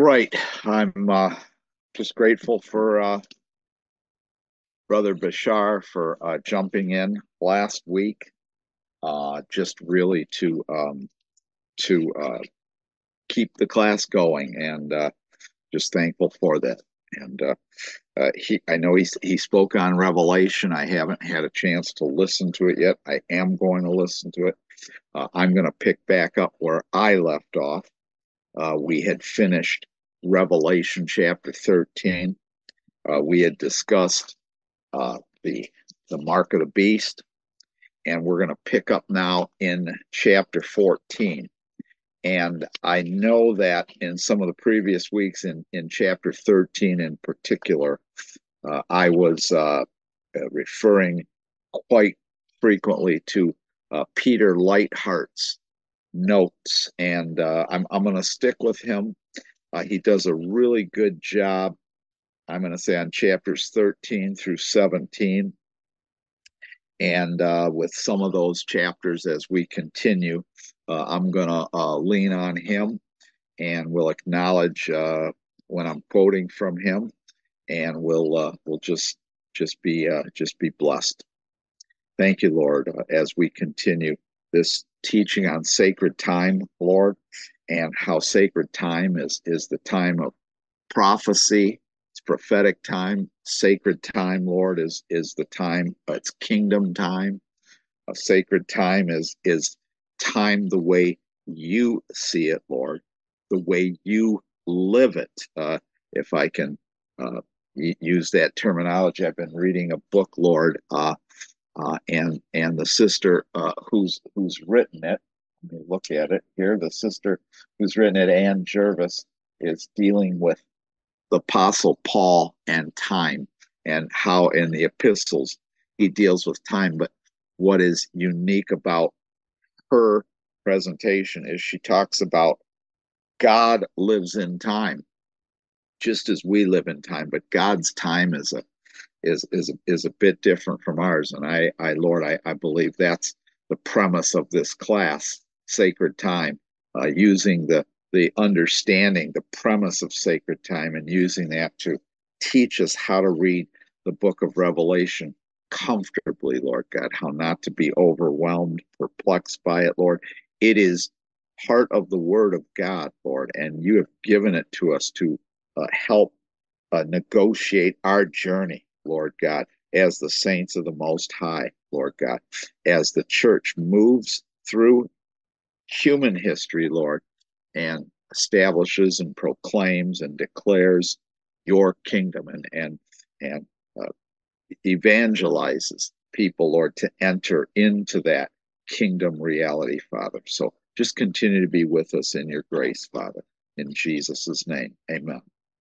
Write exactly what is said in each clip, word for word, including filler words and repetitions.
right. I'm uh, just grateful for uh, Brother Bashar for uh, jumping in last week, uh, just really to um, to uh, keep the class going, and uh, just thankful for that. And uh, uh, he, I know he he spoke on Revelation. I haven't had a chance to listen to it yet. I am going to listen to it. Uh, I'm going to pick back up where I left off. Uh, we had finished Revelation chapter thirteen. Uh, we had discussed uh, the the mark of the beast, and we're going to pick up now in chapter fourteen. And I know that in some of the previous weeks, in in chapter thirteen in particular, uh, I was uh, uh, referring quite frequently to uh, Peter Lightheart's notes, and uh, I'm I'm going to stick with him. Uh, he does a really good job. I'm going to say on chapters thirteen through seventeen. And uh, with some of those chapters as we continue, uh, I'm going to uh, lean on him and we'll acknowledge uh, when I'm quoting from him, and we'll uh, we'll just just be uh, just be blessed. Thank you, Lord, uh, as we continue this teaching on sacred time, Lord, and how sacred time is is the time of prophecy. It's prophetic time. Sacred time, Lord, is is the time. Uh, it's kingdom time. A sacred time is is time the way you see it, Lord, the way you live it. Uh, if I can uh, use that terminology, I've been reading a book, Lord, uh, uh, and and the sister uh, who's who's written it. Let me look at it here. The sister who's written it, Ann Jervis, is dealing with the Apostle Paul and time, and how in the epistles he deals with time. But what is unique about her presentation is she talks about God lives in time, just as we live in time, but God's time is a is is is a bit different from ours. And I, I Lord, I, I believe that's the premise of this class, sacred time, uh, using the the understanding, the premise of sacred time, and using that to teach us how to read the book of Revelation comfortably, Lord God, how not to be overwhelmed, perplexed by it, Lord. It is part of the Word of God, Lord, and you have given it to us to uh, help uh, negotiate our journey, Lord God, as the saints of the Most High, Lord God, as the church moves through human history, Lord, and establishes and proclaims and declares your kingdom, and and and uh, evangelizes people, Lord, to enter into that kingdom reality, Father. So just continue to be with us in your grace, Father. In Jesus' name, amen.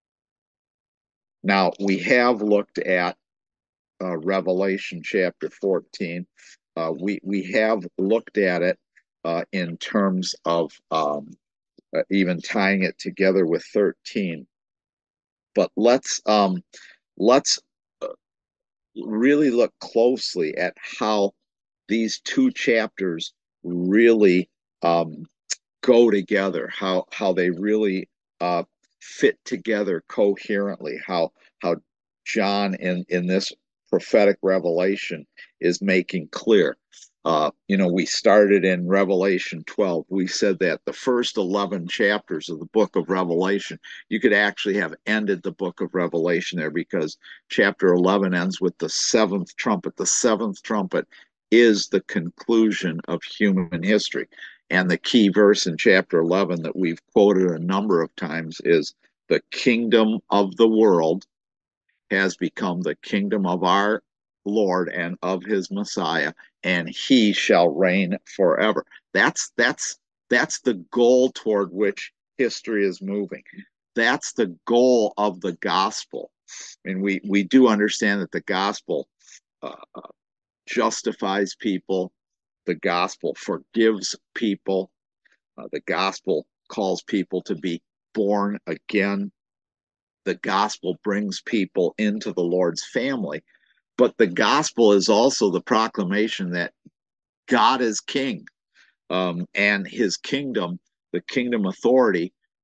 Now, we have looked at uh, Revelation chapter fourteen. Uh, we, we have looked at it uh, in terms of um, uh, even tying it together with thirteen. But let's um, let's uh, really look closely at how these two chapters really um, go together, how how they really uh, fit together coherently, how how John in in this prophetic revelation is making clear. Uh, you know, we started in Revelation twelve. We said that the first eleven chapters of the book of Revelation, you could actually have ended the book of Revelation there, because chapter eleven ends with the seventh trumpet. The seventh trumpet is the conclusion of human history. And the key verse in chapter eleven that we've quoted a number of times is the kingdom of the world has become the kingdom of our Lord and of his Messiah, and he shall reign forever. That's that's that's the goal toward which history is moving. That's the goal of the gospel. I mean, we we do understand that the gospel uh, uh, justifies people, the gospel forgives people, uh, the gospel calls people to be born again. The gospel brings people into the Lord's family. But the gospel is also the proclamation that God is king, um, and his kingdom, the kingdom authority,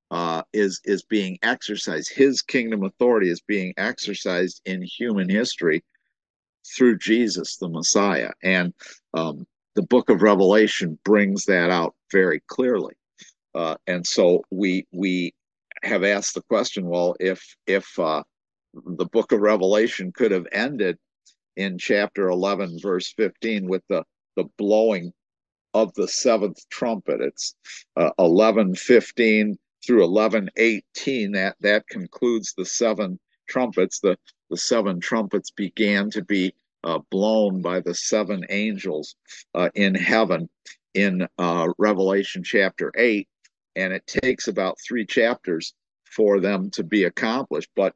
uh, is is being exercised. His kingdom authority is being exercised in human history through Jesus, the Messiah. And um, the book of Revelation brings that out very clearly. Uh, and so we we have asked the question, well, if if uh, the book of Revelation could have ended in chapter eleven, verse fifteen, with the the blowing of the seventh trumpet. It's uh, eleven fifteen through eleven eighteen. That that concludes the seven trumpets. The the seven trumpets began to be uh, blown by the seven angels uh, in heaven in uh, Revelation chapter eight, and it takes about three chapters for them to be accomplished. But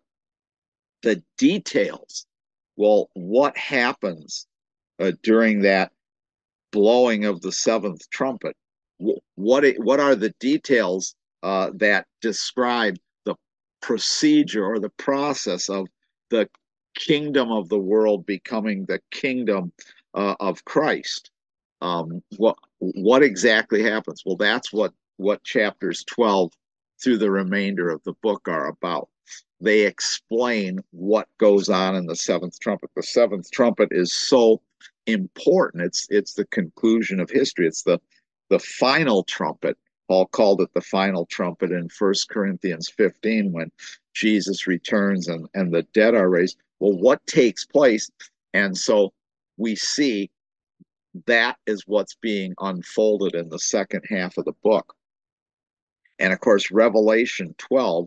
the details, well, what happens uh, during that blowing of the seventh trumpet? What what are the details uh, that describe the procedure or the process of the kingdom of the world becoming the kingdom uh, of Christ? Um, what what exactly happens? Well, that's what what chapters twelve through the remainder of the book are about. They explain what goes on in the seventh trumpet. The seventh trumpet is so important. It's it's the conclusion of history. It's the the final trumpet. Paul called it the final trumpet in First Corinthians fifteen when Jesus returns and, and the dead are raised. Well, what takes place? And so we see that is what's being unfolded in the second half of the book. And of course, Revelation twelve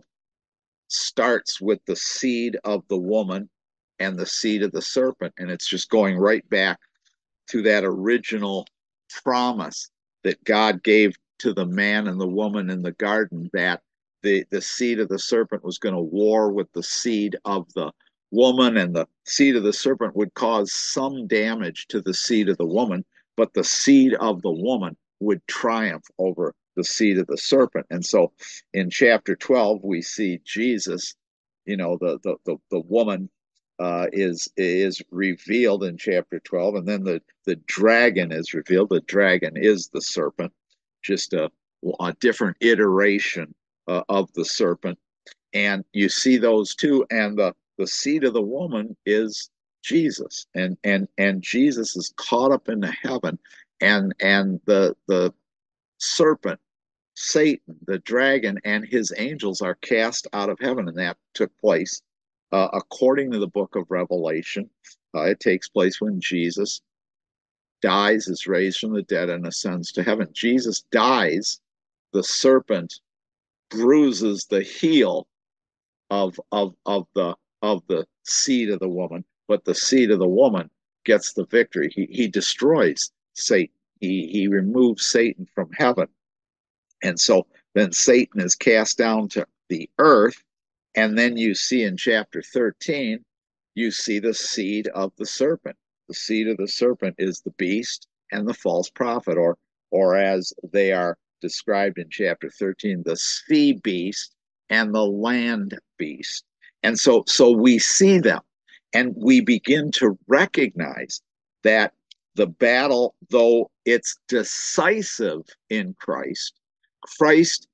starts with the seed of the woman and the seed of the serpent. And it's just going right back to that original promise that God gave to the man and the woman in the garden, that the, the seed of the serpent was going to war with the seed of the woman, and the seed of the serpent would cause some damage to the seed of the woman, but the seed of the woman would triumph over the seed of the serpent. And so in chapter twelve, we see Jesus, you know, the, the, the, the woman uh, is is revealed in chapter twelve, and then the the dragon is revealed. The dragon is the serpent, just a, a different iteration uh, of the serpent, and you see those two, and the the seed of the woman is Jesus, and and and Jesus is caught up into heaven, and and the the serpent, Satan, the dragon, and his angels are cast out of heaven, and that took place uh, according to the book of Revelation. Uh, it takes place when Jesus dies, is raised from the dead, and ascends to heaven. Jesus dies, the serpent bruises the heel of of of the of the seed of the woman, but the seed of the woman gets the victory. He he destroys Satan. He he removes Satan from heaven. And so then Satan is cast down to the earth. And then you see in chapter thirteen, you see the seed of the serpent. The seed of the serpent is the beast and the false prophet, or, or as they are described in chapter thirteen, the sea beast and the land beast. And so, so we see them, and we begin to recognize that the battle, though it's decisive in Christ, Christ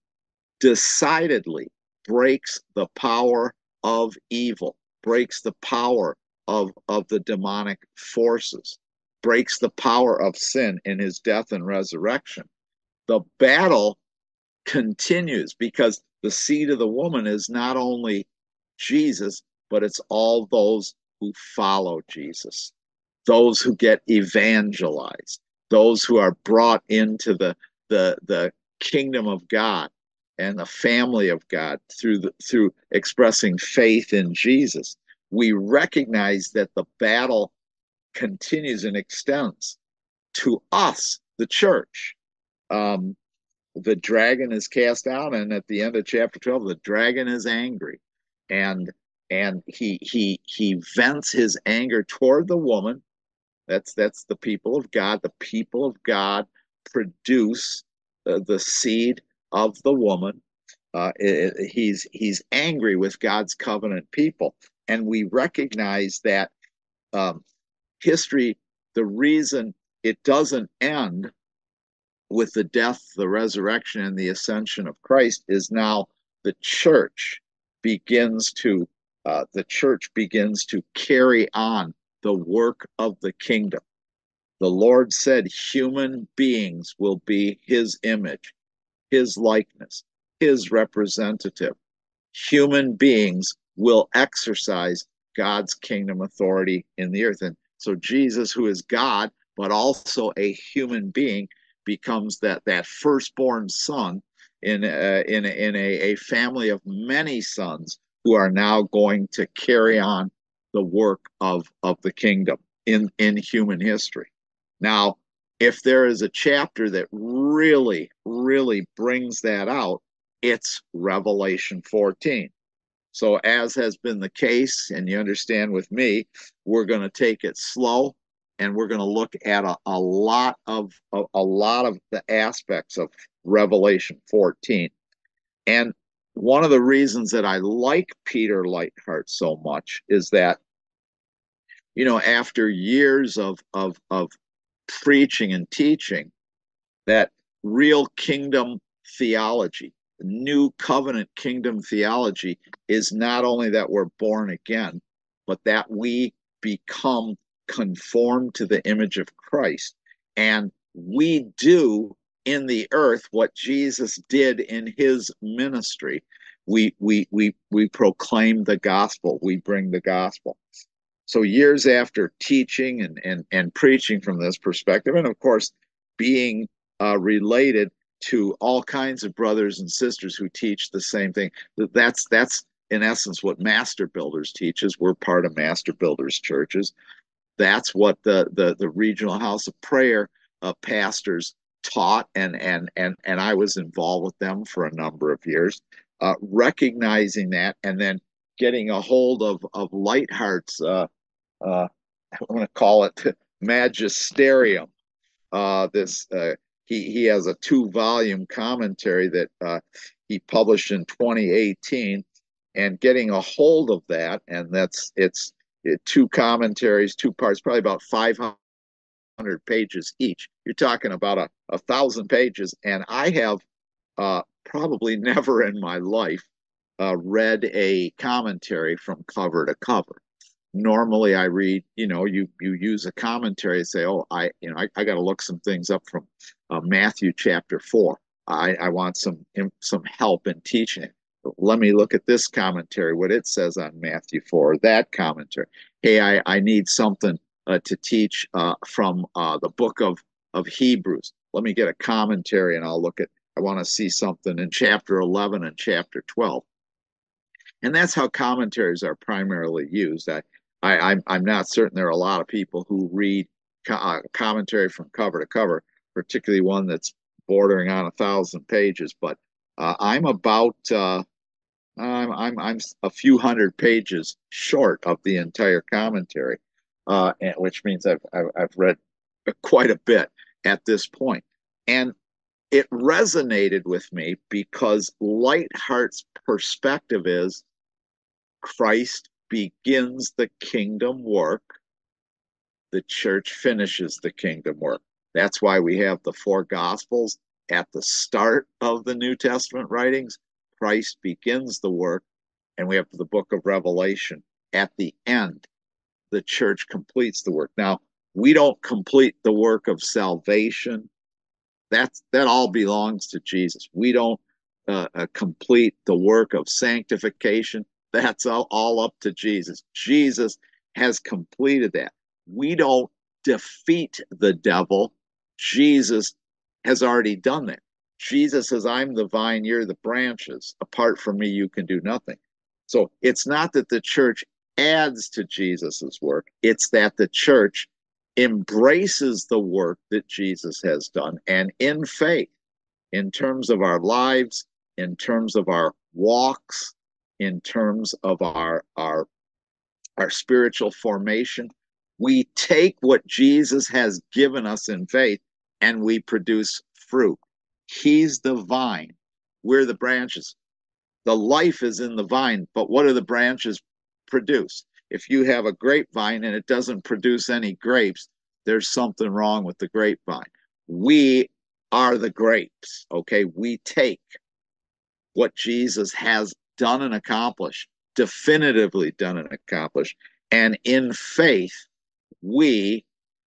decidedly breaks the power of evil, breaks the power of, of the demonic forces, breaks the power of sin in his death and resurrection. The battle continues because the seed of the woman is not only Jesus, but it's all those who follow Jesus, those who get evangelized, those who are brought into the, the, the kingdom of God and the family of God through the, through expressing faith in Jesus. We recognize that the battle continues and extends to us, the church. Um, the dragon is cast out, and at the end of chapter twelve, the dragon is angry, and and he he he vents his anger toward the woman. That's that's the people of God. The people of God produce the, the seed of the woman. Uh, it, it, he's he's angry with God's covenant people, and we recognize that um, history. The reason it doesn't end with the death, the resurrection, and the ascension of Christ is now the church begins to uh, the church begins to carry on the work of the kingdom. The Lord said human beings will be his image, his likeness, his representative. Human beings will exercise God's kingdom authority in the earth. And so Jesus, who is God, but also a human being, becomes that, that firstborn son in, a, in, a, in a, a family of many sons who are now going to carry on the work of, of the kingdom in, in human history. Now, if there is a chapter that really, really brings that out, it's Revelation fourteen. So, as has been the case, and you understand with me, we're going to take it slow, and we're going to look at a, a lot of a, a lot of the aspects of Revelation fourteen. And one of the reasons that I like Peter Leithart so much is that, you know, after years of of of preaching and teaching, that real kingdom theology, new covenant kingdom theology, is not only that we're born again, but that we become conformed to the image of Christ. And we do in the earth what Jesus did in his ministry. We, we, we, we proclaim the gospel, we bring the gospel. So years after teaching and, and, and preaching from this perspective, and of course, being uh, related to all kinds of brothers and sisters who teach the same thing, that's, that's in essence what Master Builders teaches. We're part of Master Builders churches. That's what the, the, the Regional House of Prayer uh, pastors taught, and, and, and, and I was involved with them for a number of years, uh, recognizing that, and then getting a hold of, of Leithart's uh, uh, I want to call it magisterium. Uh, this uh, he he has a two-volume commentary that uh, he published in twenty eighteen, and getting a hold of that, and that's it's it, two commentaries, two parts, probably about five hundred pages each. You're talking about a, a thousand pages, and I have uh, probably never in my life uh, read a commentary from cover to cover. Normally I read, you know, you you use a commentary and say, oh, I, you know, I, I got to look some things up from uh, Matthew chapter four. I, I want some some help in teaching it. Let me look at this commentary, what it says on Matthew four, that commentary. Hey, I, I need something uh, to teach uh, from uh, the book of, of Hebrews. Let me get a commentary and I'll look at, I want to see something in chapter eleven and chapter twelve. And that's how commentaries are primarily used. I, I, I'm, I'm not certain there are a lot of people who read co- uh, commentary from cover to cover, particularly one that's bordering on a thousand pages. But uh, I'm about uh, I'm, I'm I'm a few hundred pages short of the entire commentary, uh, and, which means I've, I've I've read quite a bit at this point, and it resonated with me because Lightheart's perspective is Christ begins the kingdom work, the church finishes the kingdom work. That's why we have the four gospels at the start of the New Testament writings. Christ begins the work, and we have the book of Revelation at the end. The church completes the work. Now, we don't complete the work of salvation. That's that all belongs to Jesus. We don't uh, uh, complete the work of sanctification. That's all, all up to Jesus. Jesus has completed that. We don't defeat the devil. Jesus has already done that. Jesus says, I'm the vine, you're the branches. Apart from me, you can do nothing. So it's not that the church adds to Jesus's work, it's that the church embraces the work that Jesus has done, and in faith, in terms of our lives, in terms of our walks, in terms of our our our spiritual formation, we take what Jesus has given us in faith and we produce fruit. He's the vine, we're the branches. The life is in the vine, but what do the branches produce? If you have a grapevine and it doesn't produce any grapes, there's something wrong with the grapevine. We are the grapes, okay? We take what Jesus has done and accomplished, definitively done and accomplished. And in faith, we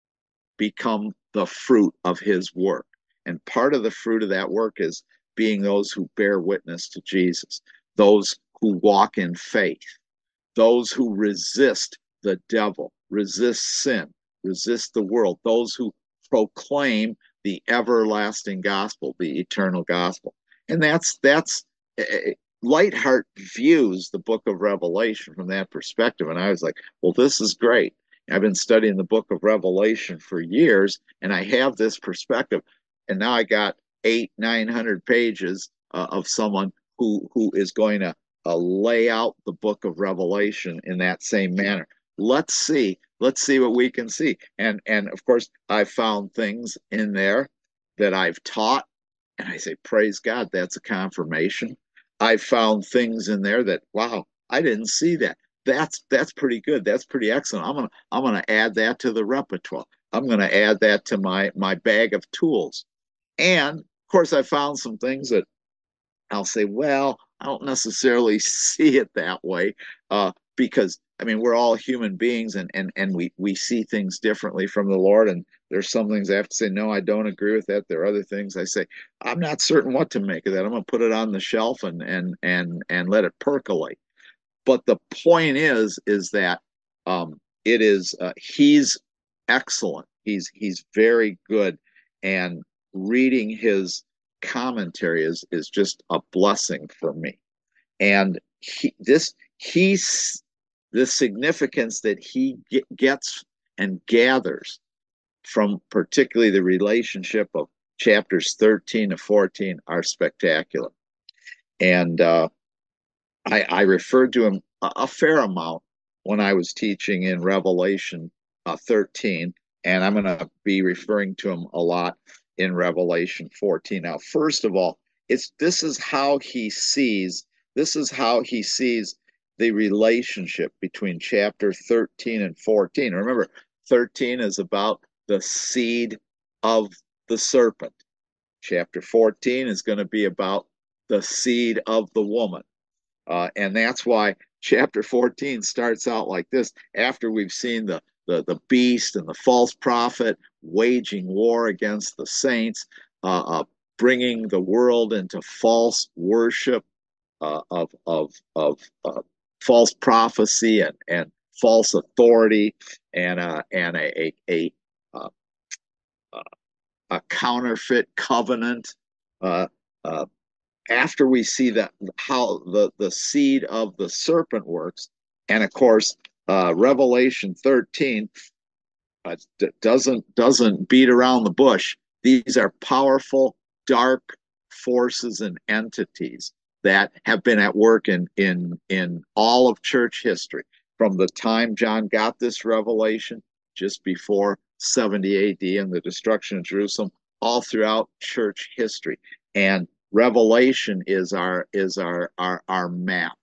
become the fruit of his work. And part of the fruit of that work is being those who bear witness to Jesus, those who walk in faith, those who resist the devil, resist sin, resist the world, those who proclaim the everlasting gospel, the eternal gospel. And that's that's uh, Lightheart views the book of Revelation from that perspective. And I was like, well, this is great. I've been studying the book of Revelation for years, and I have this perspective. And now I got eight, nine hundred pages uh, of someone who who is going to uh, lay out the book of Revelation in that same manner. Let's see. Let's see what we can see. And and of course, I found things in there that I've taught, and I say, praise God, that's a confirmation. I found things in there that, wow, I didn't see that. That's that's pretty good. That's pretty excellent. I'm gonna I'm gonna add that to the repertoire. I'm gonna add that to my my bag of tools. And of course, I found some things that I'll say, well, I don't necessarily see it that way, uh, because I mean we're all human beings, and and and we we see things differently from the Lord. And there's some things I have to say, no, I don't agree with that. There are other things I say, I'm not certain what to make of that. I'm going to put it on the shelf and and and and let it percolate. But the point is, is that um, it is uh, he's excellent. He's he's very good, and reading his commentary is is just a blessing for me. And he this he's the significance that he get, gets and gathers from particularly the relationship of chapters thirteen to fourteen are spectacular. And uh, I, I referred to him a, a fair amount when I was teaching in Revelation uh, thirteen, and I'm going to be referring to him a lot in Revelation fourteen. Now, first of all, it's this is how he sees this is how he sees the relationship between chapter thirteen and fourteen. Remember, thirteen is about the seed of the serpent. Chapter fourteen is going to be about the seed of the woman. Uh, and that's why chapter fourteen starts out like this. After we've seen the, the, the beast and the false prophet waging war against the saints, uh, uh, bringing the world into false worship uh, of, of, of uh, false prophecy and, and false authority, and, uh, and a, a, a, uh, a counterfeit covenant. Uh, uh, After we see that how the the seed of the serpent works, and of course uh, Revelation thirteen uh, doesn't doesn't beat around the bush. These are powerful dark forces and entities that have been at work in in in all of church history from the time John got this revelation just before seventy A D and the destruction of Jerusalem, all throughout church history. And Revelation is our is our our our map.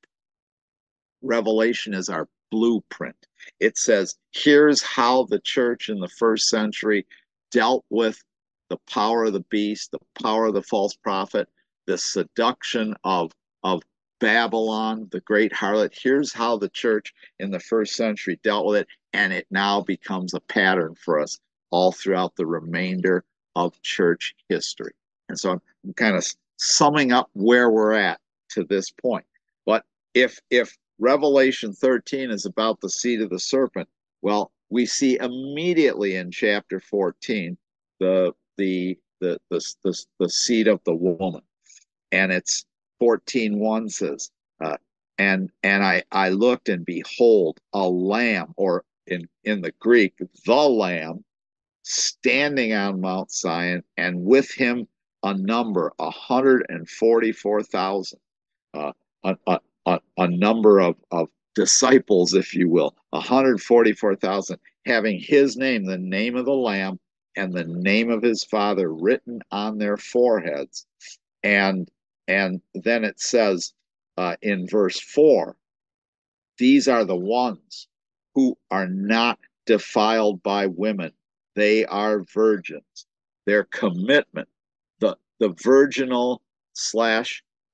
Revelation is our blueprint. It says, here's how the church in the first century dealt with the power of the beast, the power of the false prophet, the seduction of of Babylon, the great harlot. Here's how the church in the first century dealt with it, and it now becomes a pattern for us all throughout the remainder of church history. And so I'm kind of summing up where we're at to this point. But if if Revelation thirteen is about the seed of the serpent, well, we see immediately in chapter fourteen the the the the, the, the seed of the woman. And it's fourteen one says, uh, and and I I looked, and behold, a lamb, or in in the Greek, the lamb, standing on Mount Zion, and with him a number, one hundred forty-four thousand, uh, a, a, a, a number of, of disciples, if you will, one hundred forty-four thousand, having his name, the name of the Lamb, and the name of his Father written on their foreheads. And, and then it says uh, in verse four, these are the ones who are not defiled by women. They are virgins. Their commitment, the, the virginal slash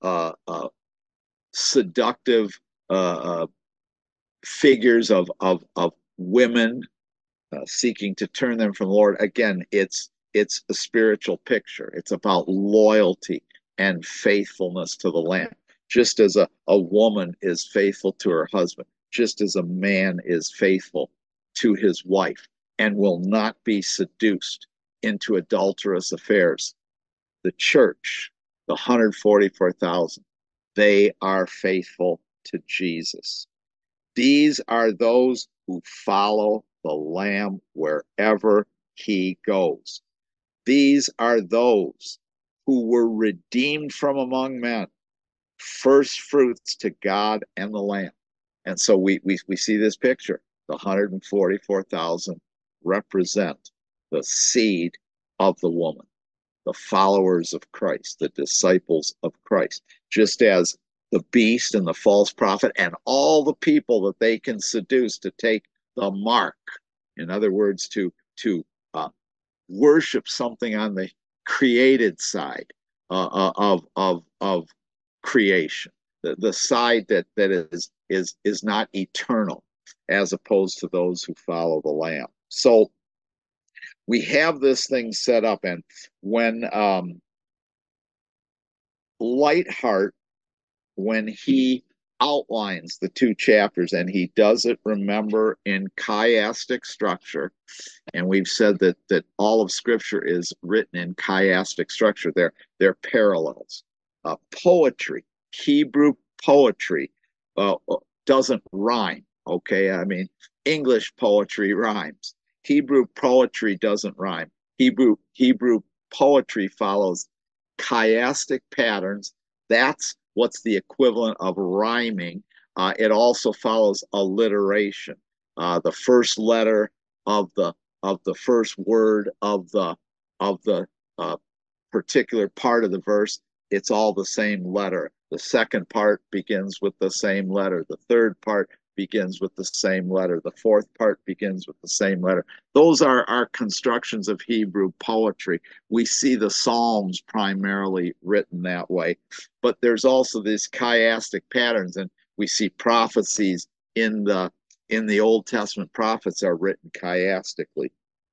uh, uh, seductive uh, uh, figures of of of women uh, seeking to turn them from the Lord. Again, it's it's a spiritual picture. It's about loyalty and faithfulness to the Lamb. Just as a, a woman is faithful to her husband, just as a man is faithful to his wife and will not be seduced into adulterous affairs. The church, the one hundred forty-four thousand, they are faithful to Jesus. These are those who follow the Lamb wherever he goes. These are those who were redeemed from among men, first fruits to God and the Lamb. And so we, we, we see this picture. The one hundred forty-four thousand represent the seed of the woman, the followers of Christ, the disciples of Christ, just as the beast and the false prophet and all the people that they can seduce to take the mark. In other words, to to uh, worship something on the created side uh, uh, of of of creation, the, the side that that is is is not eternal, as opposed to those who follow the Lamb. So we have this thing set up, and when um, Lightheart, when he outlines the two chapters, and he does it, remember, in chiastic structure, and we've said that that all of Scripture is written in chiastic structure. They're they're parallels. Uh, poetry, Hebrew poetry, uh, doesn't rhyme. Okay, I mean English poetry rhymes. Hebrew poetry doesn't rhyme. Hebrew Hebrew poetry follows chiastic patterns. That's what's the equivalent of rhyming. Uh, it also follows alliteration. Uh, the first letter of the of the first word of the of the uh, particular part of the verse, it's all the same letter. The second part begins with the same letter. The third part begins with the same letter. The fourth part begins with the same letter. Those are our constructions of Hebrew poetry. We see the Psalms primarily written that way, but there's also these chiastic patterns, and we see prophecies in the in the Old Testament. Prophets are written chiastically,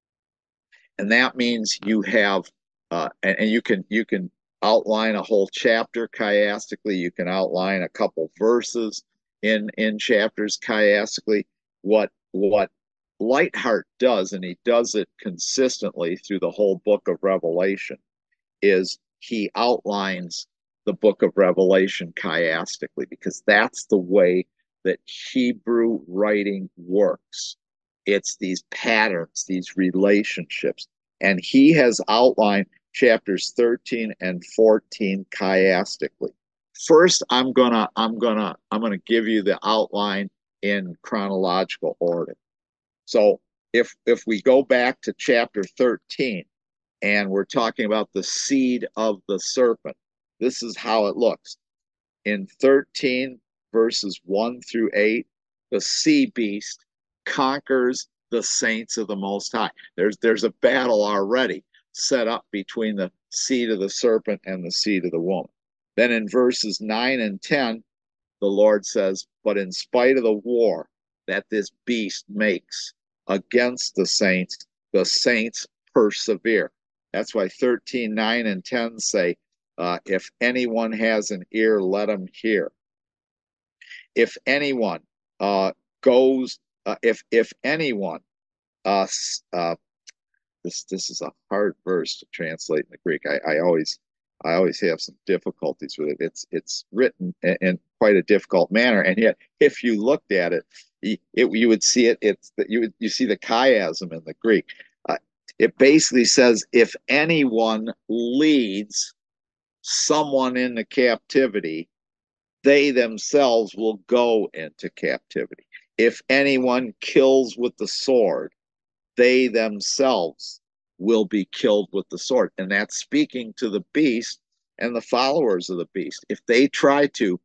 and that means you have uh, and, and you can you can outline a whole chapter chiastically. You can outline a couple verses in in chapters chiastically. What what Lightheart does, and he does it consistently through the whole book of Revelation, is he outlines the book of Revelation chiastically, because that's the way that Hebrew writing works. It's these patterns, these relationships. And he has outlined chapters thirteen and fourteen chiastically. First, I'm gonna I'm gonna I'm gonna give you the outline in chronological order. So if if we go back to chapter thirteen, and we're talking about the seed of the serpent, this is how it looks. In thirteen, verses one through eight, the sea beast conquers the saints of the Most High. There's, there's a battle already set up between the seed of the serpent and the seed of the woman. Then in verses nine and ten, the Lord says, but in spite of the war that this beast makes against the saints, the saints persevere. That's why thirteen, nine, and ten say, uh, if anyone has an ear, let him hear. If anyone uh, goes, uh, if if anyone, uh, uh, this this is a hard verse to translate in the Greek. I, I always I always have some difficulties with it. It's it's written in, in quite a difficult manner, and yet if you looked at it, it, it you would see it. It's you would you see the chiasm in the Greek. Uh, it basically says, if anyone leads someone into captivity, they themselves will go into captivity. If anyone kills with the sword, they themselves will be killed with the sword. And that's speaking to the beast and the followers of the beast. If they try to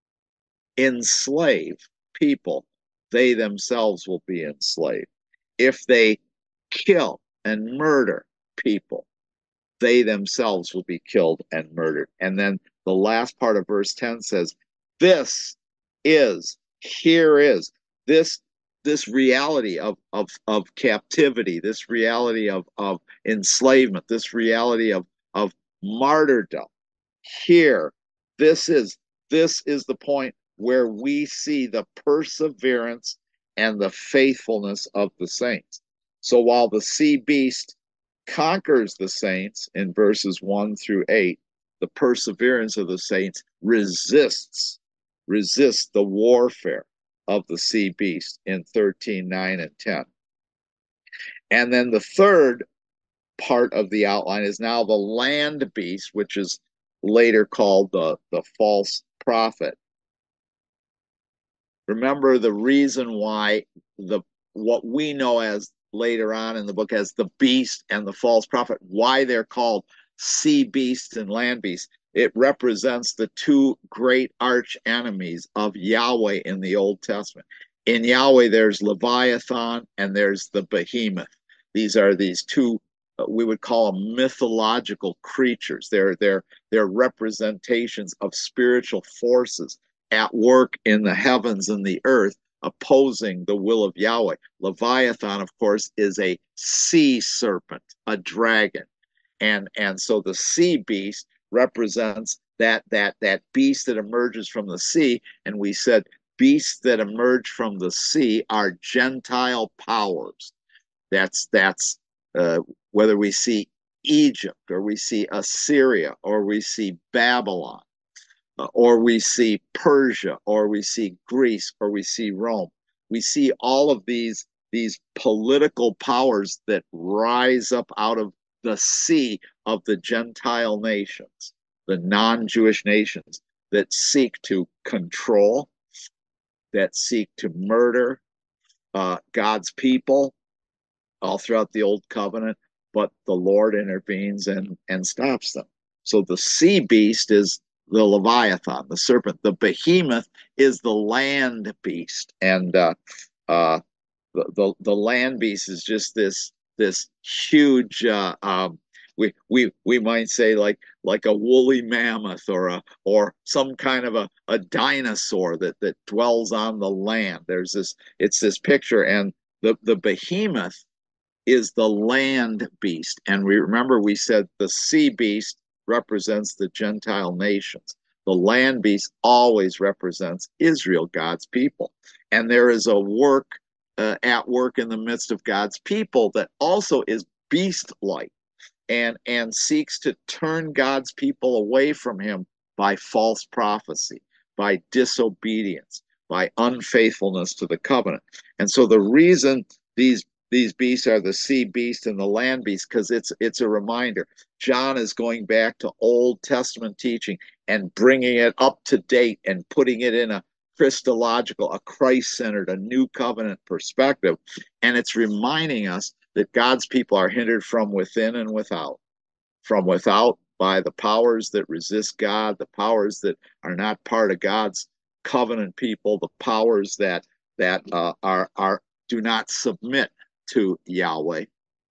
enslave people, they themselves will be enslaved. If they kill and murder people, they themselves will be killed and murdered. And then the last part of verse ten says, this is, here is, this this reality of, of, of captivity, this reality of, of enslavement, this reality of, of martyrdom. Here, this is this is the point where we see the perseverance and the faithfulness of the saints. So while the sea beast conquers the saints in verses one through eight, the perseverance of the saints resists resists the warfare of the sea beast in thirteen, nine, and ten. And then the third part of the outline is now the land beast, which is later called the, the false prophet. Remember the reason why the what we know as later on in the book as the beast and the false prophet, why they're called sea beast and land beast. It represents the two great arch enemies of Yahweh in the Old Testament. In Yahweh, there's Leviathan and there's the behemoth. These are these two, uh, we would call them mythological creatures. They're, they're, they're representations of spiritual forces at work in the heavens and the earth, opposing the will of Yahweh. Leviathan, of course, is a sea serpent, a dragon. And, and so the sea beast represents that, that, that beast that emerges from the sea. And we said beasts that emerge from the sea are Gentile powers. That's, that's uh, whether we see Egypt or we see Assyria or we see Babylon, uh, or we see Persia, or we see Greece, or we see Rome. We see all of these, these political powers that rise up out of the sea of the Gentile nations, the non-Jewish nations that seek to control, that seek to murder uh, God's people all throughout the Old Covenant, but the Lord intervenes and, and stops them. So the sea beast is the Leviathan, the serpent. The behemoth is the land beast. And uh, uh, the, the, the land beast is just this, this huge, uh, um, we, we, we might say like, like a woolly mammoth or a, or some kind of a, a dinosaur that, that dwells on the land. There's this, it's this picture, and the, the behemoth is the land beast. And we remember we said the sea beast represents the Gentile nations. The land beast always represents Israel, God's people. And there is a work uh, at work in the midst of God's people that also is beast-like and, and seeks to turn God's people away from him by false prophecy, by disobedience, by unfaithfulness to the covenant. And so the reason these these beasts are the sea beast and the land beast, because it's it's a reminder. John is going back to Old Testament teaching and bringing it up to date and putting it in a Christological, a Christ-centered, a new covenant perspective. And it's reminding us that God's people are hindered from within and without. From without by the powers that resist God, the powers that are not part of God's covenant people, the powers that that uh, are are do not submit to Yahweh.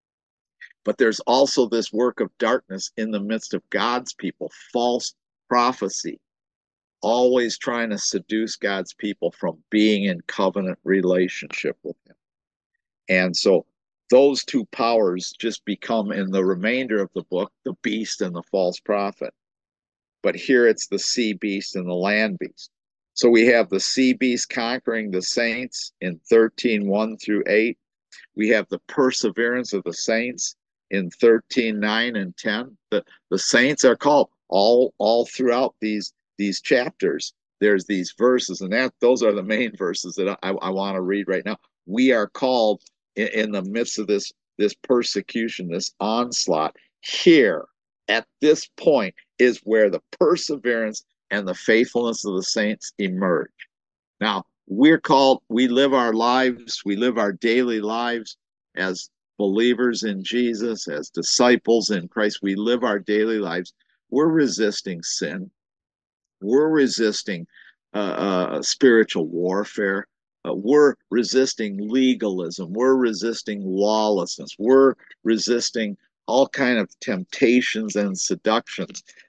But there's also this work of darkness in the midst of God's people, false prophecy, always trying to seduce God's people from being in covenant relationship with him. And so those two powers just become, in the remainder of the book, the beast and the false prophet. But here it's the sea beast and the land beast. So we have the sea beast conquering the saints in thirteen, one through eight. We have the perseverance of the saints in thirteen, nine, and ten. The, the saints are called all, all throughout these, these chapters. There's these verses, and that those are the main verses that I, I want to read right now. We are called in, in the midst of this, this persecution, this onslaught. Here, at this point, is where the perseverance and the faithfulness of the saints emerge. Now, we're called, we live our lives, we live our daily lives as believers in Jesus, as disciples in Christ. We live our daily lives. We're resisting sin. We're resisting uh, uh, spiritual warfare. Uh, we're resisting legalism. We're resisting lawlessness. We're resisting all kind of temptations and seductions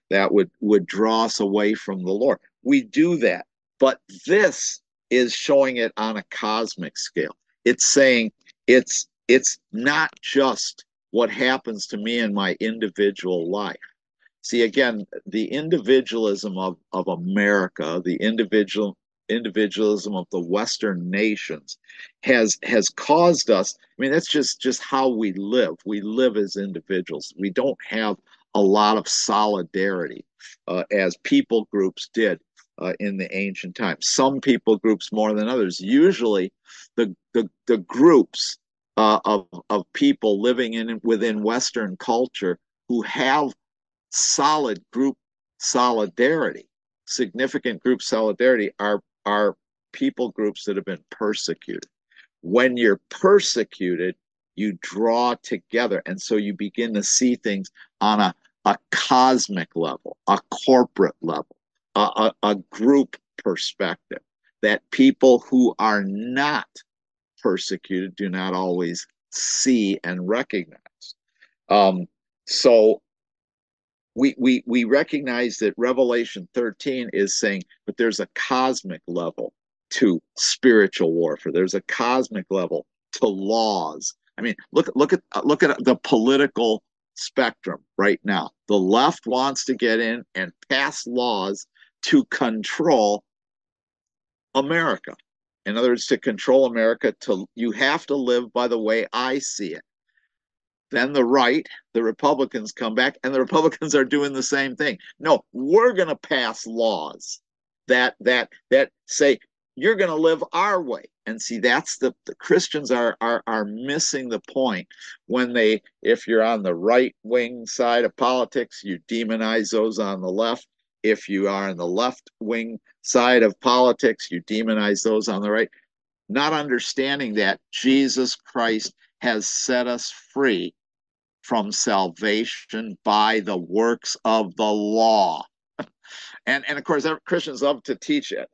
that would would draw us away from the Lord. We do that, but this is showing it on a cosmic scale. It's saying it's it's not just what happens to me in my individual life. See, again, the individualism of, of America, the individual individualism of the Western nations has has caused us. I mean, that's just just how we live. We live as individuals. We don't have a lot of solidarity uh, as people groups did uh, in the ancient times. Some people groups more than others. Usually, the the, the groups uh, of of people living in within Western culture who have solid group solidarity, significant group solidarity, are are people groups that have been persecuted. When you're persecuted, you draw together, and so you begin to see things on a, a cosmic level, a corporate level, a, a, a group perspective that people who are not persecuted do not always see and recognize. Um, so we we we recognize that Revelation thirteen is saying, but there's a cosmic level to spiritual warfare. There's a cosmic level to laws. I mean, look look at look at the political spectrum right now. The left wants to get in and pass laws to control America. In other words, to control America, to you have to live by the way I see it. Then the right, the Republicans come back, and the Republicans are doing the same thing. No, we're going to pass laws that that that say you're going to live our way. And see, that's the, the Christians are are are missing the point when they, if you're on the right wing side of politics, you demonize those on the left. If you are on the left wing side of politics, you demonize those on the right. Not understanding that Jesus Christ has set us free from salvation by the works of the law. And, and of course, Christians love to teach it.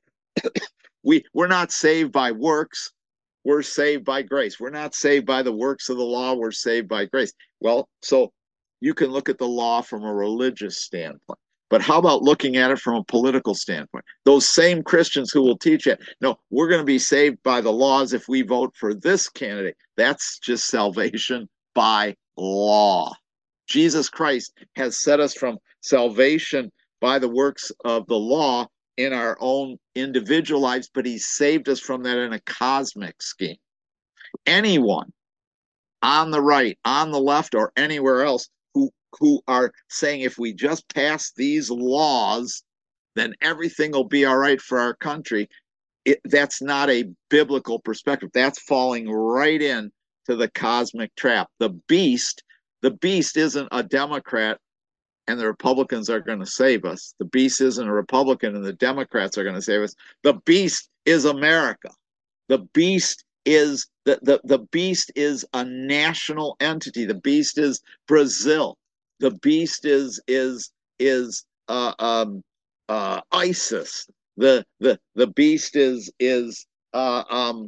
we, we're not saved by works. We're saved by grace. We're not saved by the works of the law. We're saved by grace. Well, so you can look at the law from a religious standpoint. But how about looking at it from a political standpoint? Those same Christians who will teach it, no, we're going to be saved by the laws if we vote for this candidate. That's just salvation by law. Jesus Christ has set us from salvation by the works of the law in our own individual lives, but he's saved us from that in a cosmic scheme. Anyone on the right, on the left, or anywhere else who who are saying if we just pass these laws, then everything will be all right for our country. It, that's not a biblical perspective. That's falling right in to the cosmic trap. The beast, the beast isn't a Democrat and the Republicans are going to save us. The beast isn't a Republican and the Democrats are going to save us. The beast is America. The beast is the, the, the beast is a national entity. The beast is Brazil. The beast is is is uh, um, uh, ISIS. The the the beast is is uh, um,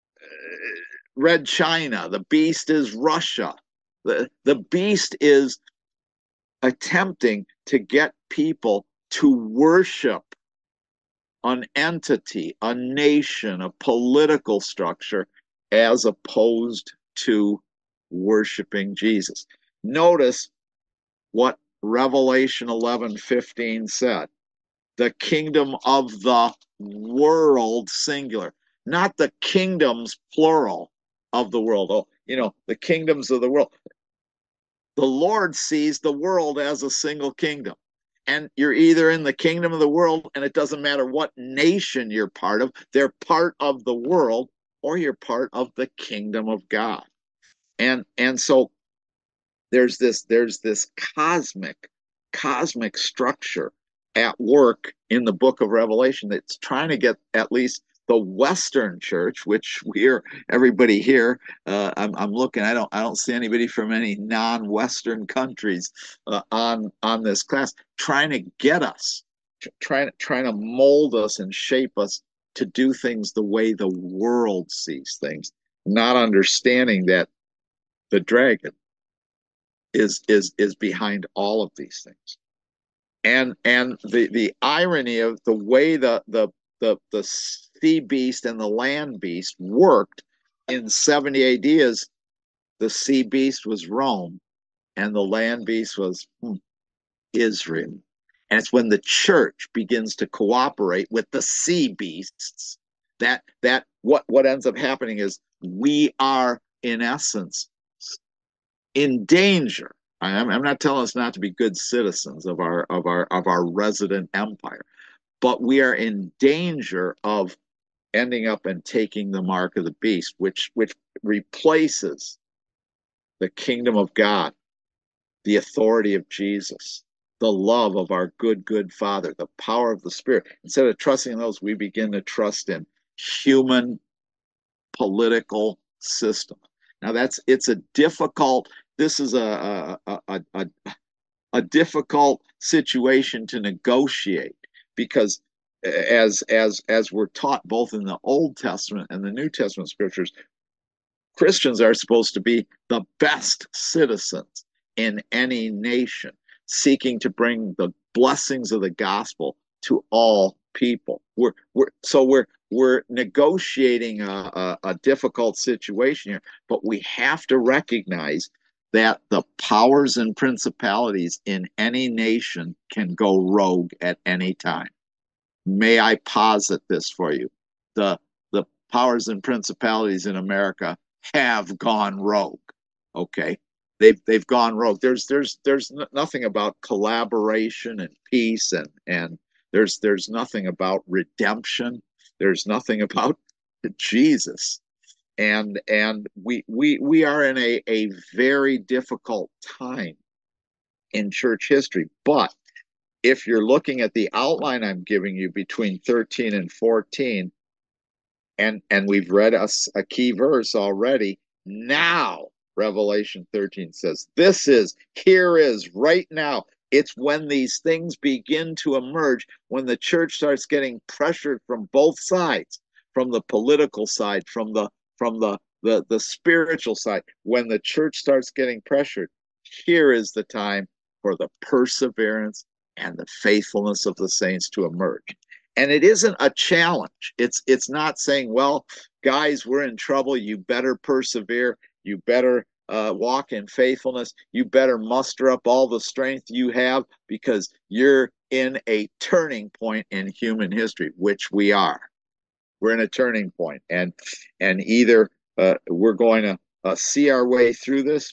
Red China. The beast is Russia. The the beast is attempting to get people to worship an entity, a nation, a political structure, as opposed to worshiping Jesus. Notice what Revelation eleven fifteen said. The kingdom of the world, singular, not the kingdoms, plural, of the world. Oh, you know, the kingdoms of the world. The Lord sees the world as a single kingdom. And you're either in the kingdom of the world, and it doesn't matter what nation you're part of, they're part of the world, or you're part of the kingdom of God. And and so there's this there's this cosmic cosmic structure at work in the book of Revelation that's trying to get at least the Western church, which we're everybody here. Uh, I'm, I'm looking. I don't I don't see anybody from any non-Western countries uh, on on this class trying to get us, trying trying to mold us and shape us to do things the way the world sees things, not understanding that the dragon is is is behind all of these things. and and the the irony of the way the the the the sea beast and the land beast worked in seventy A D is the sea beast was Rome and the land beast was hmm, Israel. And it's when the church begins to cooperate with the sea beasts that that what what ends up happening is we are in essence in danger. I'm, I'm not telling us not to be good citizens of our of our of our resident empire, but we are in danger of ending up and taking the mark of the beast, which which replaces the kingdom of God, the authority of Jesus, the love of our good, good Father, the power of the Spirit. Instead of trusting in those, we begin to trust in human political system. Now that's it's a difficult. This is a a, a, a, a difficult situation to negotiate because as as as we're taught both in the Old Testament and the New Testament scriptures, Christians are supposed to be the best citizens in any nation, seeking to bring the blessings of the gospel to all people. We're, we're so we're we're negotiating a, a, a difficult situation here, but we have to recognize that the powers and principalities in any nation can go rogue at any time. May I posit this for you? The the powers and principalities in America have gone rogue. Okay, they've they've gone rogue. There's there's there's nothing about collaboration and peace and and there's there's nothing about redemption. There's nothing about Jesus. And and we we we are in a a very difficult time in church history. But if you're looking at the outline I'm giving you between thirteen and fourteen, and and we've read a, a key verse already. Now Revelation thirteen says, this is, here is, right now. It's when these things begin to emerge, when the church starts getting pressured from both sides, from the political side, from the from the the, the spiritual side. When the church starts getting pressured, here is the time for the perseverance and the faithfulness of the saints to emerge. And it isn't a challenge. It's it's not saying, well, guys, we're in trouble. You better persevere. You better uh, walk in faithfulness. You better muster up all the strength you have because you're in a turning point in human history, which we are. We're in a turning point, and and either uh, we're going to uh, see our way through this,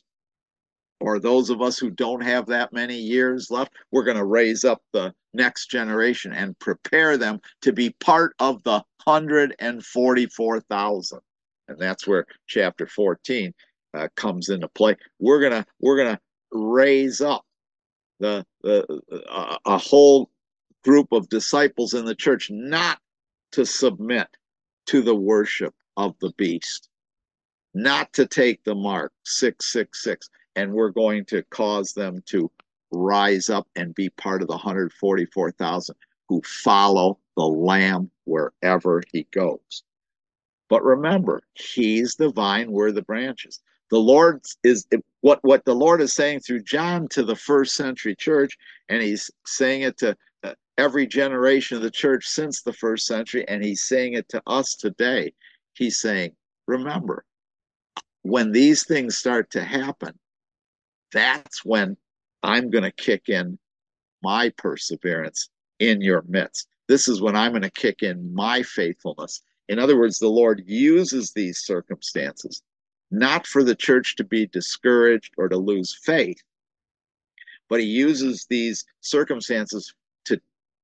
or those of us who don't have that many years left, we're going to raise up the next generation and prepare them to be part of the one hundred forty-four thousand. And that's where chapter fourteen uh, comes into play. We're going to we're going to raise up the, the uh, a whole group of disciples in the church not to submit to the worship of the beast, not to take the mark six six six, and we're going to cause them to rise up and be part of the one hundred forty-four thousand who follow the Lamb wherever he goes. But remember, he's the vine, we're the branches. The Lord is what what the Lord is saying through John to the first century church, and he's saying it to every generation of the church since the first century, and he's saying it to us today. He's saying, remember, when these things start to happen, that's when I'm going to kick in my perseverance in your midst. This is when I'm going to kick in my faithfulness. In other words, the Lord uses these circumstances not for the church to be discouraged or to lose faith, but he uses these circumstances to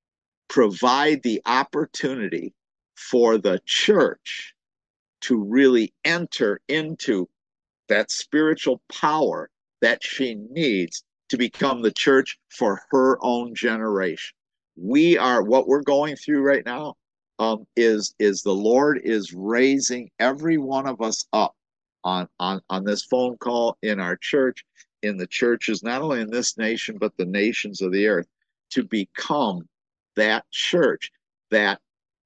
provide the opportunity for the church to really enter into that spiritual power that she needs to become the church for her own generation. We are, what we're going through right now um, is, is the Lord is raising every one of us up on, on, on this phone call, in our church, in the churches, not only in this nation, but the nations of the earth, to become that church that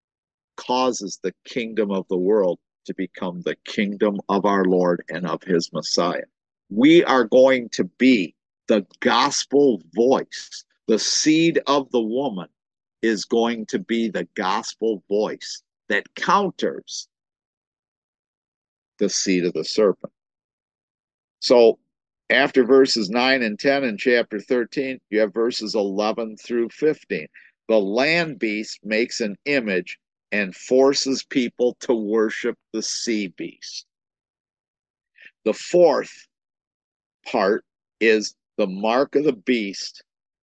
causes the kingdom of the world to become the kingdom of our Lord and of his Messiah. We are going to be the gospel voice, The seed of the woman is going to be the gospel voice that counters the seed of the serpent. So after verses nine and ten in chapter thirteen, you have verses eleven through fifteen. The land beast makes an image and forces people to worship the sea beast. The fourth part is the mark of the beast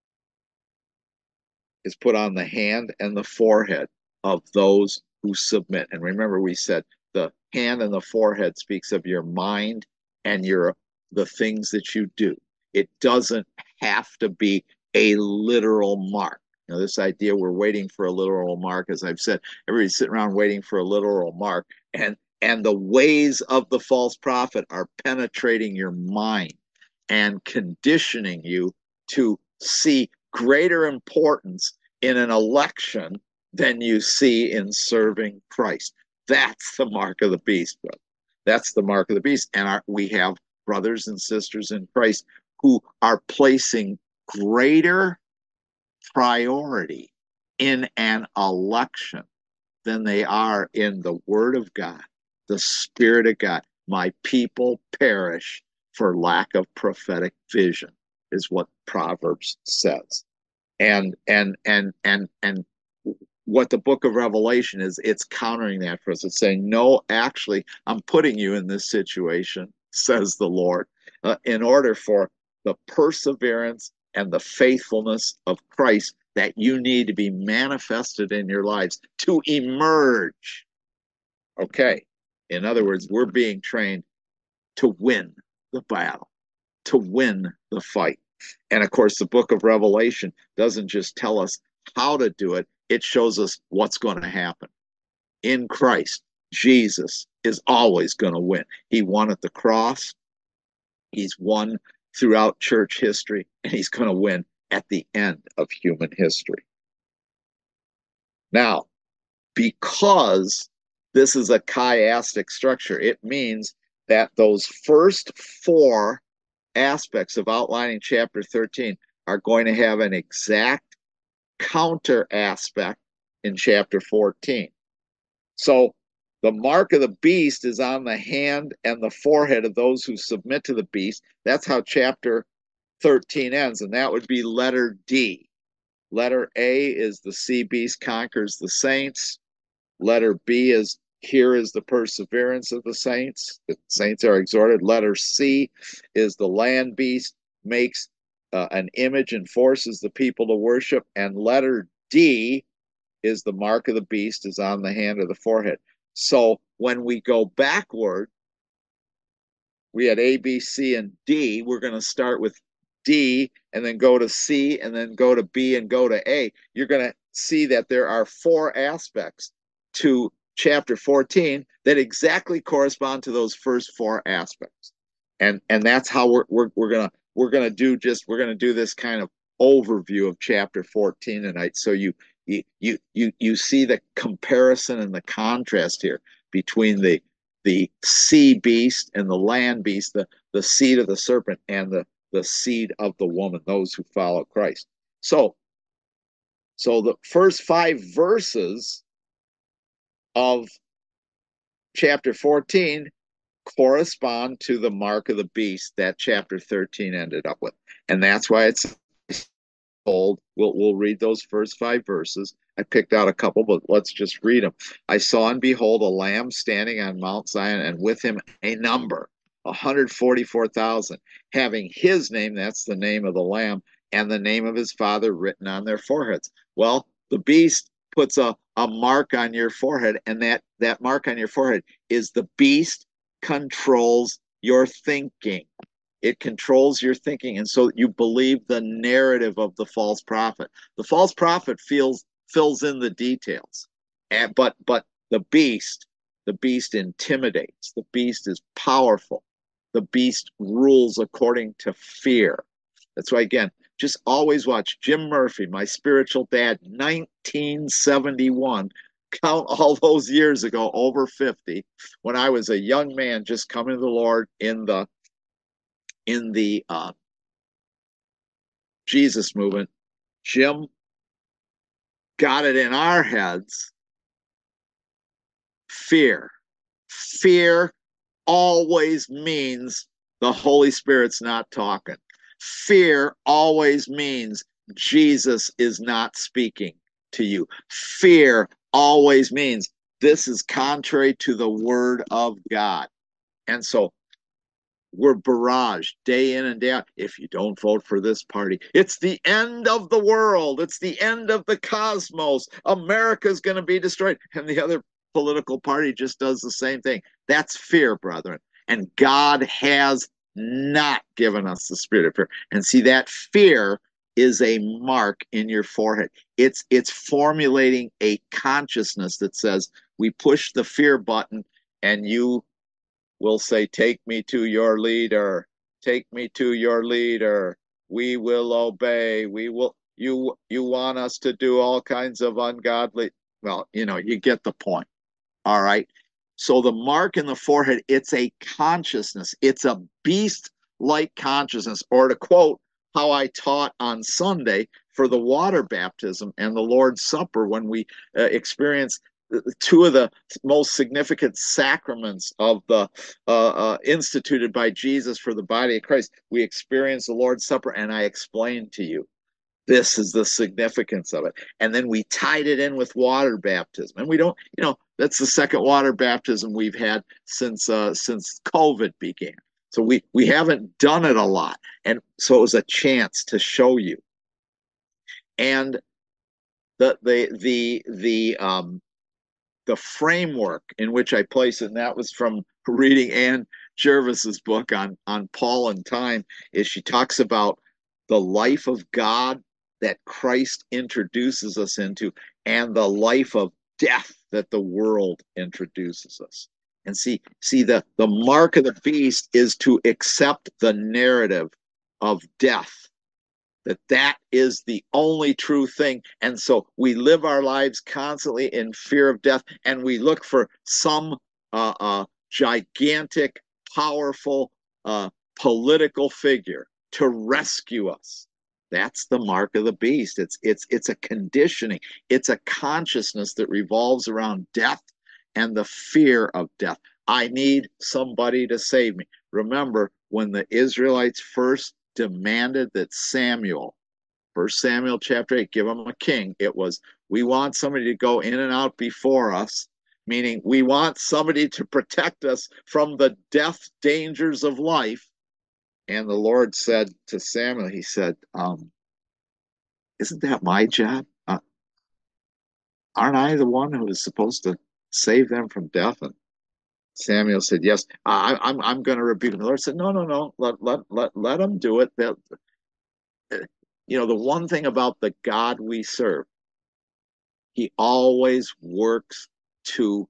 is put on the hand and the forehead of those who submit. And remember, we said the hand and the forehead speaks of your mind and your the things that you do. It doesn't have to be a literal mark. You know, this idea we're waiting for a literal mark, as I've said, everybody's sitting around waiting for a literal mark, and and the ways of the false prophet are penetrating your mind and conditioning you to see greater importance in an election than you see in serving Christ. That's the mark of the beast, brother. That's the mark of the beast. And our, we have brothers and sisters in Christ who are placing greater priority in an election than they are in the Word of God, the Spirit of God. My people perish for lack of prophetic vision, is what Proverbs says. And and and and and what the book of Revelation is, it's countering that for us. It's saying, no, actually, I'm putting you in this situation, says the Lord, uh, in order for the perseverance and the faithfulness of Christ that you need to be manifested in your lives to emerge. Okay. In other words, we're being trained to win the battle, to win the fight. And of course, the book of Revelation doesn't just tell us how to do it, it shows us what's going to happen. In Christ, Jesus is always going to win. He won at the cross, he's won throughout church history, and he's going to win at the end of human history. Now, because this is a chiastic structure, it means that those first four aspects of outlining chapter thirteen are going to have an exact counter aspect in chapter fourteen. So the mark of the beast is on the hand and the forehead of those who submit to the beast. That's how chapter thirteen ends, and that would be letter D. Letter A is the sea beast conquers the saints. Letter B is here is the perseverance of the saints. The saints are exhorted. Letter C is the land beast makes uh, an image and forces the people to worship. And letter D is the mark of the beast is on the hand or the forehead. So when we go backward, we had A, B, C, and D. We're going to start with D and then go to C and then go to B and go to A. You're going to see that there are four aspects to chapter fourteen that exactly correspond to those first four aspects. And and that's how we're we're, we're going to we're going to do just we're going to do this kind of overview of chapter fourteen tonight, so you you you you you see the comparison and the contrast here between the the sea beast and the land beast, the the seed of the serpent and the the seed of the woman, those who follow Christ. So so the first five verses of chapter fourteen correspond to the mark of the beast that chapter thirteen ended up with. And that's why it's told, we'll, we'll read those first five verses. I picked out a couple, but let's just read them. I saw and behold a lamb standing on Mount Zion, and with him a number, one hundred forty-four thousand, having his name, that's the name of the lamb, and the name of his father written on their foreheads. Well, the beast puts a, a mark on your forehead, and that, that mark on your forehead is the beast controls your thinking. It controls your thinking, and so you believe the narrative of the false prophet. The false prophet feels fills in the details, and but but the beast, the beast intimidates. The beast is powerful. The beast rules according to fear. That's why, again, just always watch Jim Murphy, my spiritual dad, nineteen seventy-one. Count all those years ago, over fifty, when I was a young man just coming to the Lord in the in the uh, Jesus movement. Jim got it in our heads. Fear. Fear always means the Holy Spirit's not talking. Fear always means Jesus is not speaking to you. Fear always means this is contrary to the word of God. And so we're barraged day in and day out. If you don't vote for this party, it's the end of the world. It's the end of the cosmos. America's going to be destroyed. And the other political party just does the same thing. That's fear, brethren. And God has not given us the spirit of fear. And see, that fear is a mark in your forehead. It's it's formulating a consciousness that says we push the fear button and you will say, take me to your leader, take me to your leader. We will obey. We will, you, you want us to do all kinds of ungodly. Well, you know, you get the point. All right. So the mark in the forehead, it's a consciousness. It's a beast like consciousness. Or to quote how I taught on Sunday for the water baptism and the Lord's Supper when we uh, experienced two of the most significant sacraments of the uh, uh, instituted by Jesus for the body of Christ. We experienced the Lord's Supper, and I explained to you this is the significance of it. And then we tied it in with water baptism. And we don't, you know, that's the second water baptism we've had since uh, since COVID began. So we we haven't done it a lot. And so it was a chance to show you. And the the the the um the framework in which I place it, and that was from reading Ann Jervis's book on on Paul and time, is she talks about the life of God that Christ introduces us into and the life of death that the world introduces us. And see, see the, the mark of the beast is to accept the narrative of death, that that is the only true thing. And so we live our lives constantly in fear of death, and we look for some uh, uh, gigantic, powerful uh, political figure to rescue us. That's the mark of the beast. It's it's it's a conditioning. It's a consciousness that revolves around death and the fear of death. I need somebody to save me. Remember when the Israelites first demanded that Samuel, First Samuel chapter eight, give them a king. It was, we want somebody to go in and out before us, meaning we want somebody to protect us from the death dangers of life. And the Lord said to Samuel, he said, um, isn't that my job? Uh, aren't I the one who is supposed to save them from death? And Samuel said, yes, I, I'm, I'm going to rebuke him. The Lord said, no, no, no, let, let, let, let them do it. They'll, you know, the one thing about the God we serve, he always works to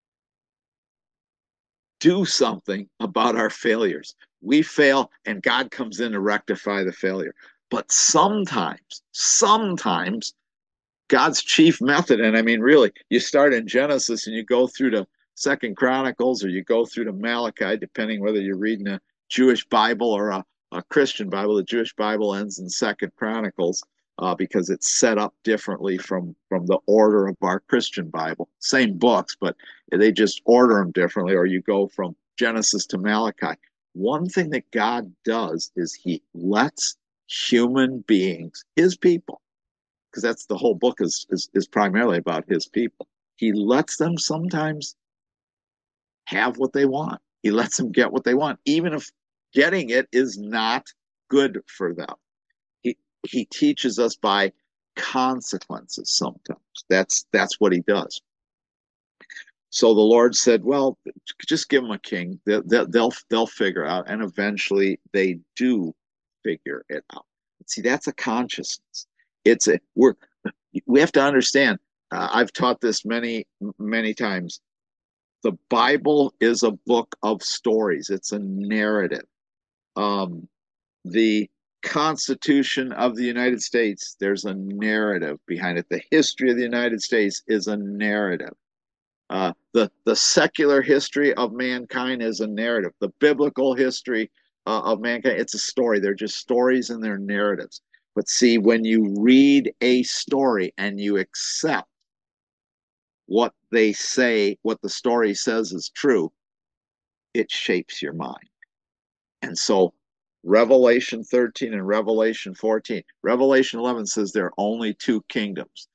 do something about our failures. We fail and God comes in to rectify the failure. But sometimes, sometimes God's chief method, and I mean, really, you start in Genesis and you go through to Second Chronicles or you go through to Malachi, depending whether you're reading a Jewish Bible or a, a Christian Bible. The Jewish Bible ends in Second Chronicles uh, because it's set up differently from from the order of our Christian Bible. Same books, but they just order them differently. Or you go from Genesis to Malachi. One thing that God does is He lets human beings, His people, because that's the whole book is, is is primarily about His people. He lets them sometimes have what they want. He lets them get what they want, even if getting it is not good for them. He he teaches us by consequences sometimes. That's that's what he does. So the Lord said, "Well, just give them a king. They'll they'll they'll figure out." And eventually, they do figure it out. See, that's a consciousness. It's a we're we have to understand. Uh, I've taught this many many times. The Bible is a book of stories. It's a narrative. Um, the Constitution of the United States, there's a narrative behind it. The history of the United States is a narrative. Uh, the the secular history of mankind is a narrative. The biblical history uh, of mankind, it's a story. They're just stories and they're narratives. But see, when you read a story and you accept what they say, what the story says is true, it shapes your mind. And so Revelation thirteen and Revelation fourteen, Revelation eleven says there are only two kingdoms.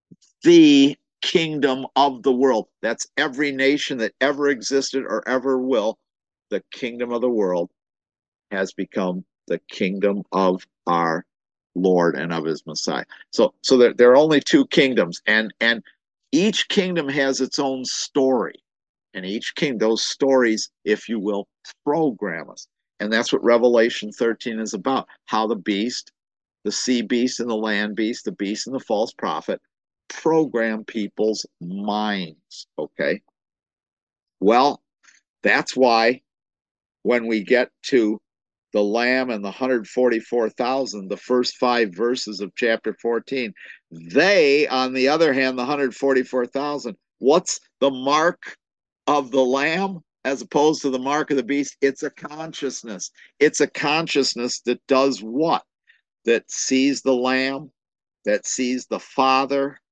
The kingdom of the world, that's every nation that ever existed or ever will, the kingdom of the world has become the kingdom of our Lord and of his Messiah. So so there, there are only two kingdoms, and and each kingdom has its own story. And each king, those stories, if you will, program us. And that's what Revelation thirteen is about. How the beast, the sea beast and the land beast, the beast and the false prophet program people's minds. Okay. Well, that's why when we get to the Lamb and the one hundred forty-four thousand, the first five verses of chapter fourteen, they, on the other hand, the one hundred forty-four thousand, what's the mark of the Lamb as opposed to the mark of the beast? It's a consciousness. It's a consciousness that does what? That sees the Lamb, that sees the Father.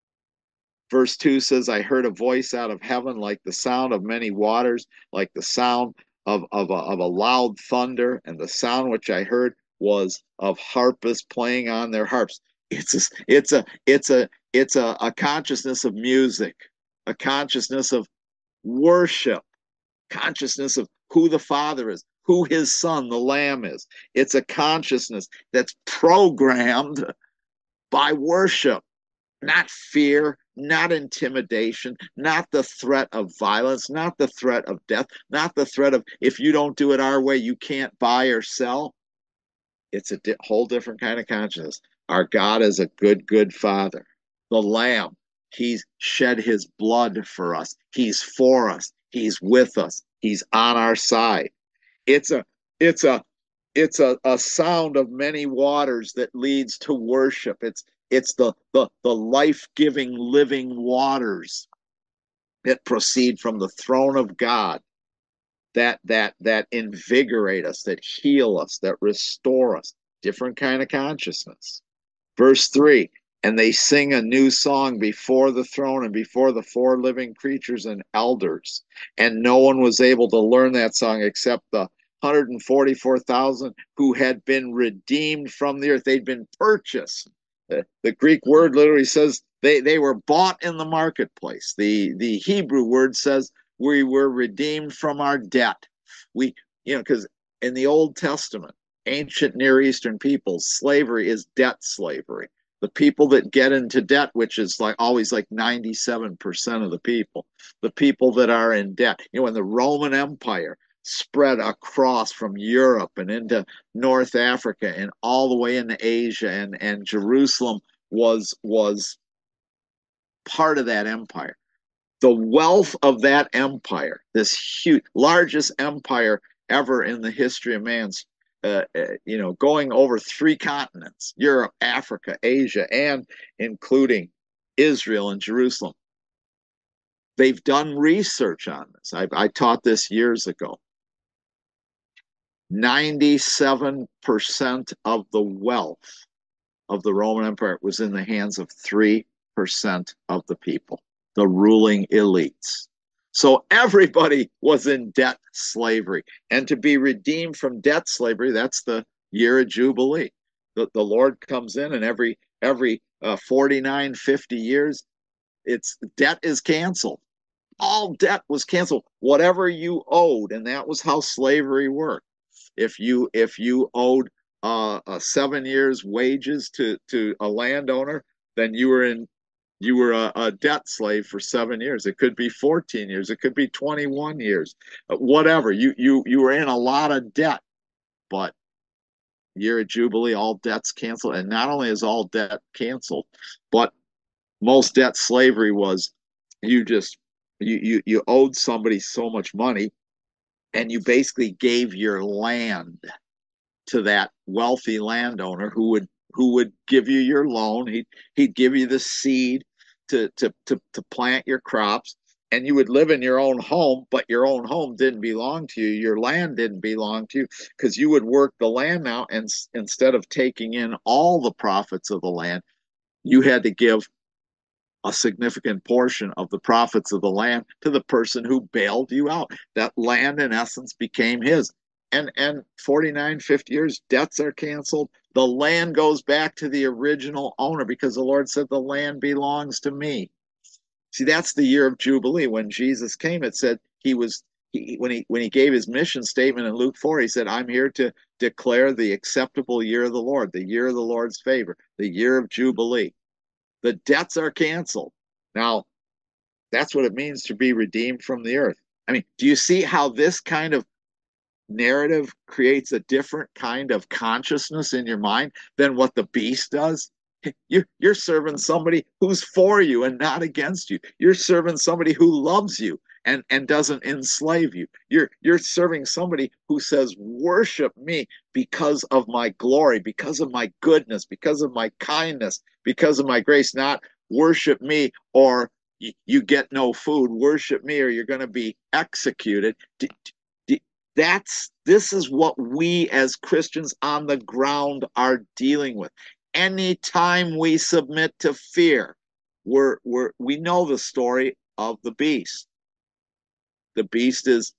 Verse two says, I heard a voice out of heaven like the sound of many waters, like the sound of, of, a, of a loud thunder, and the sound which I heard was of harpists playing on their harps. It's a, it's a, it's a, it's a, a consciousness of music, a consciousness of worship, consciousness of who the Father is, who his Son, the Lamb, is. It's a consciousness that's programmed by worship, not fear, not intimidation, not the threat of violence, not the threat of death, not the threat of if you don't do it our way, you can't buy or sell. It's a di- whole different kind of consciousness. Our God is a good, good Father. The Lamb, he's shed his blood for us. He's for us. He's with us. He's on our side. It's a, it's a, it's a, a sound of many waters that leads to worship. It's it's the the, the life-giving, living waters that proceed from the throne of God, that that that invigorate us, that heal us, that restore us. Different kind of consciousness. Verse three, and they sing a new song before the throne and before the four living creatures and elders. And no one was able to learn that song except the one hundred forty-four thousand who had been redeemed from the earth. They'd been purchased. The, the Greek word literally says they, they were bought in the marketplace. The, the Hebrew word says we were redeemed from our debt. We, you know, because in the Old Testament, ancient Near Eastern peoples, slavery is debt slavery. The people that get into debt, which is like always like ninety-seven percent of the people, the people that are in debt. You know, when the Roman Empire spread across from Europe and into North Africa and all the way into Asia, and, and Jerusalem was was part of that empire. The wealth of that empire, this huge, largest empire ever in the history of man's, uh, uh, you know, going over three continents, Europe, Africa, Asia, and including Israel and Jerusalem. They've done research on this. I, I taught this years ago. ninety-seven percent of the wealth of the Roman Empire was in the hands of three percent of the people, the ruling elites. So everybody was in debt slavery. And to be redeemed from debt slavery, that's the year of Jubilee. The, the Lord comes in, and every every uh, forty-nine, fifty years, it's debt is canceled. All debt was canceled. Whatever you owed, and that was how slavery worked. If you if you owed uh, uh, seven years wages to to a landowner, then you were in you were a, a debt slave for seven years. It could be fourteen years. It could be twenty-one years. Uh, whatever. You you you were in a lot of debt, but year of Jubilee, all debts canceled. And not only is all debt canceled, but most debt slavery was you just you you you owed somebody so much money, and you basically gave your land to that wealthy landowner who would who would give you your loan. He'd he'd give you the seed to to to, to plant your crops, and you would live in your own home, but your own home didn't belong to you. Your land didn't belong to you because you would work the land now, and instead of taking in all the profits of the land, you had to give a significant portion of the profits of the land to the person who bailed you out. That land, in essence, became his. And and forty-nine, fifty years, debts are canceled. The land goes back to the original owner because the Lord said, the land belongs to me. See, that's the year of Jubilee. When Jesus came, it said he was he, when he when he gave his mission statement in Luke four, he said, I'm here to declare the acceptable year of the Lord, the year of the Lord's favor, the year of Jubilee. The debts are canceled. Now, that's what it means to be redeemed from the earth. I mean, do you see how this kind of narrative creates a different kind of consciousness in your mind than what the beast does? You're, you're serving somebody who's for you and not against you. You're serving somebody who loves you and, and doesn't enslave you. You're, you're serving somebody who says, worship me because of my glory, because of my goodness, because of my kindness, because of my grace, not worship me or you get no food, worship me or you're going to be executed. That's this is what we as Christians on the ground are dealing with. Anytime we submit to fear, we're, we're, we know the story of the beast. The beast is,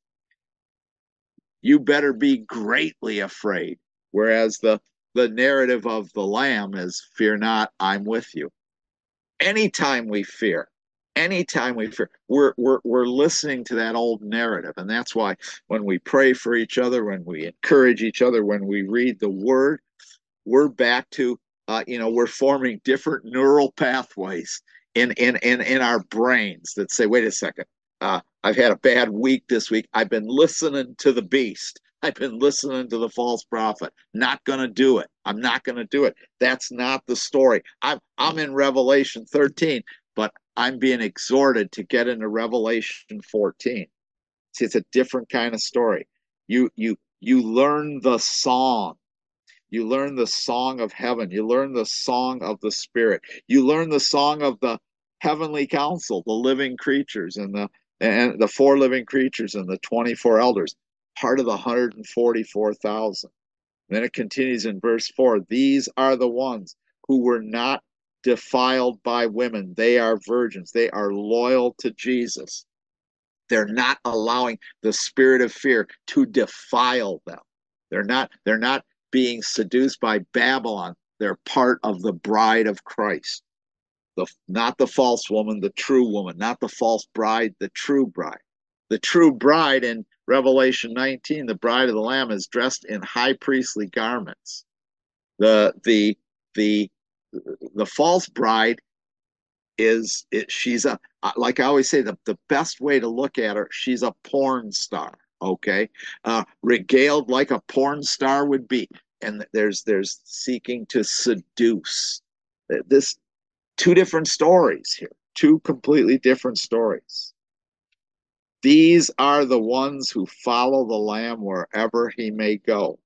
you better be greatly afraid. Whereas the, the narrative of the Lamb is, fear not, I'm with you. Anytime we fear, anytime we fear, we're, we're, we're listening to that old narrative. And that's why when we pray for each other, when we encourage each other, when we read the word, we're back to, uh, you know, we're forming different neural pathways in, in, in, in our brains that say, wait a second, uh, I've had a bad week this week. I've been listening to the beast. I've been listening to the false prophet. Not going to do it. I'm not going to do it. That's not the story. I'm, I'm in Revelation thirteen, but I'm being exhorted to get into Revelation fourteen. See, it's a different kind of story. You, you, you learn the song. You learn the song of heaven. You learn the song of the Spirit. You learn the song of the heavenly council, the living creatures and the and the four living creatures and the twenty-four elders, part of the one hundred forty-four thousand. Then it continues in verse four. These are the ones who were not defiled by women. They are virgins. They are loyal to Jesus. They're not allowing the spirit of fear to defile them. They're not, they're not being seduced by Babylon. They're part of the bride of Christ. The, not the false woman, the true woman, not the false bride, the true bride. The true bride in Revelation nineteen, the bride of the Lamb, is dressed in high priestly garments. The the the the false bride is it, she's a like I always say, the, the best way to look at her, she's a porn star. Okay, uh, regaled like a porn star would be, and there's there's seeking to seduce. This two different stories here, two completely different stories. These are the ones who follow the Lamb wherever he may go.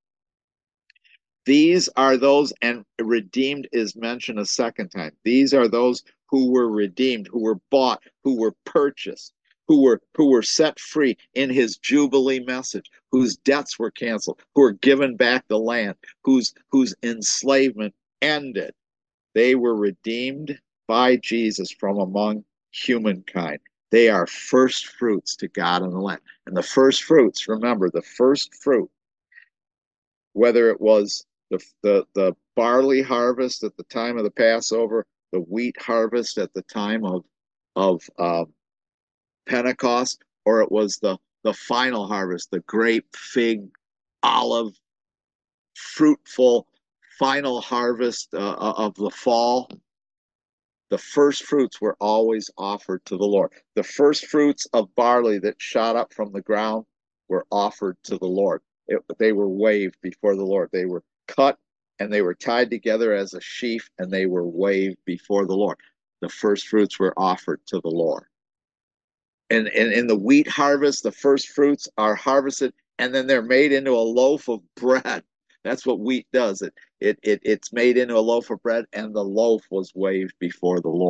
These are those, and redeemed is mentioned a second time. These are those who were redeemed, who were bought, who were purchased, who were who were set free in his Jubilee message, whose debts were canceled, who were given back the land, whose whose enslavement ended. They were redeemed by Jesus from among humankind. They are first fruits to God in the land. And the first fruits, remember, the first fruit, whether it was the, the, the barley harvest at the time of the Passover, the wheat harvest at the time of, of uh, Pentecost, or it was the, the final harvest, the grape, fig, olive, fruitful final harvest uh, of the fall, the first fruits were always offered to the Lord. The first fruits of barley that shot up from the ground were offered to the Lord. It, they were waved before the Lord. They were cut and they were tied together as a sheaf and they were waved before the Lord. The first fruits were offered to the Lord. And, and in the wheat harvest, the first fruits are harvested and then they're made into a loaf of bread. That's what wheat does. It, it, it, it's made into a loaf of bread, and the loaf was waved before the Lord.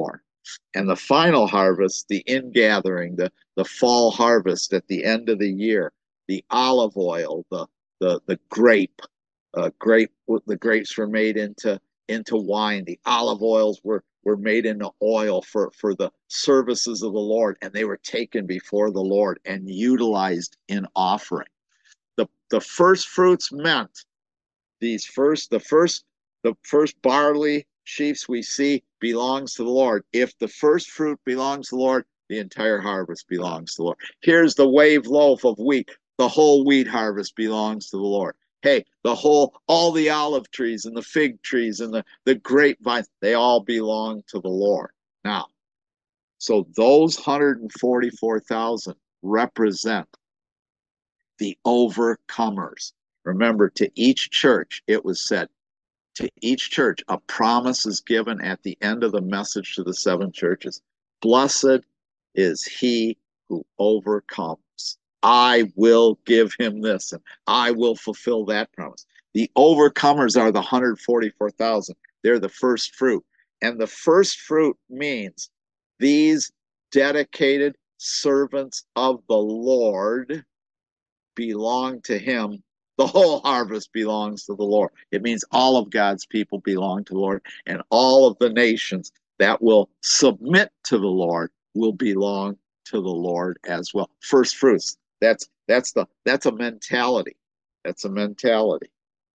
And the final harvest, the ingathering, the, the fall harvest at the end of the year, the olive oil, the the the grape, uh, grape the grapes were made into into wine. The olive oils were were made into oil for for the services of the Lord, and they were taken before the Lord and utilized in offering. The the first fruits meant these first the first the first barley sheaves we see belongs to the Lord. If the first fruit belongs to the Lord, the entire harvest belongs to the Lord. Here's the wave loaf of wheat. The whole wheat harvest belongs to the Lord. Hey, the whole, all the olive trees and the fig trees and the, the grapevines, they all belong to the Lord. Now, so those one hundred forty-four thousand represent the overcomers. Remember, to each church, it was said, to each church, a promise is given at the end of the message to the seven churches. Blessed is he who overcomes. I will give him this, and I will fulfill that promise. The overcomers are the one hundred forty-four thousand. They're the first fruit. And the first fruit means these dedicated servants of the Lord belong to him. The whole harvest belongs to the Lord. It means all of God's people belong to the Lord, and all of the nations that will submit to the Lord will belong to the Lord as well. First fruits. That's that's the that's a mentality. That's a mentality.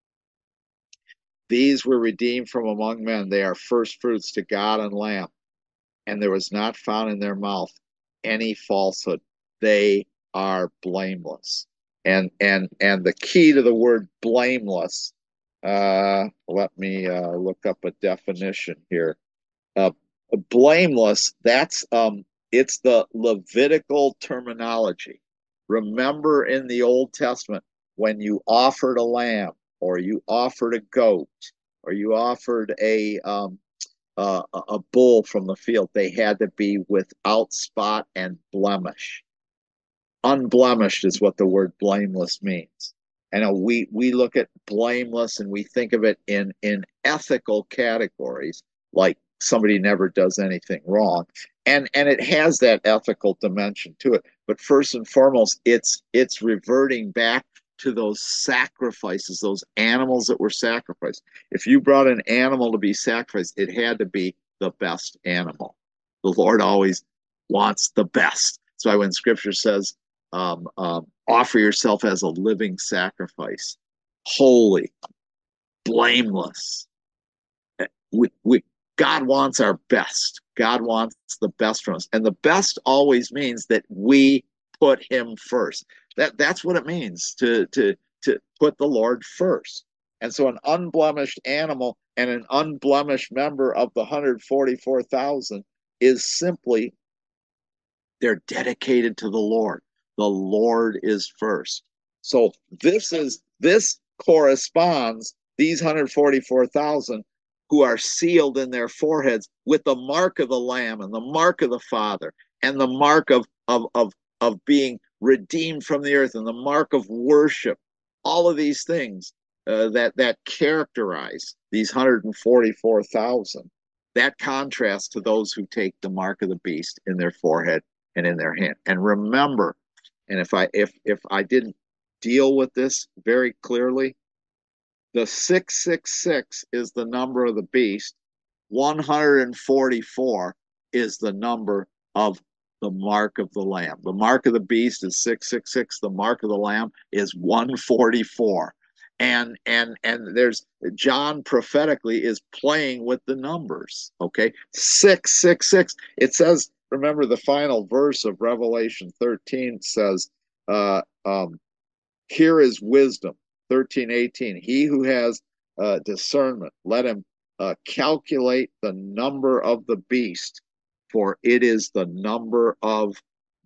These were redeemed from among men. They are first fruits to God and Lamb, and there was not found in their mouth any falsehood. They are blameless. And and and the key to the word blameless, uh, let me uh, look up a definition here. Uh, blameless, that's um, it's the Levitical terminology. Remember in the Old Testament, when you offered a lamb, or you offered a goat, or you offered a um, uh, a bull from the field, they had to be without spot and blemish. Unblemished is what the word blameless means. And we we look at blameless and we think of it in in ethical categories, like somebody never does anything wrong, and and it has that ethical dimension to it. But first and foremost, it's it's reverting back to those sacrifices, those animals that were sacrificed. If you brought an animal to be sacrificed, it had to be the best animal. The Lord always wants the best. That's why when Scripture says, um, um, offer yourself as a living sacrifice, holy, blameless. We, we, God wants our best. God wants the best from us. And the best always means that we put him first. That, that's what it means to, to, to put the Lord first. And so an unblemished animal and an unblemished member of the one hundred forty-four thousand is simply, they're dedicated to the Lord. The Lord is first. So this is this corresponds, these one hundred forty-four thousand who are sealed in their foreheads with the mark of the Lamb and the mark of the Father and the mark of of of, of being redeemed from the earth and the mark of worship. All of these things uh, that that characterize these one hundred forty-four thousand. That contrasts to those who take the mark of the beast in their forehead and in their hand. And remember, and if I if if I didn't deal with this very clearly, the six six six is the number of the beast. one hundred forty-four is the number of the mark of the Lamb. The mark of the beast is six six six. The mark of the Lamb is one forty-four. And and and there's John prophetically is playing with the numbers. Okay, six six six. It says, remember the final verse of Revelation thirteen says, uh, um, here is wisdom. thirteen eighteen. He who has uh, discernment, let him uh, calculate the number of the beast, for it is the number of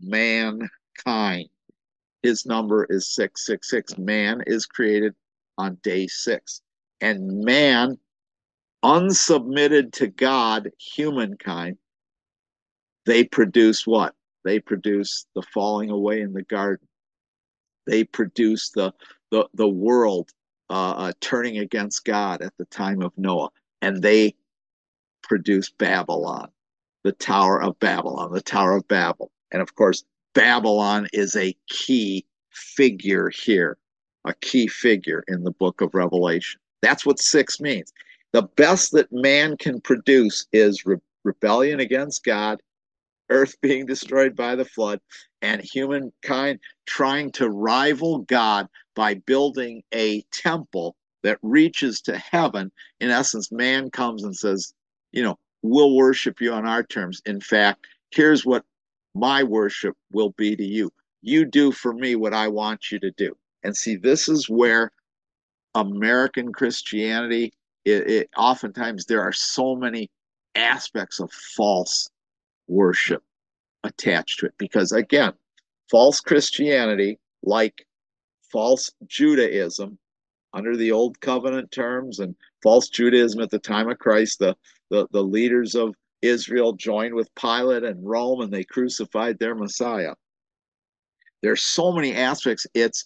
mankind. His number is six six six. Man is created on day six. And man, unsubmitted to God, humankind, they produce what? They produce the falling away in the garden. They produce the the, the world uh, uh, turning against God at the time of Noah. And they produce Babylon. the Tower of Babylon, the Tower of Babel. And of course, Babylon is a key figure here, a key figure in the book of Revelation. That's what six means. The best that man can produce is re- rebellion against God, earth being destroyed by the flood, and humankind trying to rival God by building a temple that reaches to heaven. In essence, man comes and says, you know, we'll worship you on our terms. In fact, here's what my worship will be to you. You do for me what I want you to do. And see, this is where American Christianity, it, it oftentimes there are so many aspects of false worship attached to it. Because again, false Christianity, like false Judaism under the old covenant terms, and false Judaism at the time of Christ, the, the, the leaders of Israel joined with Pilate and Rome and they crucified their Messiah. There's so many aspects. It's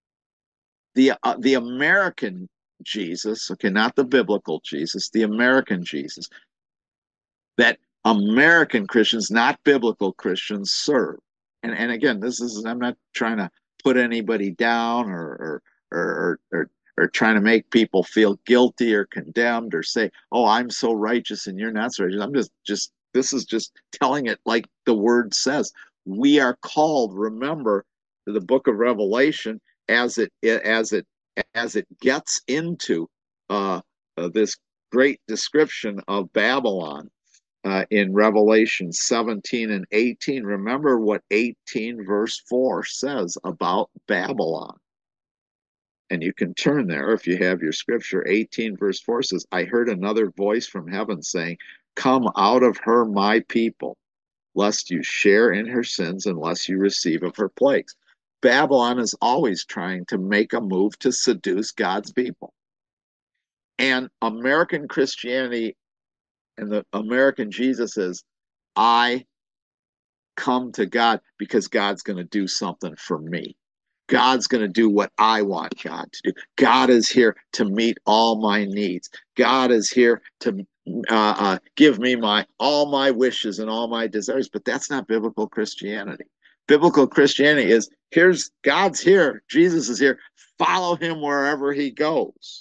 the uh, the American Jesus, okay, not the biblical Jesus, the American Jesus that American Christians, not biblical Christians, serve. And and again, this is I'm not trying to put anybody down or or or or, or trying to make people feel guilty or condemned or say, "Oh, I'm so righteous and you're not so righteous." I'm just just this is just telling it like the word says. We are called, remember, to the book of Revelation as it as it as it gets into uh, uh, this great description of Babylon uh, in Revelation seventeen and eighteen. Remember what eighteen verse four says about Babylon. And you can turn there if you have your scripture. eighteen verse four says, I heard another voice from heaven saying, come out of her, my people, lest you share in her sins, unless you receive of her plagues. Babylon is always trying to make a move to seduce God's people. And American Christianity and the American Jesus is, I come to God because God's going to do something for me. God's going to do what I want God to do. God is here to meet all my needs. God is here to uh, uh, give me my all my wishes and all my desires. But that's not biblical Christianity. Biblical Christianity is here's God's here. Jesus is here. Follow him wherever he goes.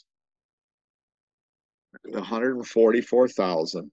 The one hundred forty-four thousand.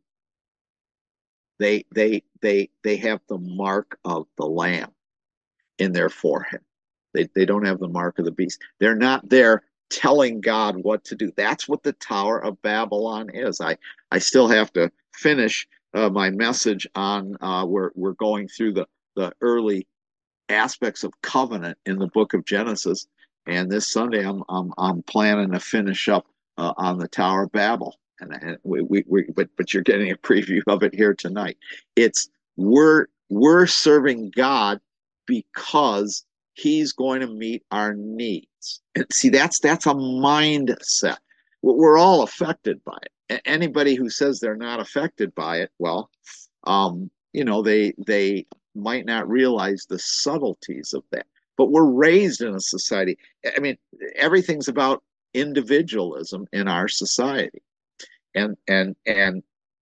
They they they they have the mark of the Lamb in their forehead. They they don't have the mark of the beast. They're not there telling God what to do. That's what the Tower of Babylon is. I I still have to finish uh, my message on uh, we're we're going through the the early aspects of covenant in the book of Genesis, and this Sunday I'm I'm I'm planning to finish up uh, on the Tower of Babel. And, and we, we, we but but you're getting a preview of it here tonight. It's we're we're serving God because he's going to meet our needs. And see, that's that's a mindset. We're all affected by it. Anybody who says they're not affected by it, well, um, you know, they they might not realize the subtleties of that. But we're raised in a society. I mean, everything's about individualism in our society. And and and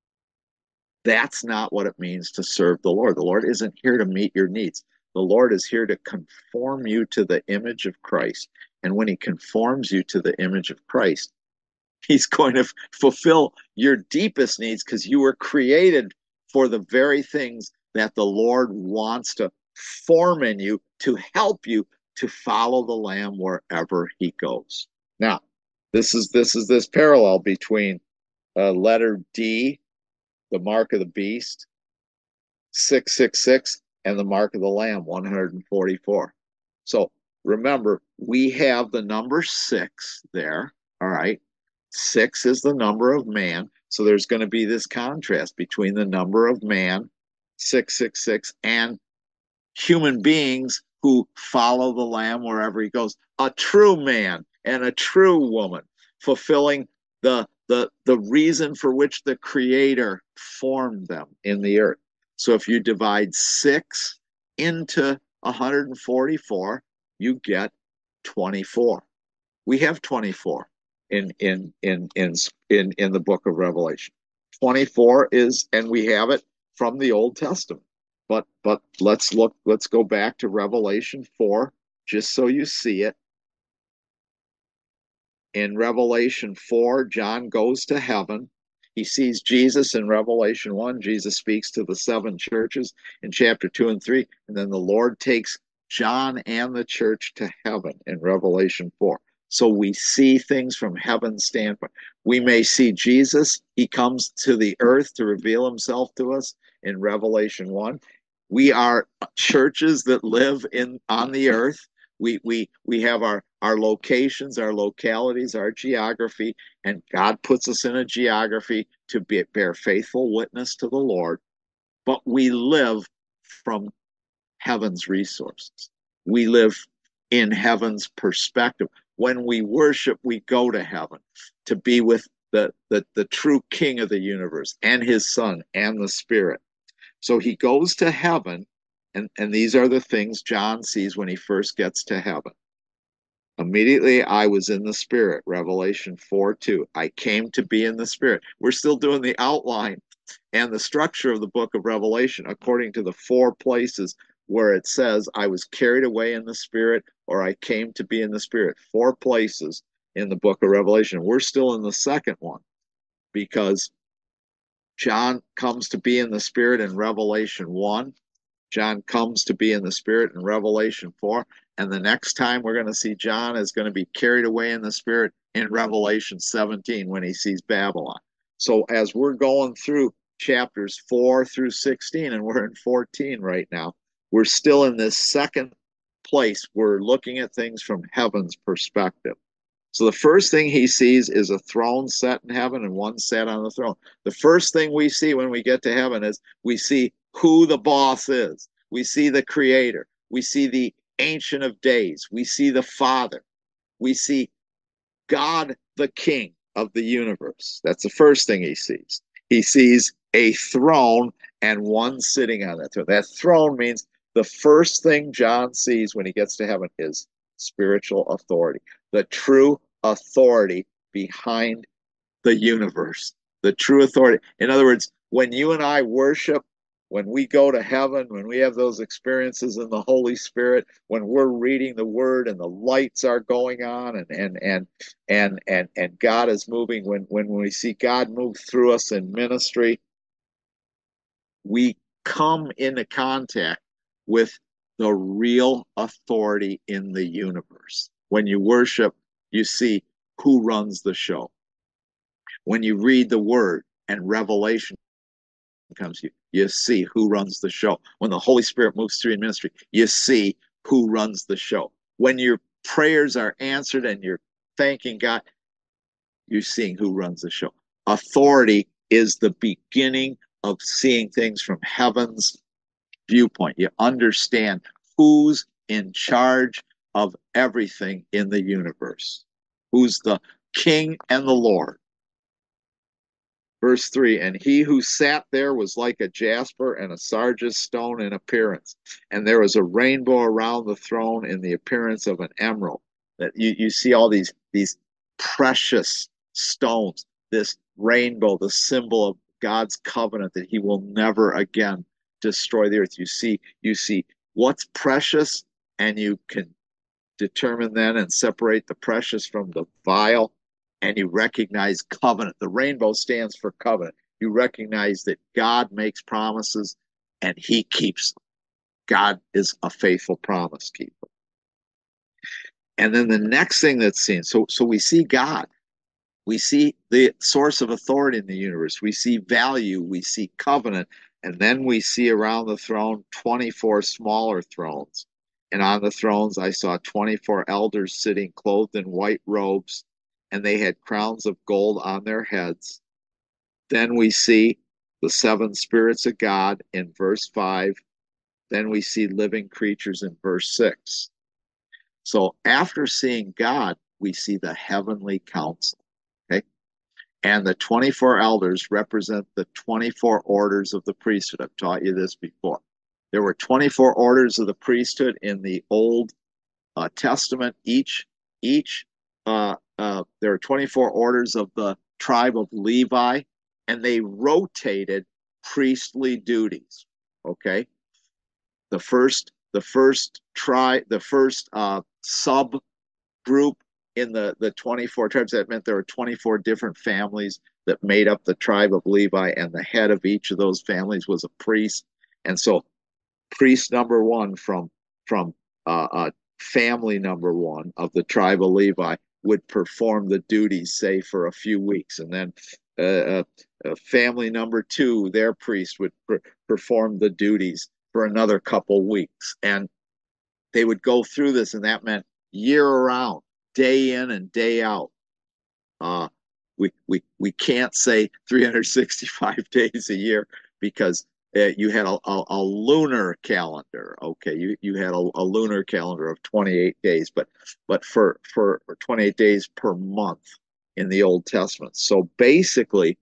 that's not what it means to serve the Lord. The Lord isn't here to meet your needs. The Lord is here to conform you to the image of Christ. And when he conforms you to the image of Christ, he's going to fulfill your deepest needs because you were created for the very things that the Lord wants to form in you to help you to follow the Lamb wherever he goes. Now, this is this is this parallel between uh, letter D, the mark of the beast, six six six, and the mark of the Lamb, one hundred forty-four. So remember, we have the number six there. All right. Six is the number of man. So there's going to be this contrast between the number of man, six six six, and human beings who follow the Lamb wherever he goes. A true man and a true woman, fulfilling the the the reason for which the Creator formed them in the earth. So if you divide six into one hundred forty-four, you get twenty-four. We have twenty-four in in in in in in the book of Revelation. twenty-four is, and we have it from the Old Testament. But but let's look, let's go back to Revelation four, just so you see it. In Revelation four, John goes to heaven. He sees Jesus in Revelation one. Jesus speaks to the seven churches in chapter two and three. And then the Lord takes John and the church to heaven in Revelation four. So we see things from heaven's standpoint. We may see Jesus. He comes to the earth to reveal himself to us in Revelation one. We are churches that live in on the earth. We we we have our our locations, our localities, our geography, and God puts us in a geography to be, bear faithful witness to the Lord. But we live from heaven's resources. We live in heaven's perspective. When we worship, we go to heaven to be with the, the, the true King of the universe and his Son and the Spirit. So he goes to heaven, and, and these are the things John sees when he first gets to heaven. Immediately I was in the Spirit, Revelation four two. I came to be in the Spirit. We're still doing the outline and the structure of the book of Revelation according to the four places where it says, I was carried away in the Spirit, or I came to be in the Spirit. Four places in the book of Revelation. We're still in the second one because John comes to be in the Spirit in Revelation one. John comes to be in the Spirit in Revelation four. And the next time we're going to see John is going to be carried away in the Spirit in Revelation seventeen when he sees Babylon. So as we're going through chapters four through sixteen, and we're in fourteen right now, we're still in this second place. We're looking at things from heaven's perspective. So the first thing he sees is a throne set in heaven and one sat on the throne. The first thing we see when we get to heaven is we see who the boss is. We see the creator. We see the Ancient of Days. We see the Father. We see God, the King of the universe. That's the first thing he sees. He sees a throne and one sitting on that throne. That throne means the first thing John sees when he gets to heaven is spiritual authority, the true authority behind the universe, the true authority. In other words, when you and I worship, when we go to heaven, when we have those experiences in the Holy Spirit, when we're reading the Word and the lights are going on and and and and and, and God is moving, when when we see God move through us in ministry, we come into contact with the real authority in the universe. When you worship, you see who runs the show. When you read the Word and revelation comes, you you see who runs the show. When the Holy Spirit moves through in ministry, you see who runs the show. When your prayers are answered and you're thanking God, you're seeing who runs the show. Authority is the beginning of seeing things from heaven's viewpoint. You understand who's in charge of everything in the universe, who's the King and the Lord. Verse three, and he who sat there was like a jasper and a sardius stone in appearance. And there was a rainbow around the throne in the appearance of an emerald. That you, you see all these, these precious stones, this rainbow, the symbol of God's covenant that he will never again destroy the earth. You see, you see what's precious, and you can determine then and separate the precious from the vile. And you recognize covenant. The rainbow stands for covenant. You recognize that God makes promises and he keeps them. God is a faithful promise keeper. And then the next thing that's seen, so, so we see God. We see the source of authority in the universe. We see value. We see covenant. And then we see around the throne twenty-four smaller thrones. And on the thrones I saw twenty-four elders sitting clothed in white robes, and they had crowns of gold on their heads. Then we see the seven spirits of God in verse five. Then we see living creatures in verse six. So after seeing God, we see the heavenly council. Okay? And the twenty-four elders represent the twenty-four orders of the priesthood. I've taught you this before. There were twenty-four orders of the priesthood in the Old uh, Testament. Each, each uh, Uh, there are twenty-four orders of the tribe of Levi, and they rotated priestly duties. Okay, the first the first tri the first uh, sub group in the the twenty-four tribes. That meant there were twenty-four different families that made up the tribe of Levi, and the head of each of those families was a priest. And so priest number one from from uh, uh, family number one of the tribe of Levi would perform the duties, say, for a few weeks, and then uh, uh, uh, family number two, their priest would per perform the duties for another couple weeks, and they would go through this, and that meant year round, day in and day out. Uh, we we we can't say three hundred sixty-five days a year because uh, you had a, a, a lunar calendar. Okay, you you had a, a lunar calendar of twenty-eight days, but but for for twenty-eight days per month in the Old Testament. So basically,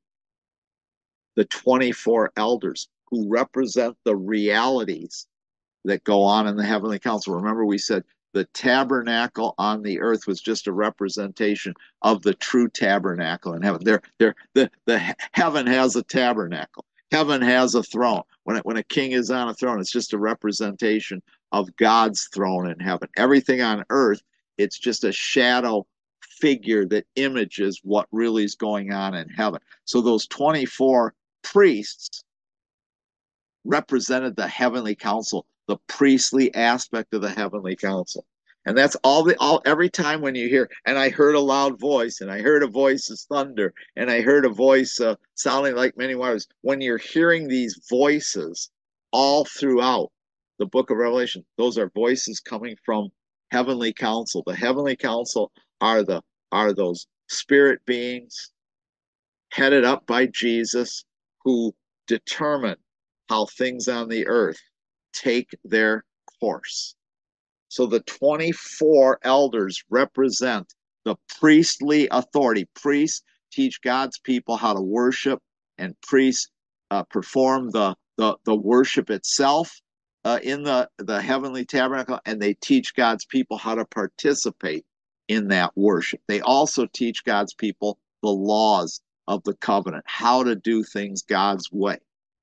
the twenty-four elders who represent the realities that go on in the heavenly council. Remember, we said the tabernacle on the earth was just a representation of the true tabernacle in heaven. There, there, the, the heaven has a tabernacle. Heaven has a throne. When it, when a king is on a throne, it's just a representation of God's throne in heaven. Everything on earth, it's just a shadow figure that images what really is going on in heaven. So those twenty-four priests represented the heavenly council, the priestly aspect of the heavenly council. And that's all the all every time when you hear, and I heard a loud voice, and I heard a voice as thunder, and I heard a voice uh, sounding like many waters. When you're hearing these voices all throughout the book of Revelation, those are voices coming from heavenly council. The heavenly council are the are those spirit beings headed up by Jesus who determine how things on the earth take their course. So the twenty-four elders represent the priestly authority. Priests teach God's people how to worship, and priests uh, perform the, the, the worship itself uh, in the, the heavenly tabernacle, and they teach God's people how to participate in that worship. They also teach God's people the laws of the covenant, how to do things God's way.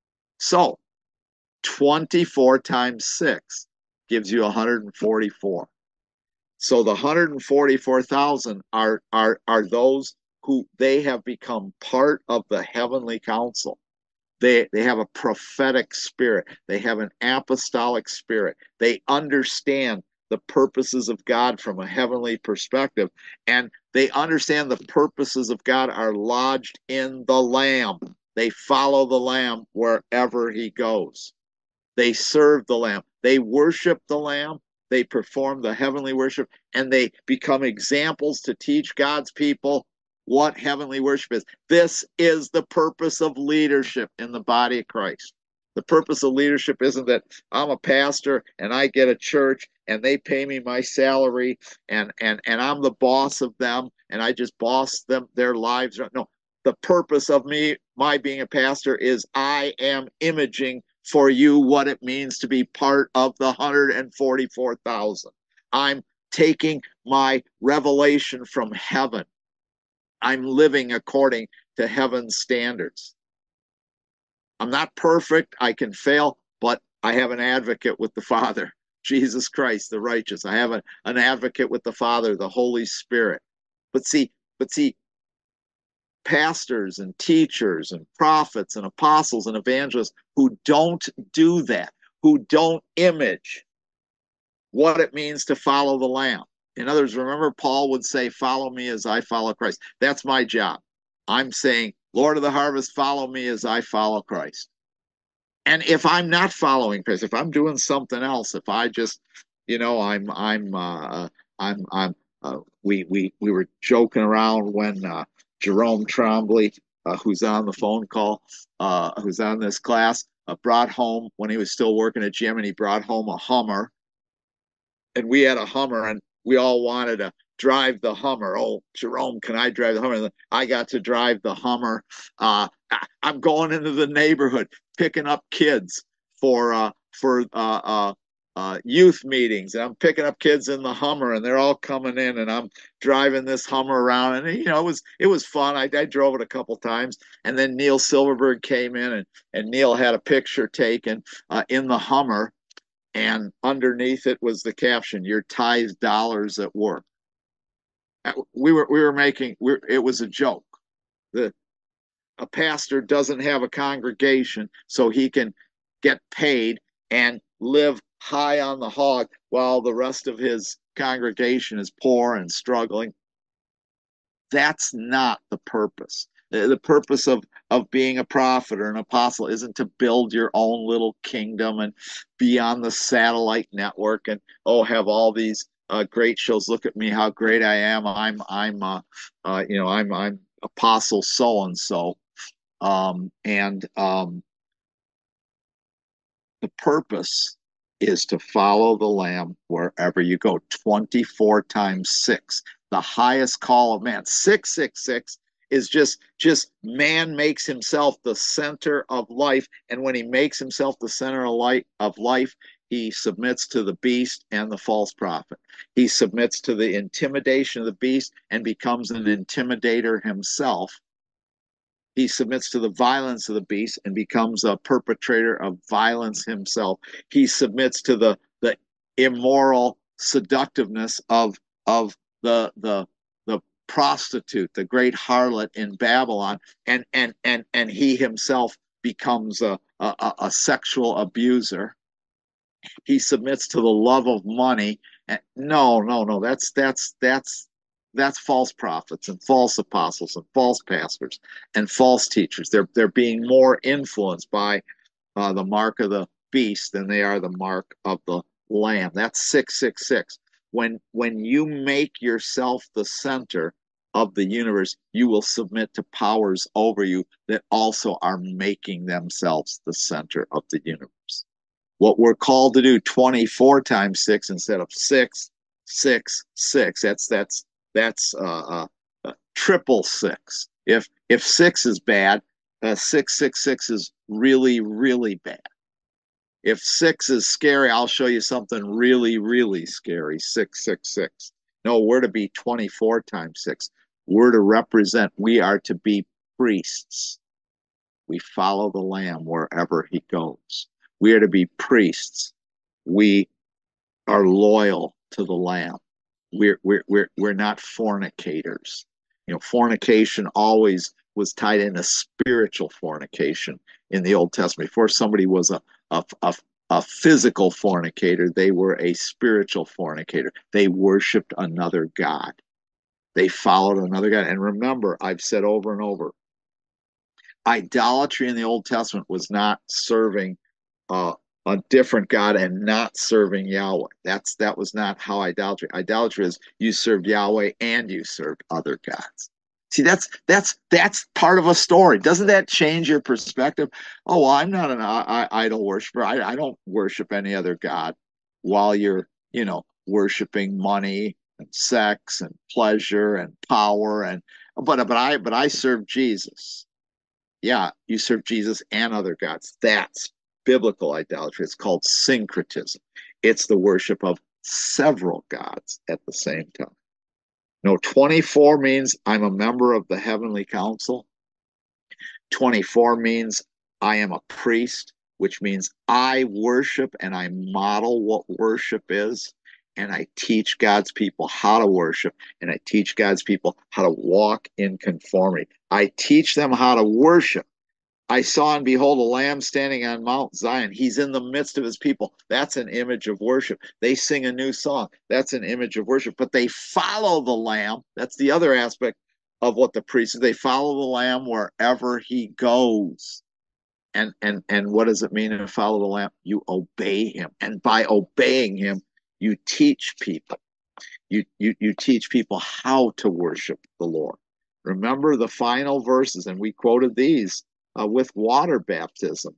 So twenty-four times six gives you one hundred forty-four. So the one hundred forty-four thousand are, are, are those who they have become part of the heavenly council. They, they have a prophetic spirit. They have an apostolic spirit. They understand the purposes of God from a heavenly perspective, and they understand the purposes of God are lodged in the Lamb. They follow the Lamb wherever he goes. They serve the Lamb. They worship the Lamb. They perform the heavenly worship, and they become examples to teach God's people what heavenly worship is. This is the purpose of leadership in the body of Christ. The purpose of leadership isn't that I'm a pastor and I get a church and they pay me my salary and, and, and I'm the boss of them and I just boss them their lives. No, the purpose of me, my being a pastor, is I am imaging for you what it means to be part of the one hundred forty-four thousand. I'm taking my revelation from heaven. I'm living according to heaven's standards. I'm not perfect. I can fail, but I have an advocate with the Father, Jesus Christ, the righteous. I have a, an advocate with the Father, the Holy Spirit. But see, but see, pastors and teachers and prophets and apostles and evangelists who don't do that, who don't image what it means to follow the Lamb. In other words, remember Paul would say, follow me as I follow Christ. That's my job. I'm saying, Lord of the harvest, follow me as I follow Christ. And if I'm not following Christ, if I'm doing something else, if I just, you know, I'm, I'm, uh, I'm, I'm, uh, we, we, we were joking around when uh, Jerome Trombley, uh, who's on the phone call, uh, who's on this class, uh, brought home, when he was still working at G M, and he brought home a Hummer. And we had a Hummer, and we all wanted to drive the Hummer. Oh, Jerome, can I drive the Hummer? And I got to drive the Hummer. Uh, I'm going into the neighborhood, picking up kids for uh, for uh, uh, uh, youth meetings. And I'm picking up kids in the Hummer, and they're all coming in, and I'm driving this Hummer around, and you know it was it was fun. I, I drove it a couple times, and then Neil Silverberg came in, and and Neil had a picture taken uh, in the Hummer, and underneath it was the caption, "Your tithe dollars at work." We were we were making we it was a joke. The A pastor doesn't have a congregation so he can get paid and live high on the hog while the rest of his congregation is poor and struggling. That's not the purpose. The purpose of, of being a prophet or an apostle isn't to build your own little kingdom and be on the satellite network and oh have all these uh, great shows. Look at me, how great I am. I'm I'm uh, uh, you know I'm I'm apostle so and so. Um, and um, the purpose is to follow the Lamb wherever you go. twenty-four times six, the highest call of man. six six six is just just man makes himself the center of life, and when he makes himself the center of life of life, he submits to the beast and the false prophet. He submits to the intimidation of the beast and becomes an intimidator himself. He submits to the violence of the beast and becomes a perpetrator of violence himself. He submits to the the immoral seductiveness of of the the the prostitute, the great harlot in Babylon, and and and and he himself becomes a a, a sexual abuser. He submits to the love of money. And no, no, no. That's that's that's that's false prophets and false apostles and false pastors and false teachers. They're they're being more influenced by uh, the mark of the beast than they are the mark of the lamb. That's six six six. When when you make yourself the center of the universe, you will submit to powers over you that also are making themselves the center of the universe. What we're called to do twenty-four times six instead of six, six, six. That's that's that's uh, uh, uh, triple six. If if six is bad, uh, six six six is really really bad. If six is scary, I'll show you something really really scary. Six six six. No, we're to be twenty-four times six. We're to represent. We are to be priests. We follow the Lamb wherever he goes. We are to be priests. We are loyal to the Lamb. We're we're we're we're not fornicators. You know, fornication always was tied into spiritual fornication in the Old Testament. Before somebody was a a, a a physical fornicator, they were a spiritual fornicator. They worshipped another god. They followed another god. And remember, I've said over and over, idolatry in the Old Testament was not serving uh, a different God and not serving Yahweh. That's that was not how idolatry. Idolatry is you served Yahweh and you served other gods. See, that's that's that's part of a story. Doesn't that change your perspective? Oh, well, I'm not an I, I, idol worshiper. I, I don't worship any other god. While you're, you know, worshiping money and sex and pleasure and power and but but I but I serve Jesus. Yeah, you serve Jesus and other gods. That's biblical idolatry. It's called syncretism. It's the worship of several gods at the same time. No, twenty-four means I'm a member of the heavenly council. twenty-four means I am a priest, which means I worship and I model what worship is. And I teach God's people how to worship, and I teach God's people how to walk in conformity. I teach them how to worship. I saw and behold a lamb standing on Mount Zion. He's in the midst of his people. That's an image of worship. They sing a new song. That's an image of worship. But they follow the lamb. That's the other aspect of what the priest is. They follow the lamb wherever he goes. And and and what does it mean to follow the lamb? You obey him. And by obeying him, you teach people. You you you teach people how to worship the Lord. Remember the final verses, and we quoted these uh, with water baptism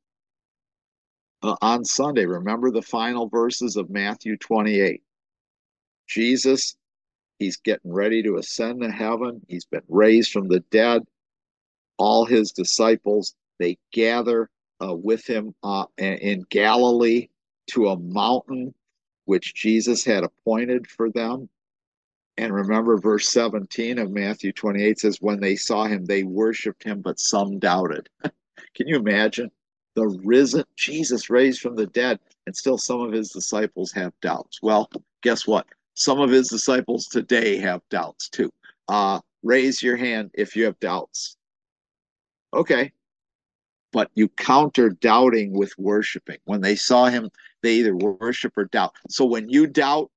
uh, on Sunday. Remember the final verses of Matthew twenty-eight. Jesus, he's getting ready to ascend to heaven. He's been raised from the dead. All his disciples, they gather uh, with him uh, in Galilee to a mountain which Jesus had appointed for them. And remember, verse seventeen of Matthew twenty-eight says, when they saw him, they worshiped him, but some doubted. Can you imagine? The risen Jesus raised from the dead, and still some of his disciples have doubts. Well, guess what? Some of his disciples today have doubts too. Uh, raise your hand if you have doubts. Okay. But you counter doubting with worshiping. When they saw him, they either worship or doubt. So when you doubt,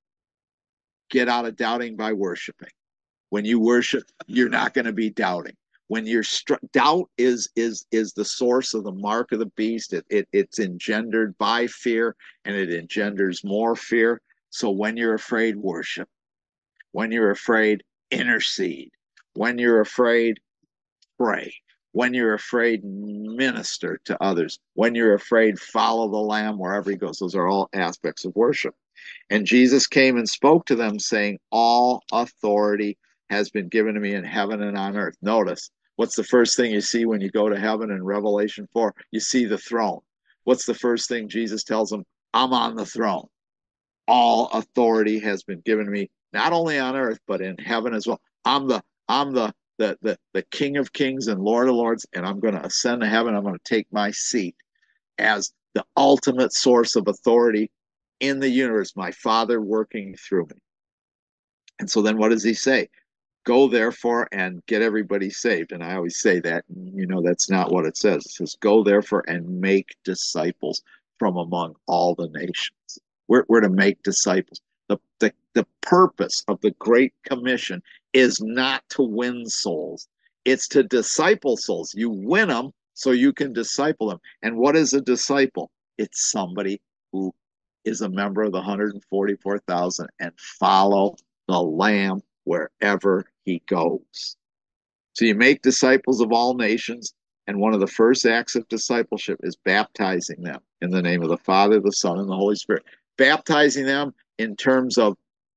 get out of doubting by worshiping. When you worship, you're not going to be doubting. When you're str- doubt is is is the source of the mark of the beast. It, it it's engendered by fear, and it engenders more fear. So when you're afraid, worship. When you're afraid, intercede. When you're afraid, pray. When you're afraid, minister to others. When you're afraid, follow the Lamb wherever he goes. Those are all aspects of worship. And Jesus came and spoke to them, saying, all authority has been given to me in heaven and on earth. Notice, what's the first thing you see when you go to heaven in Revelation four? You see the throne. What's the first thing Jesus tells them? I'm on the throne. All authority has been given to me, not only on earth, but in heaven as well. I'm the I'm the the the, the King of Kings and Lord of Lords, and I'm going to ascend to heaven. I'm going to take my seat as the ultimate source of authority in the universe, my Father working through me. And so then what does he say? Go therefore and get everybody saved. And I always say that, you know, that's not what it says. It says, go therefore and make disciples from among all the nations. We're, we're to make disciples. The, the, the purpose of the Great Commission is not to win souls. It's to disciple souls. You win them so you can disciple them. And what is a disciple? It's somebody who is a member of the one hundred forty-four thousand and follow the Lamb wherever he goes. So you make disciples of all nations, and one of the first acts of discipleship is baptizing them in the name of the Father, the Son, and the Holy Spirit. Baptizing them in terms of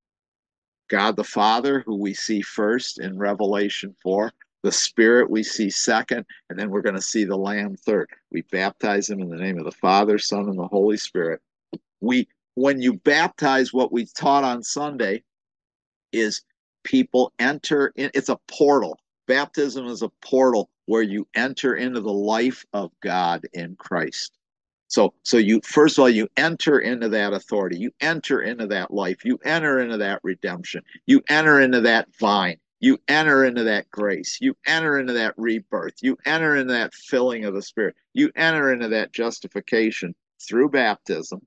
God the Father, who we see first in Revelation four, the Spirit we see second, and then we're going to see the Lamb third. We baptize them in the name of the Father, Son, and the Holy Spirit. We, when you baptize, what we taught on Sunday is people enter in, it's a portal. Baptism is a portal where you enter into the life of God in Christ. So, so you, first of all, you enter into that authority. You enter into that life. You enter into that redemption. You enter into that vine. You enter into that grace. You enter into that rebirth. You enter into that filling of the Spirit. You enter into that justification through baptism,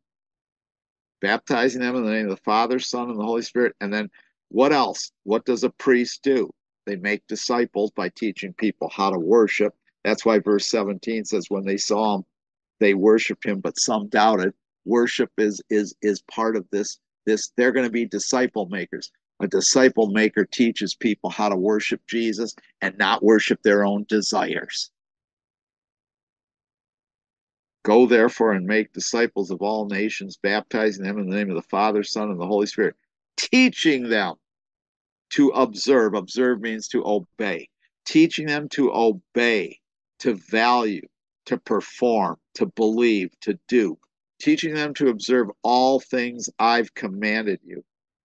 baptizing them in the name of the Father, Son, and the Holy Spirit. And then what else? What does a priest do? They make disciples by teaching people how to worship. That's why verse seventeen says, when they saw him, they worshiped him, but some doubted. Worship is is is part of this. This they're going to be disciple makers. A disciple maker teaches people how to worship Jesus and not worship their own desires. Go therefore and make disciples of all nations, baptizing them in the name of the Father, Son, and the Holy Spirit, teaching them to observe. Observe means to obey. Teaching them to obey, to value, to perform, to believe, to do. Teaching them to observe all things I've commanded you.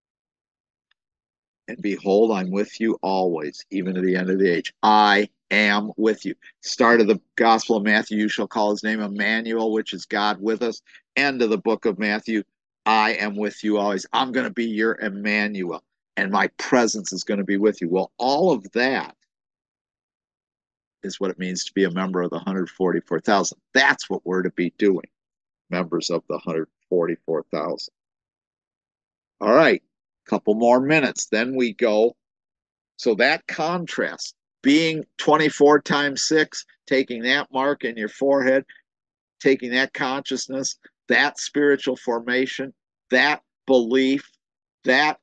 And behold, I'm with you always, even to the end of the age. I am with you. Start of the Gospel of Matthew, you shall call his name Emmanuel, which is God with us. End of the book of Matthew, I am with you always. I'm going to be your Emmanuel, and my presence is going to be with you. Well, all of that is what it means to be a member of the one hundred forty-four thousand. That's what we're to be doing, members of the one hundred forty-four thousand. All right, a couple more minutes, then we go. So that contrast, being twenty-four times six, taking that mark in your forehead, taking that consciousness, that spiritual formation, that belief, that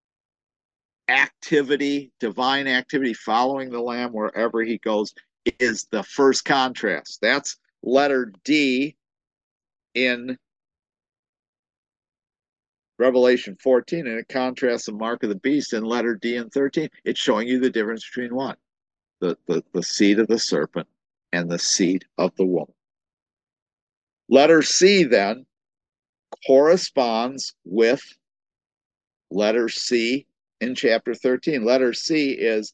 activity, divine activity, following the Lamb wherever he goes, is the first contrast. That's letter D in Revelation fourteen, and it contrasts the mark of the beast in letter D in thirteen. It's showing you the difference between what? The, the, the seed of the serpent and the seed of the woman. Letter C then corresponds with letter C in chapter thirteen. Letter C is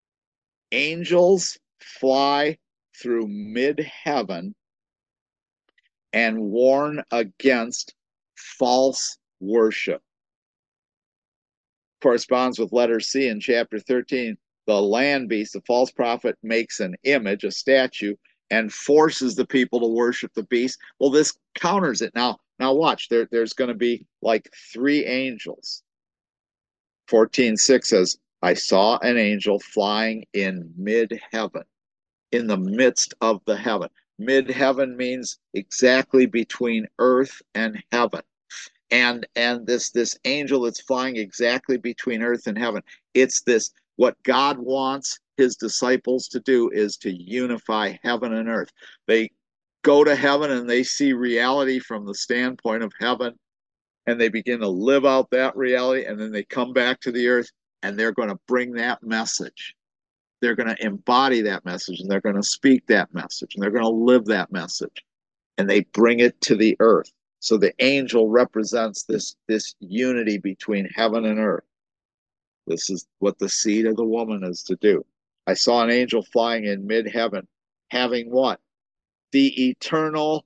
angels fly through mid-heaven and warn against false worship. Corresponds with letter C in chapter thirteen. The land beast, the false prophet, makes an image, a statue, and forces the people to worship the beast. Well, this counters it. Now, now watch. There, there's going to be like three angels. fourteen six says, I saw an angel flying in mid-heaven, in the midst of the heaven. Mid-heaven means exactly between earth and heaven. And and this this angel that's flying exactly between earth and heaven. It's this, what God wants his disciples to do is to unify heaven and earth. They go to heaven and they see reality from the standpoint of heaven, and they begin to live out that reality, and then they come back to the earth and they're going to bring that message. They're going to embody that message, and they're going to speak that message, and they're going to live that message, and they bring it to the earth. So the angel represents this, this unity between heaven and earth. This is what the seed of the woman is to do. I saw an angel flying in mid-heaven, having what? The eternal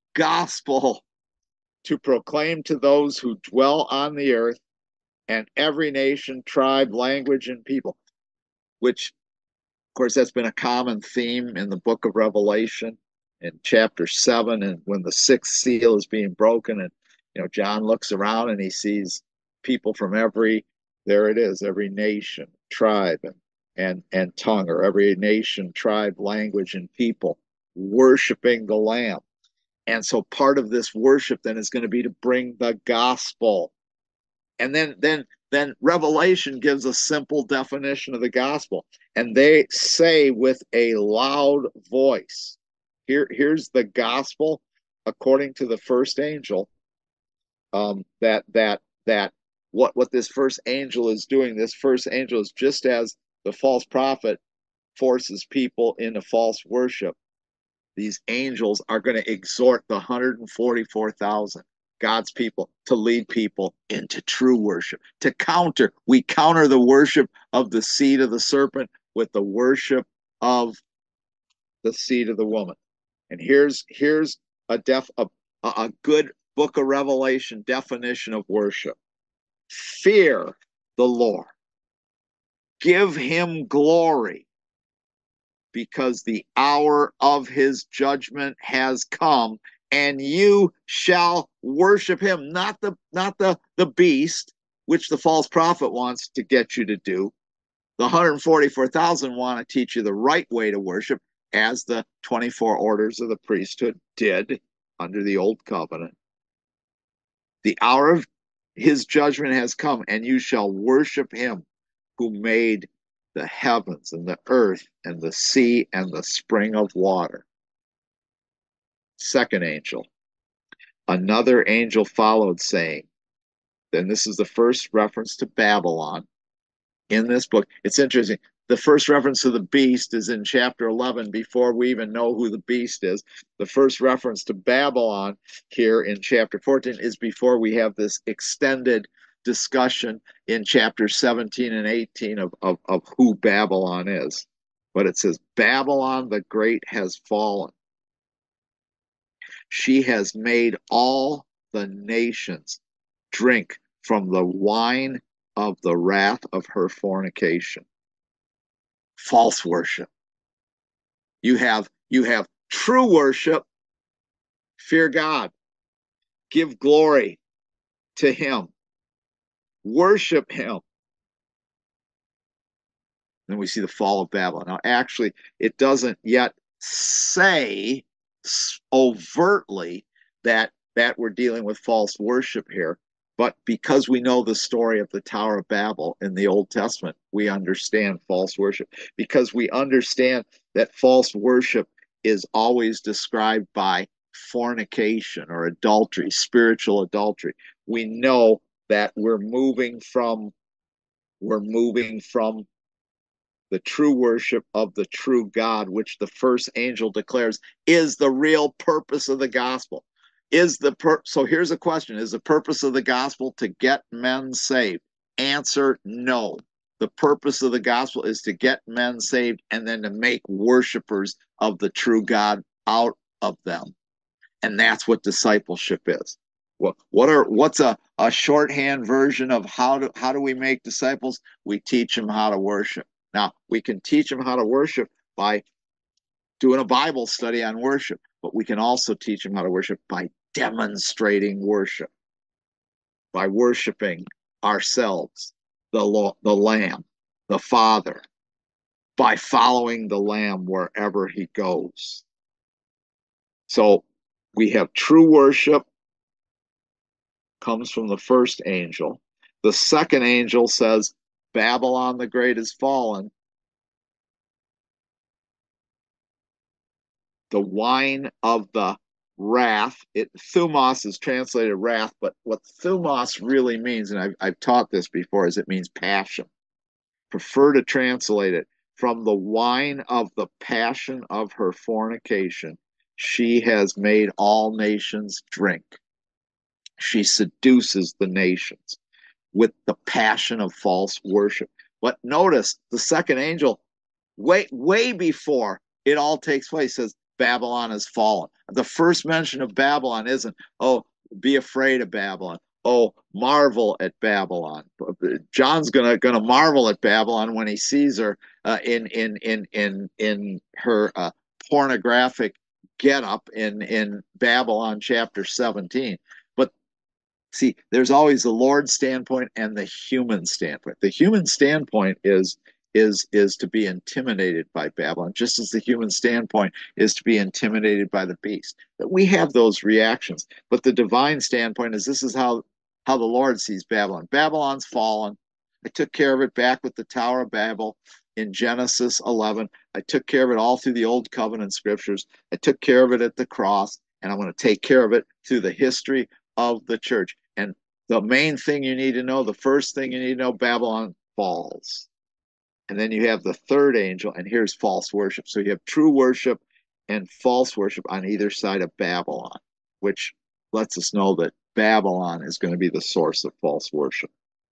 gospel to proclaim to those who dwell on the earth, and every nation, tribe, language, and people, which, of course, that's been a common theme in the book of Revelation in chapter seven, and when the sixth seal is being broken, and you know, John looks around and he sees people from every, there it is, every nation, tribe, and and and tongue, or every nation, tribe, language, and people worshiping the Lamb. And so part of this worship then is going to be to bring the gospel. And then then then Revelation gives a simple definition of the gospel. And they say with a loud voice, Here, here's the gospel according to the first angel. Um, that that that what what this first angel is doing. This first angel is, just as the false prophet forces people into false worship, these angels are going to exhort the one hundred forty-four thousand God's people to lead people into true worship. To counter, we counter the worship of the seed of the serpent with the worship of the seed of the woman. And here's here's a def a, a good book of Revelation definition of worship. Fear the Lord. Give him glory, because the hour of his judgment has come, and you shall worship him. Not the not the, the beast, which the false prophet wants to get you to do. The one hundred forty-four thousand want to teach you the right way to worship, as the twenty-four orders of the priesthood did under the old covenant. The hour of his judgment has come, and you shall worship him who made the heavens and the earth and the sea and the spring of water. Second angel. Another angel followed, saying, then this is the first reference to Babylon in this book. It's interesting. The first reference to the beast is in chapter eleven, before we even know who the beast is. The first reference to Babylon here in chapter fourteen is before we have this extended discussion in chapters seventeen and eighteen of, of, of who Babylon is. But it says, Babylon the Great has fallen. She has made all the nations drink from the wine of the wrath of her fornication. False worship. You have you have true worship. Fear God. Give glory to him. Worship him. Then we see the fall of Babylon. Now, actually, it doesn't yet say overtly that that we're dealing with false worship here. But because we know the story of the Tower of Babel in the Old Testament, we understand false worship. Because we understand that false worship is always described by fornication or adultery, spiritual adultery. We know that we're moving from we're moving from the true worship of the true God, which the first angel declares is the real purpose of the gospel. Is the per so here's a question. Is the purpose of the gospel to get men saved? Answer, no. The purpose of the gospel is to get men saved and then to make worshipers of the true God out of them. And that's what discipleship is. What what are what's a, a shorthand version of how do how do we make disciples? We teach them how to worship. Now, we can teach them how to worship by doing a Bible study on worship, but we can also teach them how to worship by demonstrating worship, by worshiping ourselves, the, the Lamb, the Father, by following the Lamb wherever he goes. So we have true worship comes from the first angel. The second angel says, Babylon the Great is fallen. The wine of the wrath. It thumos is translated wrath, but what thumos really means, and I've, I've taught this before, is it means passion. Prefer to translate it from the wine of the passion of her fornication. She has made all nations drink. She seduces the nations with the passion of false worship. But notice the second angel, way, way before it all takes place, says, Babylon has fallen. The first mention of Babylon isn't, oh, be afraid of Babylon. Oh, marvel at Babylon. John's gonna gonna marvel at Babylon when he sees her uh, in in in in in her uh, pornographic getup in in Babylon chapter seventeen. But see, there's always the Lord's standpoint and the human standpoint. The human standpoint is is is to be intimidated by Babylon, just as the human standpoint is to be intimidated by the beast. But we have those reactions. But the divine standpoint is this is how how the Lord sees Babylon. Babylon's fallen. I took care of it back with the Tower of Babel in Genesis eleven. I took care of it all through the Old Covenant scriptures. I took care of it at the cross, and I'm going to take care of it through the history of the church. And the main thing you need to know, the first thing you need to know, Babylon falls. And then you have the third angel, and here's false worship. So you have true worship and false worship on either side of Babylon, which lets us know that Babylon is going to be the source of false worship.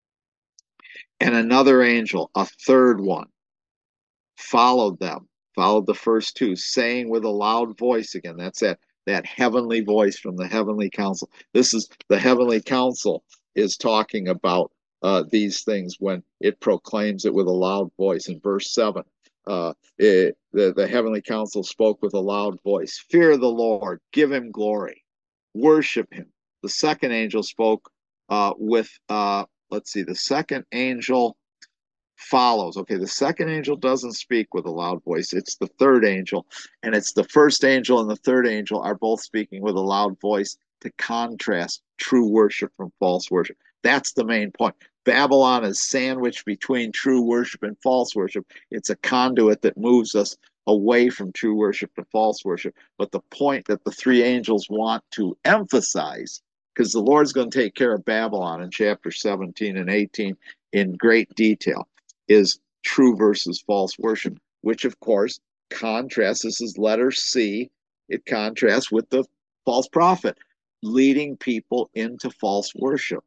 And another angel, a third one, followed them, followed the first two, saying with a loud voice again. That's that, that heavenly voice from the heavenly council. This is the heavenly council is talking about uh, these things when it proclaims it with a loud voice. In verse seven, uh, it, the, the heavenly council spoke with a loud voice. Fear the Lord, give him glory, worship him. The second angel spoke uh, with, uh, let's see, the second angel follows. Okay, the second angel doesn't speak with a loud voice. It's the third angel, and it's the first angel and the third angel are both speaking with a loud voice to contrast true worship from false worship. That's the main point. Babylon is sandwiched between true worship and false worship. It's a conduit that moves us away from true worship to false worship. But the point that the three angels want to emphasize, because the Lord's going to take care of Babylon in chapter seventeen and eighteen in great detail, is true versus false worship, which of course contrasts, this is letter C, it contrasts with the false prophet, leading people into false worship.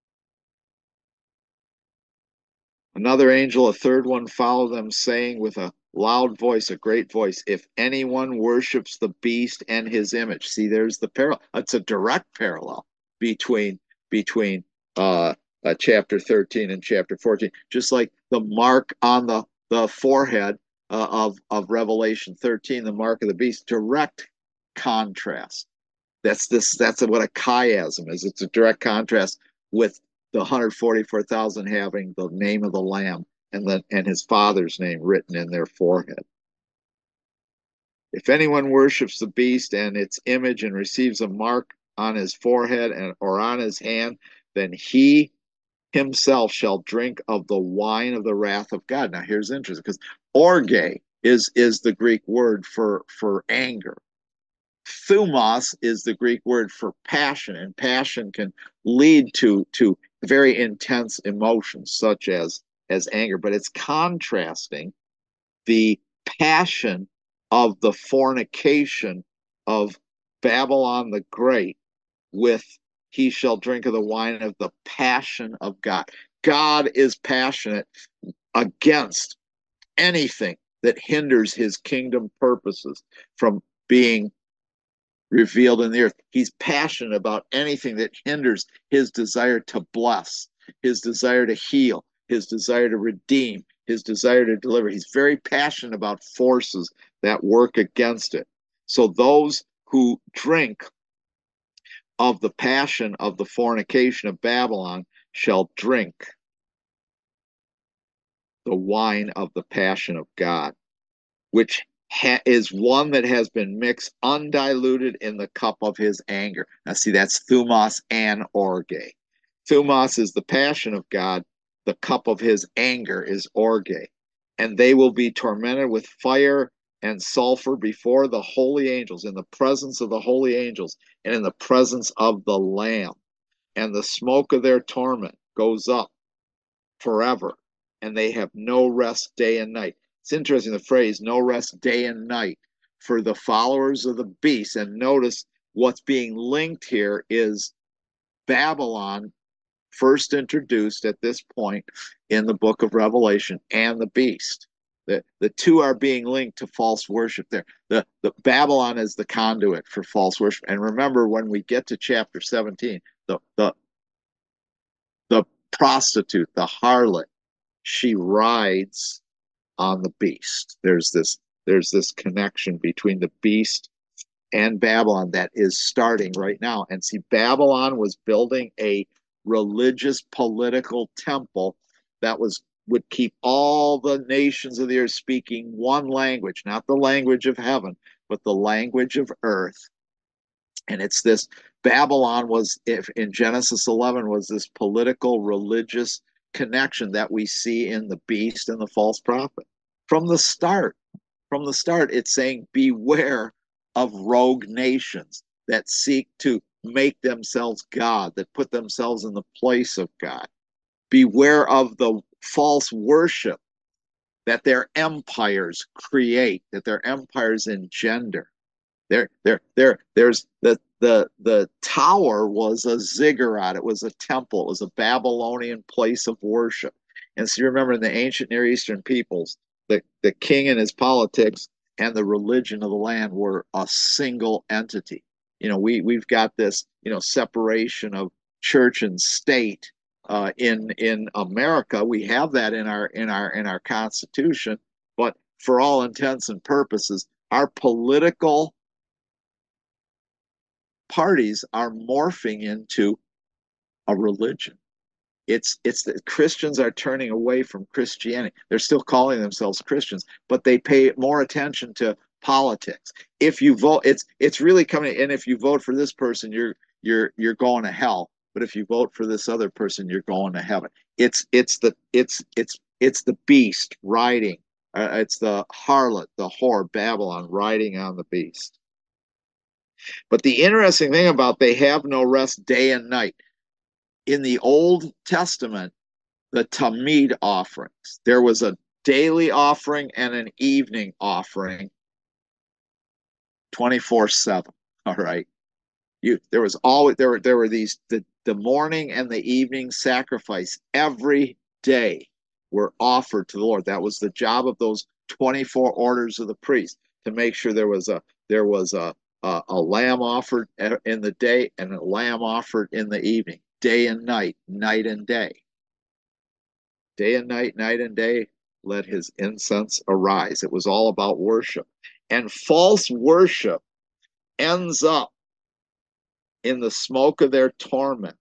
Another angel, a third one, followed them, saying with a loud voice, a great voice, if anyone worships the beast and his image. See, there's the parallel. It's a direct parallel between between uh, uh, chapter thirteen and chapter fourteen. Just like the mark on the, the forehead uh, of, of Revelation thirteen, the mark of the beast, direct contrast. That's this. That's what a chiasm is. It's a direct contrast with the one hundred forty-four thousand having the name of the Lamb and the, and his Father's name written in their forehead. If anyone worships the beast and its image and receives a mark on his forehead and or on his hand, then he himself shall drink of the wine of the wrath of God. Now here's interesting, because orge is is the Greek word for for anger. Thumos is the Greek word for passion, and passion can lead to to very intense emotions such as as anger, but it's contrasting the passion of the fornication of Babylon the Great with, he shall drink of the wine of the passion of God. God is passionate against anything that hinders his kingdom purposes from being revealed in the earth. He's passionate about anything that hinders his desire to bless, his desire to heal, his desire to redeem, his desire to deliver. He's very passionate about forces that work against it. So those who drink of the passion of the fornication of Babylon shall drink the wine of the passion of God, which ha- is one that has been mixed undiluted in the cup of his anger. Now, see, that's thumos and orge. Thumos is the passion of God. The cup of his anger is orge. And they will be tormented with fire and sulfur before the holy angels, in the presence of the holy angels, and in the presence of the Lamb. And the smoke of their torment goes up forever, and they have no rest day and night. It's interesting, the phrase no rest day and night for the followers of the beast. And notice what's being linked here is Babylon, first introduced at this point in the book of Revelation, and the beast. The, the two are being linked to false worship there. The, the Babylon is the conduit for false worship. And remember, when we get to chapter seventeen, the the the prostitute, the harlot, she rides on the beast. There's this there's this connection between the beast and Babylon that is starting right now. And see, Babylon was building a religious political temple that was would keep all the nations of the earth speaking one language, not the language of heaven, but the language of earth. And it's this Babylon was, if in Genesis eleven, was this political religious connection that we see in the beast and the false prophet. From the start, from the start, it's saying beware of rogue nations that seek to make themselves God, that put themselves in the place of God. Beware of the false worship that their empires create, that their empires engender. There, there, there, there's the the the tower was a ziggurat. It was a temple. It was a Babylonian place of worship. And so you remember, in the ancient Near Eastern peoples, the, the king and his politics and the religion of the land were a single entity. You know, we we've got this, you know, separation of church and state uh, in in America. We have that in our in our in our Constitution, but for all intents and purposes, our political parties are morphing into a religion. It's it's that Christians are turning away from Christianity. They're still calling themselves Christians, but they pay more attention to politics. If you vote, it's it's really coming. And if you vote for this person, you're you're you're going to hell. But if you vote for this other person, you're going to heaven. It's it's the it's it's it's the beast riding. Uh, it's the harlot, the whore, Babylon riding on the beast. But the interesting thing about they have no rest day and night. In the Old Testament, the Tamid offerings, there was a daily offering and an evening offering twenty-four seven. All right. You there was always there were there were these the, the morning and the evening sacrifice every day were offered to the Lord. That was the job of those twenty-four orders of the priest, to make sure there was a there was a a, a lamb offered in the day and a lamb offered in the evening, day and night, night and day. Day and night, night and day, let his incense arise. It was all about worship. And false worship ends up in the smoke of their torment,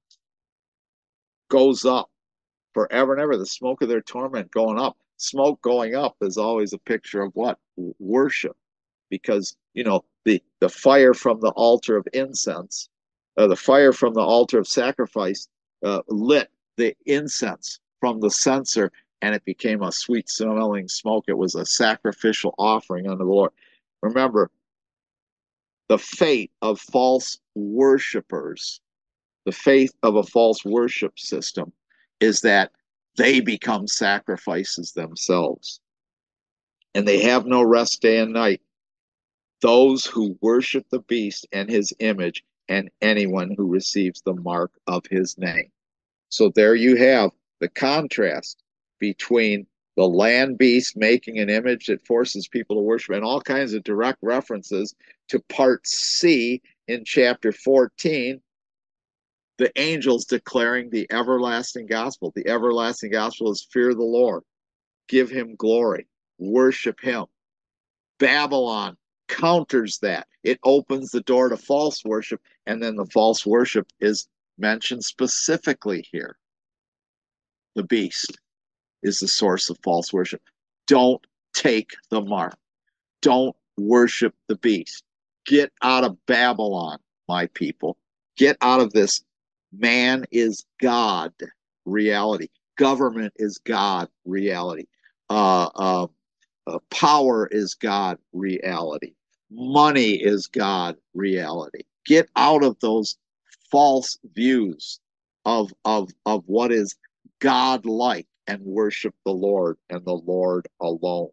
goes up forever and ever. The smoke of their torment going up. Smoke going up is always a picture of what? Worship. Because, you know, the, the fire from the altar of incense, uh, the fire from the altar of sacrifice uh, lit the incense from the censer, and it became a sweet smelling smoke. It was a sacrificial offering unto the Lord. Remember, the fate of false worshipers, the faith of a false worship system, is that they become sacrifices themselves. And they have no rest day and night. Those who worship the beast and his image and anyone who receives the mark of his name. So there you have the contrast between the land beast making an image that forces people to worship, and all kinds of direct references to part C in chapter fourteen, the angels declaring the everlasting gospel. The everlasting gospel is fear the Lord, give him glory, worship him. Babylon counters that. It opens the door to false worship, and then the false worship is mentioned specifically here. The beast is the source of false worship. Don't take the mark. Don't worship the beast. Get out of Babylon, my people. Get out of this man is God reality. Government is God reality. Uh, uh, uh, power is God reality. Money is God reality. Get out of those false views of, of, of what is God-like and worship the Lord and the Lord alone.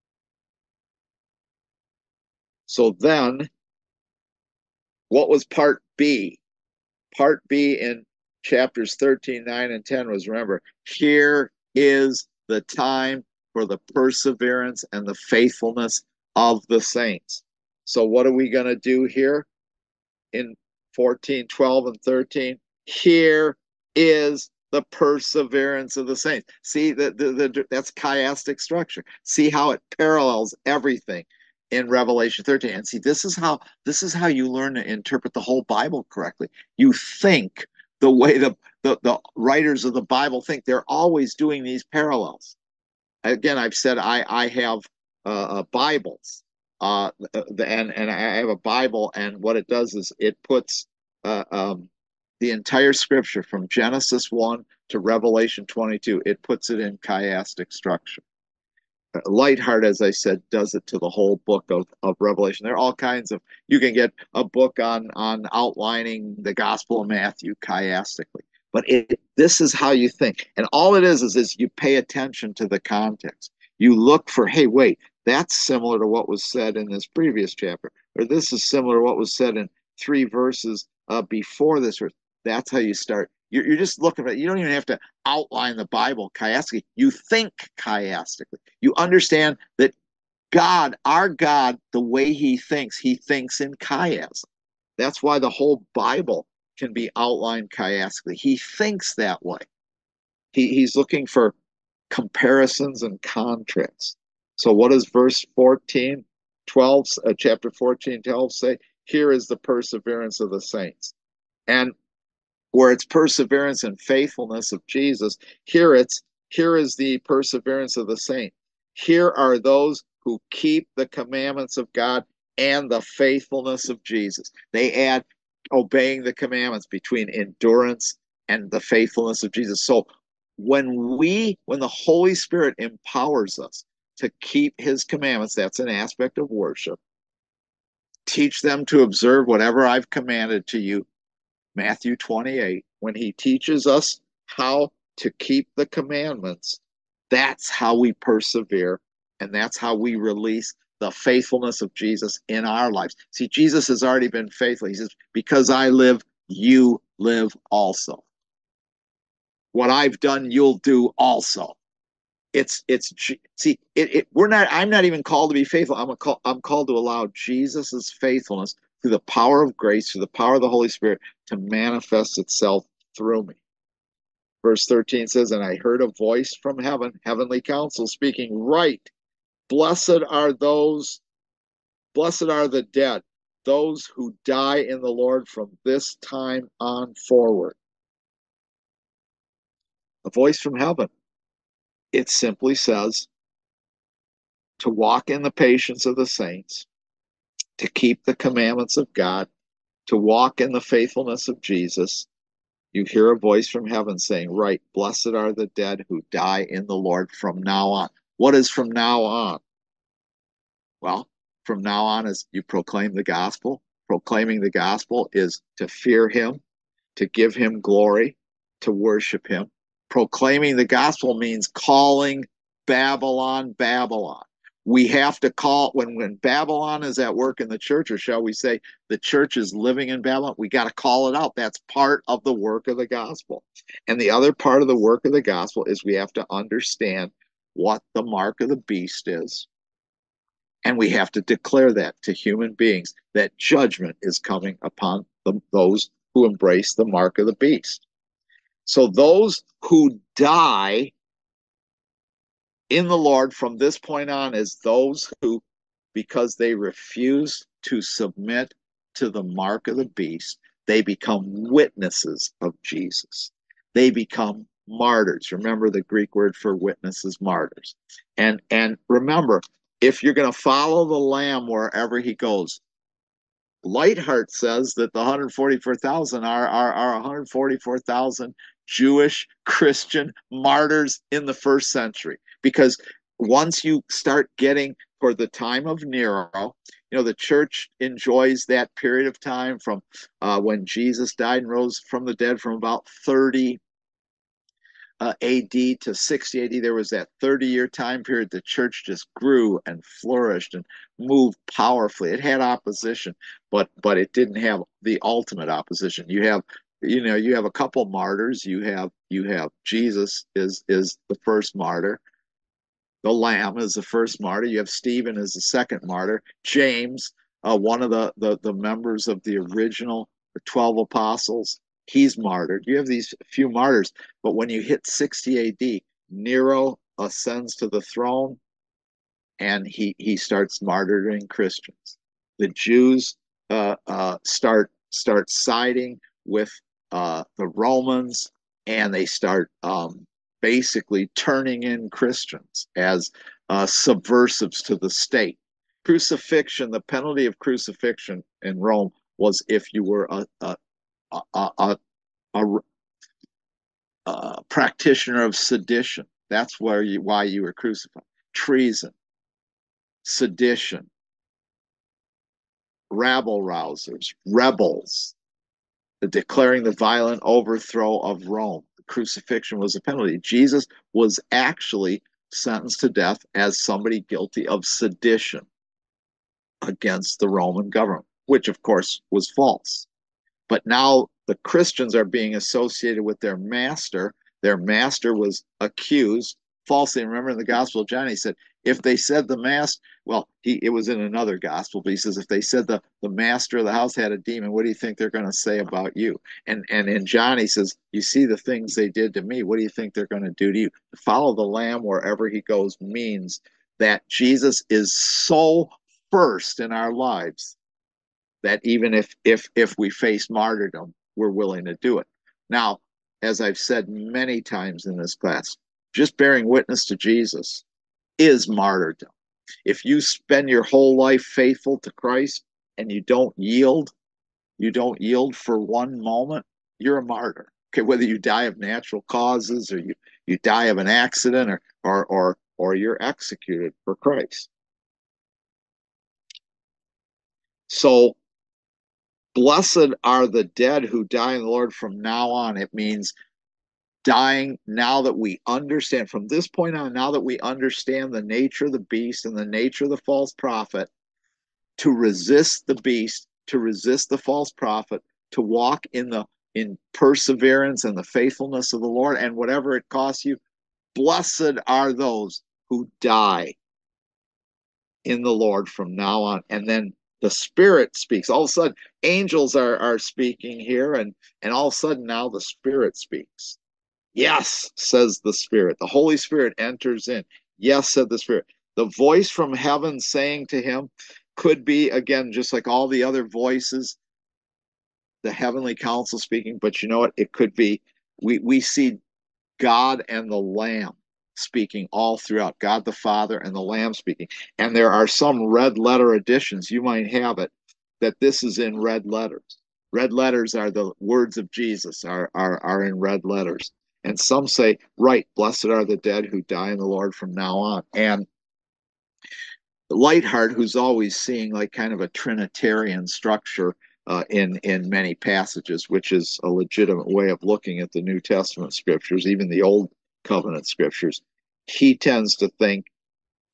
So then, what was part B? Part B in chapters thirteen, nine, and ten was, remember, here is the time for the perseverance and the faithfulness of the saints. So what are we going to do here in fourteen, twelve, and thirteen? Here is the perseverance of the saints. See, the, the, the, that's chiastic structure. See how it parallels everything in Revelation thirteen. And see, this is how this is how you learn to interpret the whole Bible correctly. You think the way the, the, the writers of the Bible think. They're always doing these parallels. Again, I've said I, I have uh, Bibles. Uh, and, and I have a Bible, and what it does is it puts uh, um, the entire scripture from Genesis one to Revelation twenty-two, it puts it in chiastic structure. Lightheart, as I said, does it to the whole book of, of Revelation. There are all kinds of, you can get a book on, on outlining the Gospel of Matthew chiastically. But it, this is how you think. And all it is, is, is you pay attention to the context. You look for, hey, wait, that's similar to what was said in this previous chapter. Or this is similar to what was said in three verses uh, before this verse. That's how you start. You're, you're just looking at it. You don't even have to outline the Bible chiastically. You think chiastically. You understand that God, our God, the way he thinks, he thinks in chiasm. That's why the whole Bible can be outlined chiastically. He thinks that way. He, he's looking for comparisons and contrasts. So what does verse fourteen, twelve, uh, chapter fourteen, twelve say? Here is the perseverance of the saints. And where it's perseverance and faithfulness of Jesus, here it's here is the perseverance of the saint. Here are those who keep the commandments of God and the faithfulness of Jesus. They add obeying the commandments between endurance and the faithfulness of Jesus. So when we, when the Holy Spirit empowers us to keep his commandments, that's an aspect of worship. Teach them to observe whatever I've commanded to you, Matthew twenty-eight, when he teaches us how to keep the commandments, that's how we persevere, and that's how we release the faithfulness of Jesus in our lives. See, Jesus has already been faithful. He says, because I live, you live also. What I've done, you'll do also. It's it's see it, it we're not I'm not even called to be faithful. I'm a call, I'm called to allow Jesus's faithfulness through the power of grace, through the power of the Holy Spirit, to manifest itself through me. Verse thirteen says, and I heard a voice from heaven, heavenly council, speaking, right, blessed are those, blessed are the dead, those who die in the Lord from this time on forward. A voice from heaven. It simply says to walk in the patience of the saints, to keep the commandments of God, to walk in the faithfulness of Jesus. You hear a voice from heaven saying, right, blessed are the dead who die in the Lord from now on. What is from now on? Well, from now on is you proclaim the gospel. Proclaiming the gospel is to fear him, to give him glory, to worship him. Proclaiming the gospel means calling Babylon, Babylon. We have to call when when Babylon is at work in the church, or shall we say the church is living in Babylon, we got to call it out. That's part of the work of the gospel. And the other part of the work of the gospel is we have to understand what the mark of the beast is. And we have to declare that to human beings, that judgment is coming upon the, those who embrace the mark of the beast. So those who die in the Lord from this point on is those who, because they refuse to submit to the mark of the beast, they become witnesses of Jesus. They become martyrs. Remember the Greek word for witnesses, martyrs. And and remember, if you're going to follow the Lamb wherever he goes, Lightheart says that the one hundred forty-four thousand are, are, are one hundred forty-four thousand Jewish Christian martyrs in the first century. Because once you start getting for the time of Nero, you know, the church enjoys that period of time from uh, when Jesus died and rose from the dead from about thirty uh, A D to sixty A D. There was that thirty year time period. The church just grew and flourished and moved powerfully. It had opposition, but but it didn't have the ultimate opposition. You have you know you have a couple martyrs. You have you have Jesus is is the first martyr. The Lamb is the first martyr. You have Stephen as the second martyr. James, uh, one of the, the the members of the original twelve apostles, he's martyred. You have these few martyrs, but when you hit sixty A D, Nero ascends to the throne, and he he starts martyring Christians. The Jews uh, uh, start start siding with uh, the Romans, and they start um, basically turning in Christians as uh, subversives to the state. Crucifixion, the penalty of crucifixion in Rome was if you were a a a, a, a, a practitioner of sedition. That's where you why you were crucified. Treason, sedition, rabble rousers, rebels, the declaring the violent overthrow of Rome. The crucifixion was a penalty. Jesus was actually sentenced to death as somebody guilty of sedition against the Roman government, which of course was false. But now the Christians are being associated with their master. Their master was accused falsely. Remember in the Gospel of John, he said, if they said the master, well, he it was in another gospel, but he says, if they said the, the master of the house had a demon, what do you think they're going to say about you? And and in John, he says, you see the things they did to me. What do you think they're going to do to you? To follow the Lamb wherever he goes means that Jesus is so first in our lives that even if if if we face martyrdom, we're willing to do it. Now, as I've said many times in this class, just bearing witness to Jesus is martyrdom. If you spend your whole life faithful to Christ and you don't yield, you don't yield for one moment, you're a martyr. Okay, whether you die of natural causes or you, you die of an accident or or or or you're executed for Christ. So blessed are the dead who die in the Lord from now on. It means dying now that we understand, from this point on, now that we understand the nature of the beast and the nature of the false prophet, to resist the beast, to resist the false prophet, to walk in the in perseverance and the faithfulness of the Lord, and whatever it costs you. Blessed are those who die in the Lord from now on. And then the Spirit speaks. All of a sudden, angels are, are speaking here, and, and all of a sudden now the Spirit speaks. Yes, says the Spirit. The Holy Spirit enters in. Yes, said the Spirit. The voice from heaven saying to him could be, again, just like all the other voices, the heavenly council speaking, but you know what? It could be, we, we see God and the Lamb speaking all throughout, God the Father and the Lamb speaking. And there are some red letter editions, you might have it, that this is in red letters. Red letters are the words of Jesus, are, are, are in red letters. And some say, right, blessed are the dead who die in the Lord from now on. And Lightheart, who's always seeing like kind of a Trinitarian structure uh, in in many passages, which is a legitimate way of looking at the New Testament scriptures, even the Old Covenant scriptures, he tends to think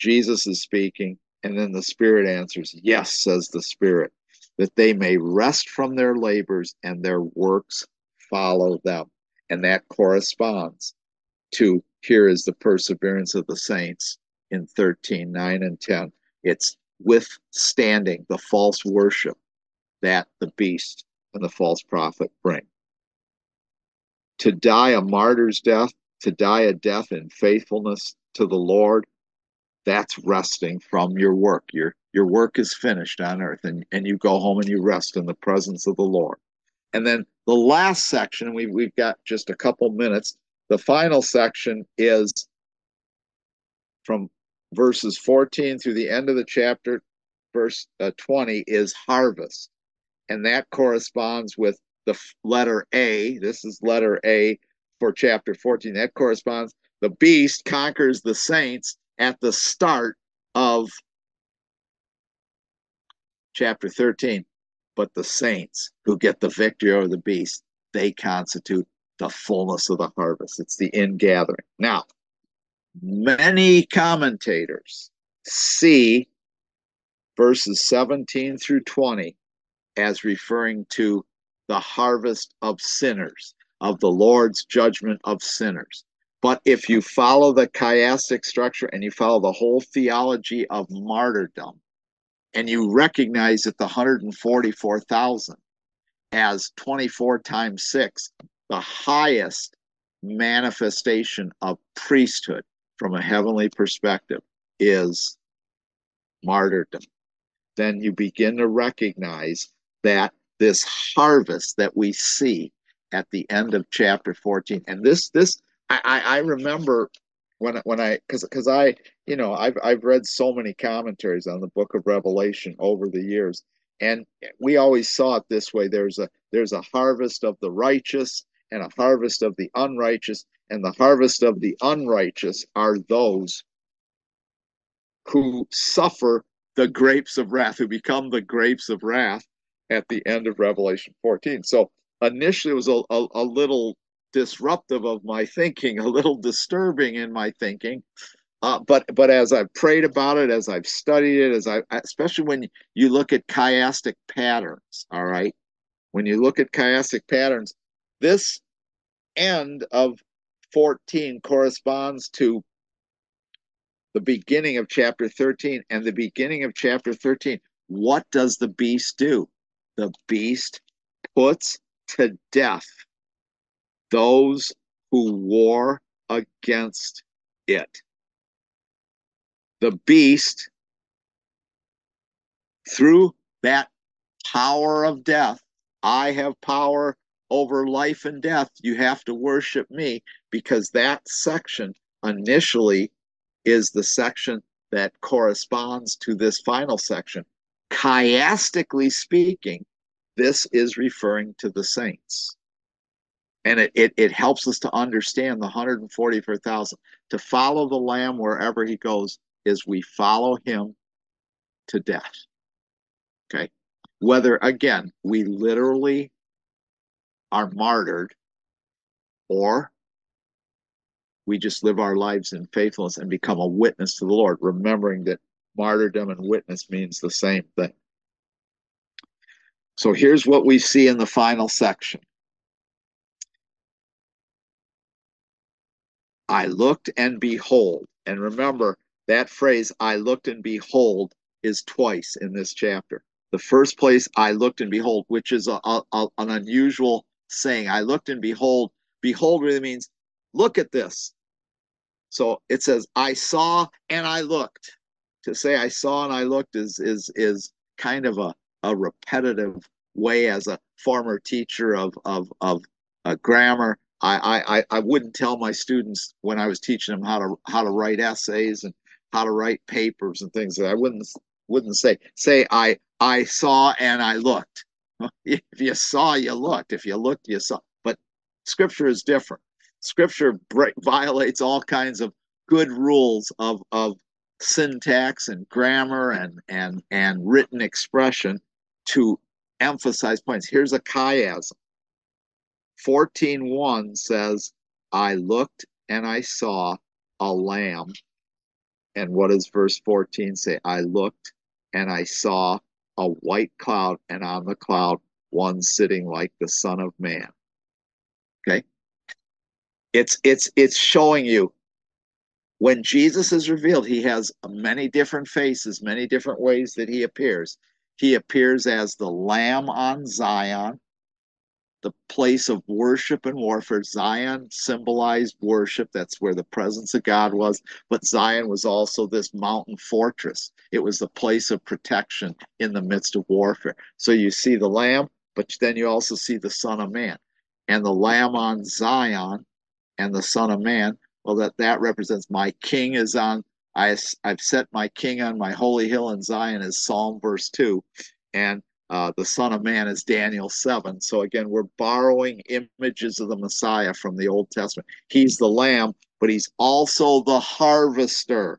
Jesus is speaking, and then the Spirit answers, yes, says the Spirit, that they may rest from their labors and their works follow them. And that corresponds to here is the perseverance of the saints in thirteen, nine, and ten. It's withstanding the false worship that the beast and the false prophet bring. To die a martyr's death, to die a death in faithfulness to the Lord, that's resting from your work. Your, your work is finished on earth, and, and you go home and you rest in the presence of the Lord. And then the last section, we, we've got just a couple minutes. The final section is from verses fourteen through the end of the chapter, verse uh, twenty, is harvest. And that corresponds with the letter A. This is letter A for chapter fourteen. That corresponds, the beast conquers the saints at the start of chapter thirteen. But the saints who get the victory over the beast, they constitute the fullness of the harvest. It's the ingathering. Now, many commentators see verses seventeen through twenty as referring to the harvest of sinners, of the Lord's judgment of sinners. But if you follow the chiastic structure and you follow the whole theology of martyrdom, and you recognize that the one hundred forty-four thousand as twenty-four times six, the highest manifestation of priesthood from a heavenly perspective is martyrdom, then you begin to recognize that this harvest that we see at the end of chapter fourteen, and this this I, I remember when when I because because I you know I've I've read so many commentaries on the book of Revelation over the years, and we always saw it this way: there's a there's a harvest of the righteous and a harvest of the unrighteous, and the harvest of the unrighteous are those who suffer the grapes of wrath, who become the grapes of wrath at the end of Revelation fourteen. So initially it was a, a, a little disruptive of my thinking, a little disturbing in my thinking. Uh, but but as I've prayed about it, as I've studied it, as I especially when you look at chiastic patterns, all right, when you look at chiastic patterns, this end of fourteen corresponds to the beginning of chapter thirteen, and the beginning of chapter thirteen, what does the beast do? The beast puts to death those who war against it. The beast, through that power of death, I have power over life and death. You have to worship me, because that section initially is the section that corresponds to this final section. Chiastically speaking, this is referring to the saints. And it, it, it helps us to understand the one hundred forty-four thousand. To follow the Lamb wherever he goes is we follow him to death. Okay? Whether, again, we literally are martyred, or we just live our lives in faithfulness and become a witness to the Lord, remembering that martyrdom and witness means the same thing. So here's what we see in the final section. I looked and behold, and remember that phrase, I looked and behold, is twice in this chapter. The first place, I looked and behold, which is a, a, an unusual saying. I looked and behold. Behold really means, look at this. So it says, I saw and I looked. To say I saw and I looked is is is kind of a, a repetitive way. As a former teacher of of of uh, grammar, I, I I wouldn't tell my students when I was teaching them how to how to write essays and how to write papers and things. That I wouldn't wouldn't say say I I saw and I looked. If you saw, you looked. If you looked, you saw. But Scripture is different. Scripture break, violates all kinds of good rules of of syntax and grammar and and and written expression to emphasize points. Here's a chiasm. fourteen one says, I looked and I saw a lamb And what does verse fourteen say? I looked and I saw a white cloud, and on the cloud, one sitting like the Son of Man. Okay. It's it's it's showing you when Jesus is revealed, he has many different faces, many different ways that he appears. He appears as the Lamb on Zion, the place of worship and warfare. Zion symbolized worship. That's where the presence of God was. But Zion was also this mountain fortress. It was the place of protection in the midst of warfare. So you see the Lamb, but then you also see the Son of Man. And the Lamb on Zion and the Son of Man, well, that, that represents my king is on, I, I've set my king on my holy hill in Zion, is Psalm verse two. And uh, the Son of Man is Daniel seven. So again, we're borrowing images of the Messiah from the Old Testament. He's the Lamb, but he's also the harvester.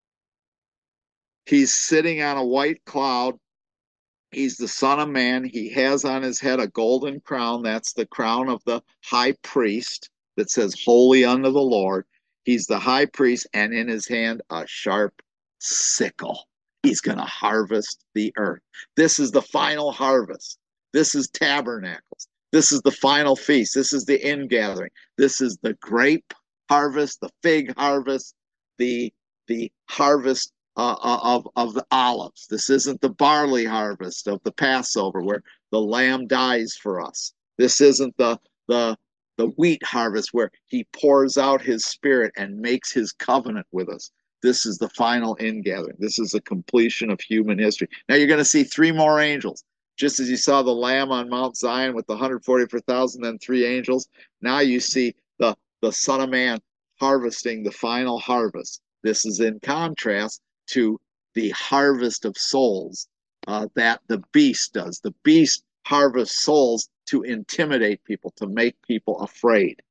He's sitting on a white cloud. He's the Son of Man. He has on his head a golden crown. That's the crown of the high priest that says, Holy unto the Lord. He's the high priest, and in his hand, a sharp sickle. He's going to harvest the earth. This is the final harvest. This is tabernacles. This is the final feast. This is the ingathering. This is the grape harvest, the fig harvest, the, the harvest uh, of, of the olives. This isn't the barley harvest of the Passover where the lamb dies for us. This isn't the, the, the wheat harvest where he pours out his spirit and makes his covenant with us. This is the final ingathering. This is the completion of human history. Now you're going to see three more angels. Just as you saw the Lamb on Mount Zion with the one hundred forty-four thousand, then three angels. Now you see the, the Son of Man harvesting the final harvest. This is in contrast to the harvest of souls uh, that the beast does. The beast harvests souls to intimidate people, to make people afraid.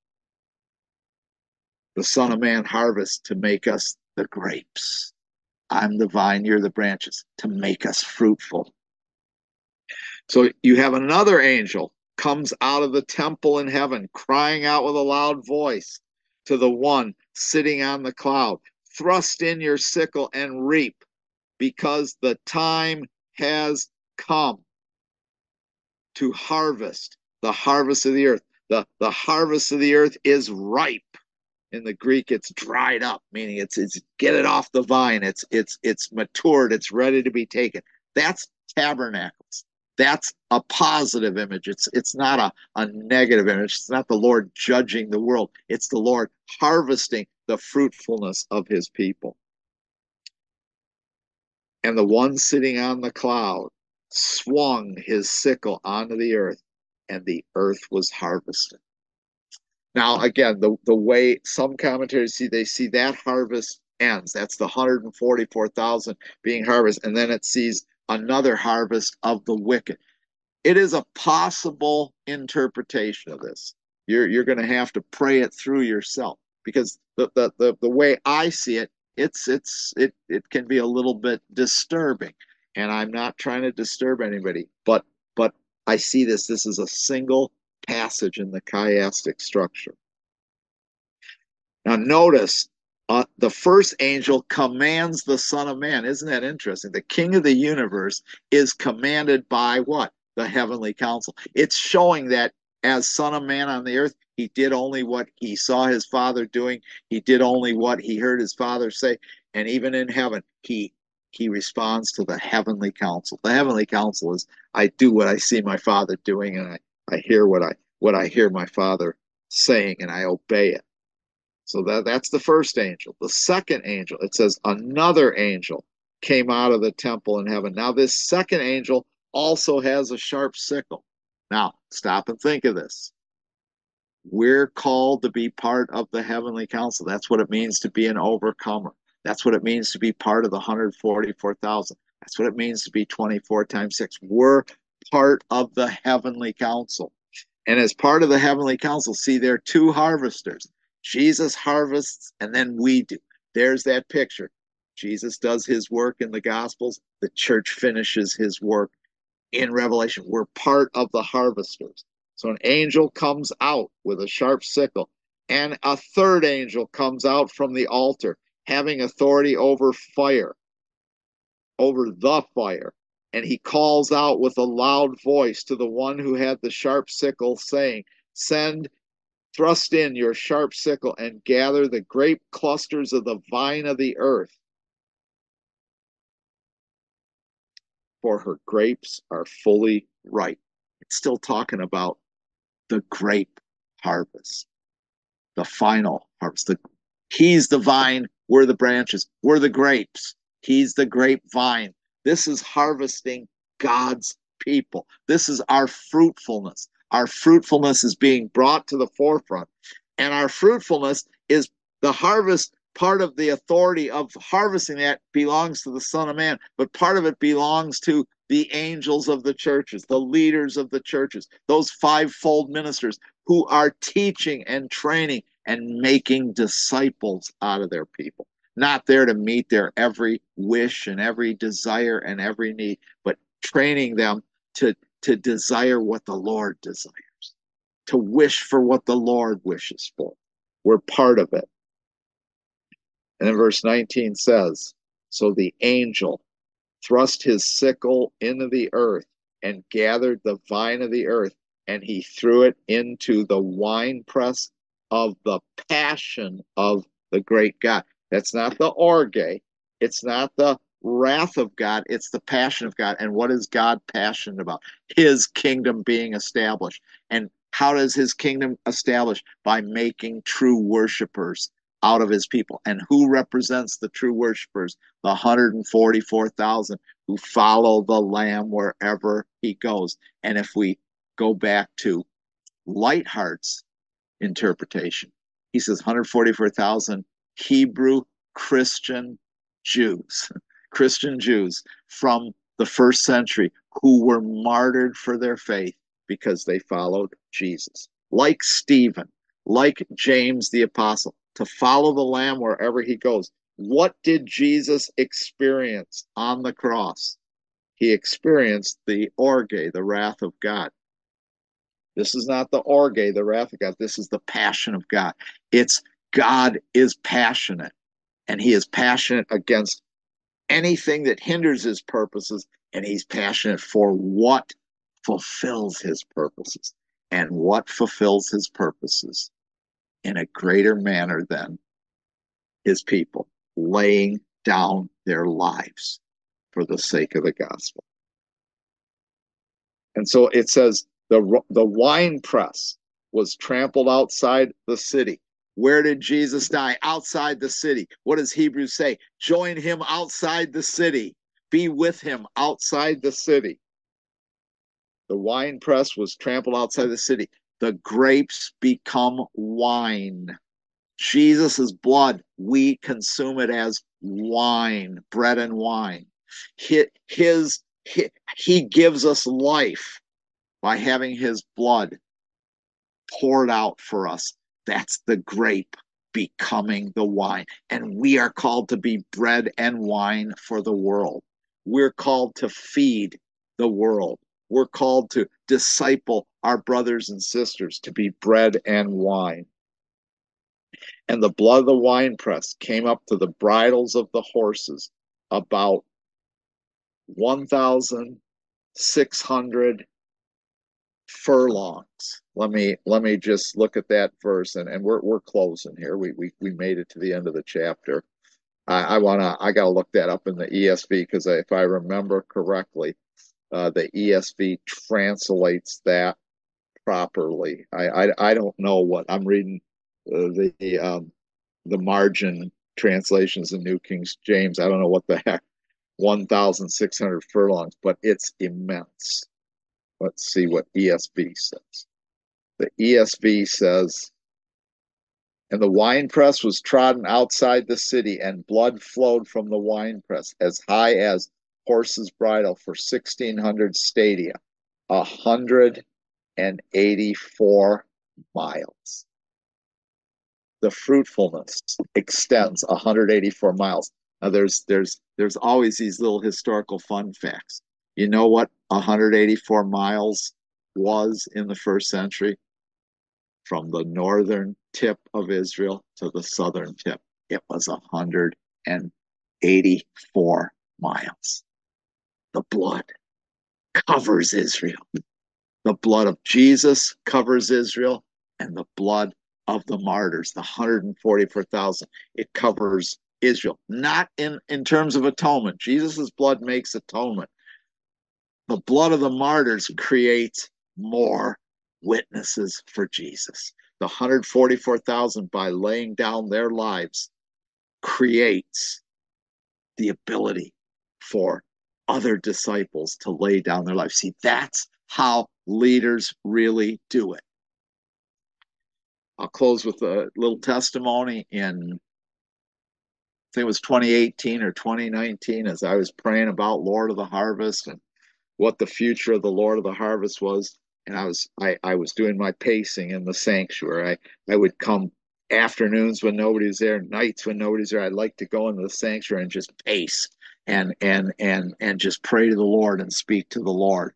The Son of Man harvests to make us the grapes. I'm the vine, you're the branches, to make us fruitful. So you have another angel comes out of the temple in heaven, crying out with a loud voice to the one sitting on the cloud, thrust in your sickle and reap, because the time has come to harvest, the harvest of the earth. The, the harvest of the earth is ripe. In the Greek, it's dried up, meaning it's it's get it off the vine. It's it's it's matured. It's ready to be taken. That's tabernacles. That's a positive image. It's it's not a, a negative image. It's not the Lord judging the world. It's the Lord harvesting the fruitfulness of his people. And the one sitting on the cloud swung his sickle onto the earth, and the earth was harvested. Now, again, the, the way some commentators see, they see that harvest ends. That's the one hundred forty-four thousand being harvested, and then it sees another harvest of the wicked. It is a possible interpretation of this. You're, you're going to have to pray it through yourself, because the, the, the, the way I see it, it's, it's, it, it can be a little bit disturbing. And I'm not trying to disturb anybody, but, but I see this. This is a single passage in the chiastic structure. Now notice uh, the first angel commands the Son of Man. Isn't that interesting? The King of the universe is commanded by what? The heavenly council. It's showing that as Son of Man on the earth, he did only what he saw his Father doing. He did only what he heard his Father say. And even in heaven, he he responds to the heavenly council. The heavenly council is, I do what I see my Father doing, and I I hear what I what I hear my Father saying, and I obey it. So that, that's the first angel. The second angel, it says another angel came out of the temple in heaven. Now this second angel also has a sharp sickle. Now stop and think of this. We're called to be part of the heavenly council. That's what it means to be an overcomer. That's what it means to be part of the one hundred forty-four thousand. That's what it means to be twenty-four times six. We're part of the heavenly council. And as part of the heavenly council, see, there are two harvesters. Jesus harvests, and then we do. There's that picture. Jesus does his work in the Gospels. The church finishes his work in Revelation. We're part of the harvesters. So an angel comes out with a sharp sickle, and a third angel comes out from the altar, having authority over fire, over the fire. And he calls out with a loud voice to the one who had the sharp sickle, saying, Send, thrust in your sharp sickle and gather the grape clusters of the vine of the earth, for her grapes are fully ripe. It's still talking about the grape harvest, the final harvest. The, he's the vine, we're the branches, we're the grapes. He's the grapevine. This is harvesting God's people. This is our fruitfulness. Our fruitfulness is being brought to the forefront. And our fruitfulness is the harvest. Part of the authority of harvesting that belongs to the Son of Man, but part of it belongs to the angels of the churches, the leaders of the churches, those fivefold ministers who are teaching and training and making disciples out of their people. Not there to meet their every wish and every desire and every need, but training them to, to desire what the Lord desires, to wish for what the Lord wishes for. We're part of it. And then verse nineteen says, So the angel thrust his sickle into the earth and gathered the vine of the earth, and he threw it into the winepress of the passion of the great God. That's not the orge. It's not the wrath of God. It's the passion of God. And what is God passionate about? His kingdom being established. And how does his kingdom establish? By making true worshipers out of his people. And who represents the true worshipers? The one hundred forty-four thousand who follow the Lamb wherever he goes. And if we go back to Lightheart's interpretation, he says one hundred forty-four thousand Hebrew Christian Jews, Christian Jews from the first century who were martyred for their faith because they followed Jesus. Like Stephen, like James the Apostle, to follow the Lamb wherever he goes. What did Jesus experience on the cross? He experienced the orge, the wrath of God. This is not the orge, the wrath of God. This is the passion of God. It's God is passionate, and he is passionate against anything that hinders his purposes, and he's passionate for what fulfills his purposes. And what fulfills his purposes in a greater manner than his people laying down their lives for the sake of the gospel. And so it says the, the wine press was trampled outside the city. Where did Jesus die? Outside the city. What does Hebrews say? Join him outside the city. Be with him outside the city. The wine press was trampled outside the city. The grapes become wine. Jesus' blood, we consume it as wine, bread and wine. His, his, his, he gives us life by having his blood poured out for us. That's the grape becoming the wine. And we are called to be bread and wine for the world. We're called to feed the world. We're called to disciple our brothers and sisters to be bread and wine. And the blood of the winepress came up to the bridles of the horses, about one thousand six hundred furlongs. Let me let me just look at that verse, and, and we're we're closing here. We we we made it to the end of the chapter. I, I wanna I gotta look that up in the E S V because if I remember correctly, uh, the E S V translates that properly. I I, I don't know what I'm reading. Uh, the um, the margin translations in New King James. I don't know what the heck one thousand six hundred furlongs, but it's immense. Let's see what E S V says. The E S V says, and the winepress was trodden outside the city, and blood flowed from the winepress as high as horse's bridle for sixteen hundred stadia, one hundred eighty-four miles. The fruitfulness extends one hundred eighty-four miles. Now there's there's there's always these little historical fun facts. You know what one hundred eighty-four miles was in the first century? From the northern tip of Israel to the southern tip. It was one hundred eighty-four miles. The blood covers Israel. The blood of Jesus covers Israel, and the blood of the martyrs, the one hundred forty-four thousand, it covers Israel. Not in, in terms of atonement. Jesus' blood makes atonement. The blood of the martyrs creates more witnesses for Jesus. The one hundred forty-four thousand, by laying down their lives, creates the ability for other disciples to lay down their lives. See, that's how leaders really do it. I'll close with a little testimony. In, I think it was twenty eighteen or twenty nineteen, as I was praying about Lord of the Harvest and what the future of the Lord of the Harvest was. And I was I, I was doing my pacing in the sanctuary. I, I would come afternoons when nobody's there, nights when nobody's there. I'd like to go into the sanctuary and just pace and and and and just pray to the Lord and speak to the Lord.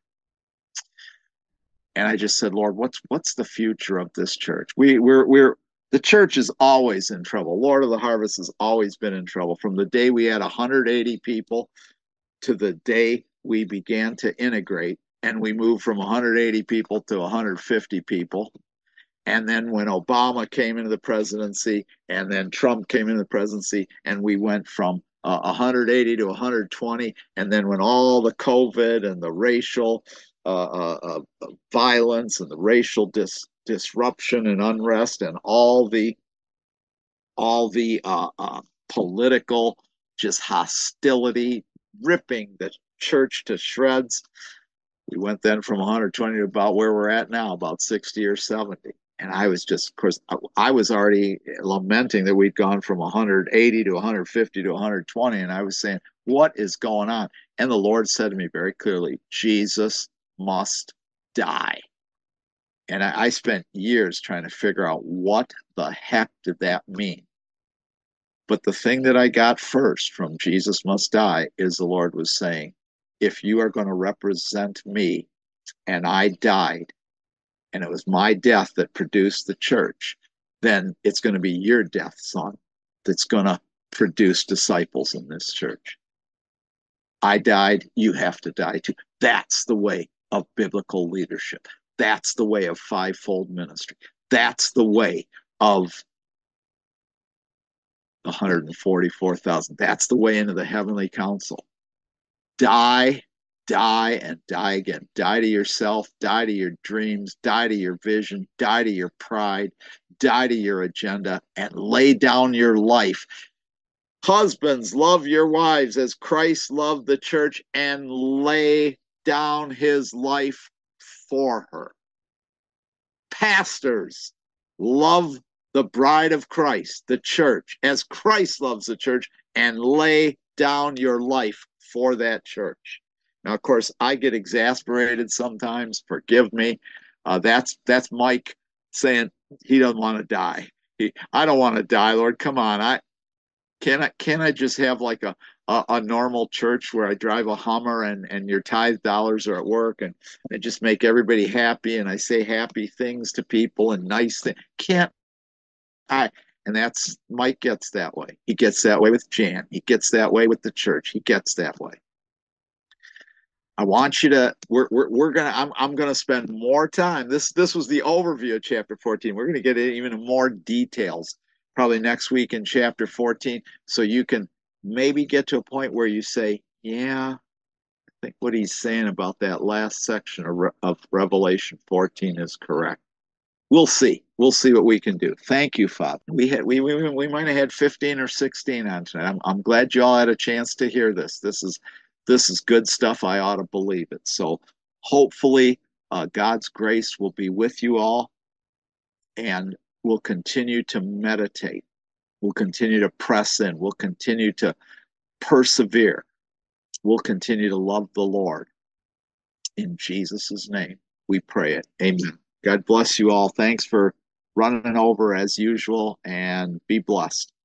And I just said, Lord, what's what's the future of this church? We we're we're the church is always in trouble. Lord of the Harvest has always been in trouble. From the day we had one hundred eighty people to the day we began to integrate, and we moved from one hundred eighty people to one hundred fifty people. And then when Obama came into the presidency, and then Trump came into the presidency, and we went from uh, one hundred eighty to one hundred twenty. And then when all the COVID and the racial uh, uh, uh, violence and the racial dis- disruption and unrest and all the all the uh, uh, political just hostility ripping the church to shreds, we went then from one hundred twenty to about where we're at now, about sixty or seventy. And I was just, of course, I was already lamenting that we'd gone from one hundred eighty to one hundred fifty to one hundred twenty. And I was saying, what is going on? And the Lord said to me very clearly, Jesus must die. And I, I spent years trying to figure out what the heck did that mean. But the thing that I got first from Jesus must die is the Lord was saying, if you are going to represent me and I died, and it was my death that produced the church, then it's going to be your death, son, that's going to produce disciples in this church. I died, you have to die too. That's the way of biblical leadership. That's the way of fivefold ministry. That's the way of one hundred forty-four thousand. That's the way into the heavenly council. Die, die, and die again. Die to yourself, die to your dreams, die to your vision, die to your pride, die to your agenda, and lay down your life. Husbands, love your wives as Christ loved the church and lay down his life for her. Pastors, love the bride of Christ, the church, as Christ loves the church, and lay down your life for that church. Now, of course, I get exasperated sometimes. Forgive me. Uh, that's that's Mike saying he doesn't want to die. He, I don't want to die, Lord. Come on. I can I can I just have like a, a a normal church where I drive a Hummer and and your tithe dollars are at work and I just make everybody happy and I say happy things to people and nice things. Can't I? And that's Mike gets that way. He gets that way with Jan. He gets that way with the church. He gets that way. I want you to. We're we're, we're gonna. I'm I'm gonna spend more time. This this was the overview of chapter fourteen. We're gonna get even more details probably next week in chapter fourteen, so you can maybe get to a point where you say, "Yeah, I think what he's saying about that last section of, Re- of Revelation fourteen is correct." We'll see. We'll see what we can do. Thank you, Father. We had we we, we might have had fifteen or sixteen on tonight. I'm I'm glad you all had a chance to hear this. This is this is good stuff. I ought to believe it. So hopefully uh, God's grace will be with you all, and we'll continue to meditate. We'll continue to press in. We'll continue to persevere. We'll continue to love the Lord. In Jesus' name, we pray it. Amen. God bless you all. Thanks for running over as usual, and be blessed.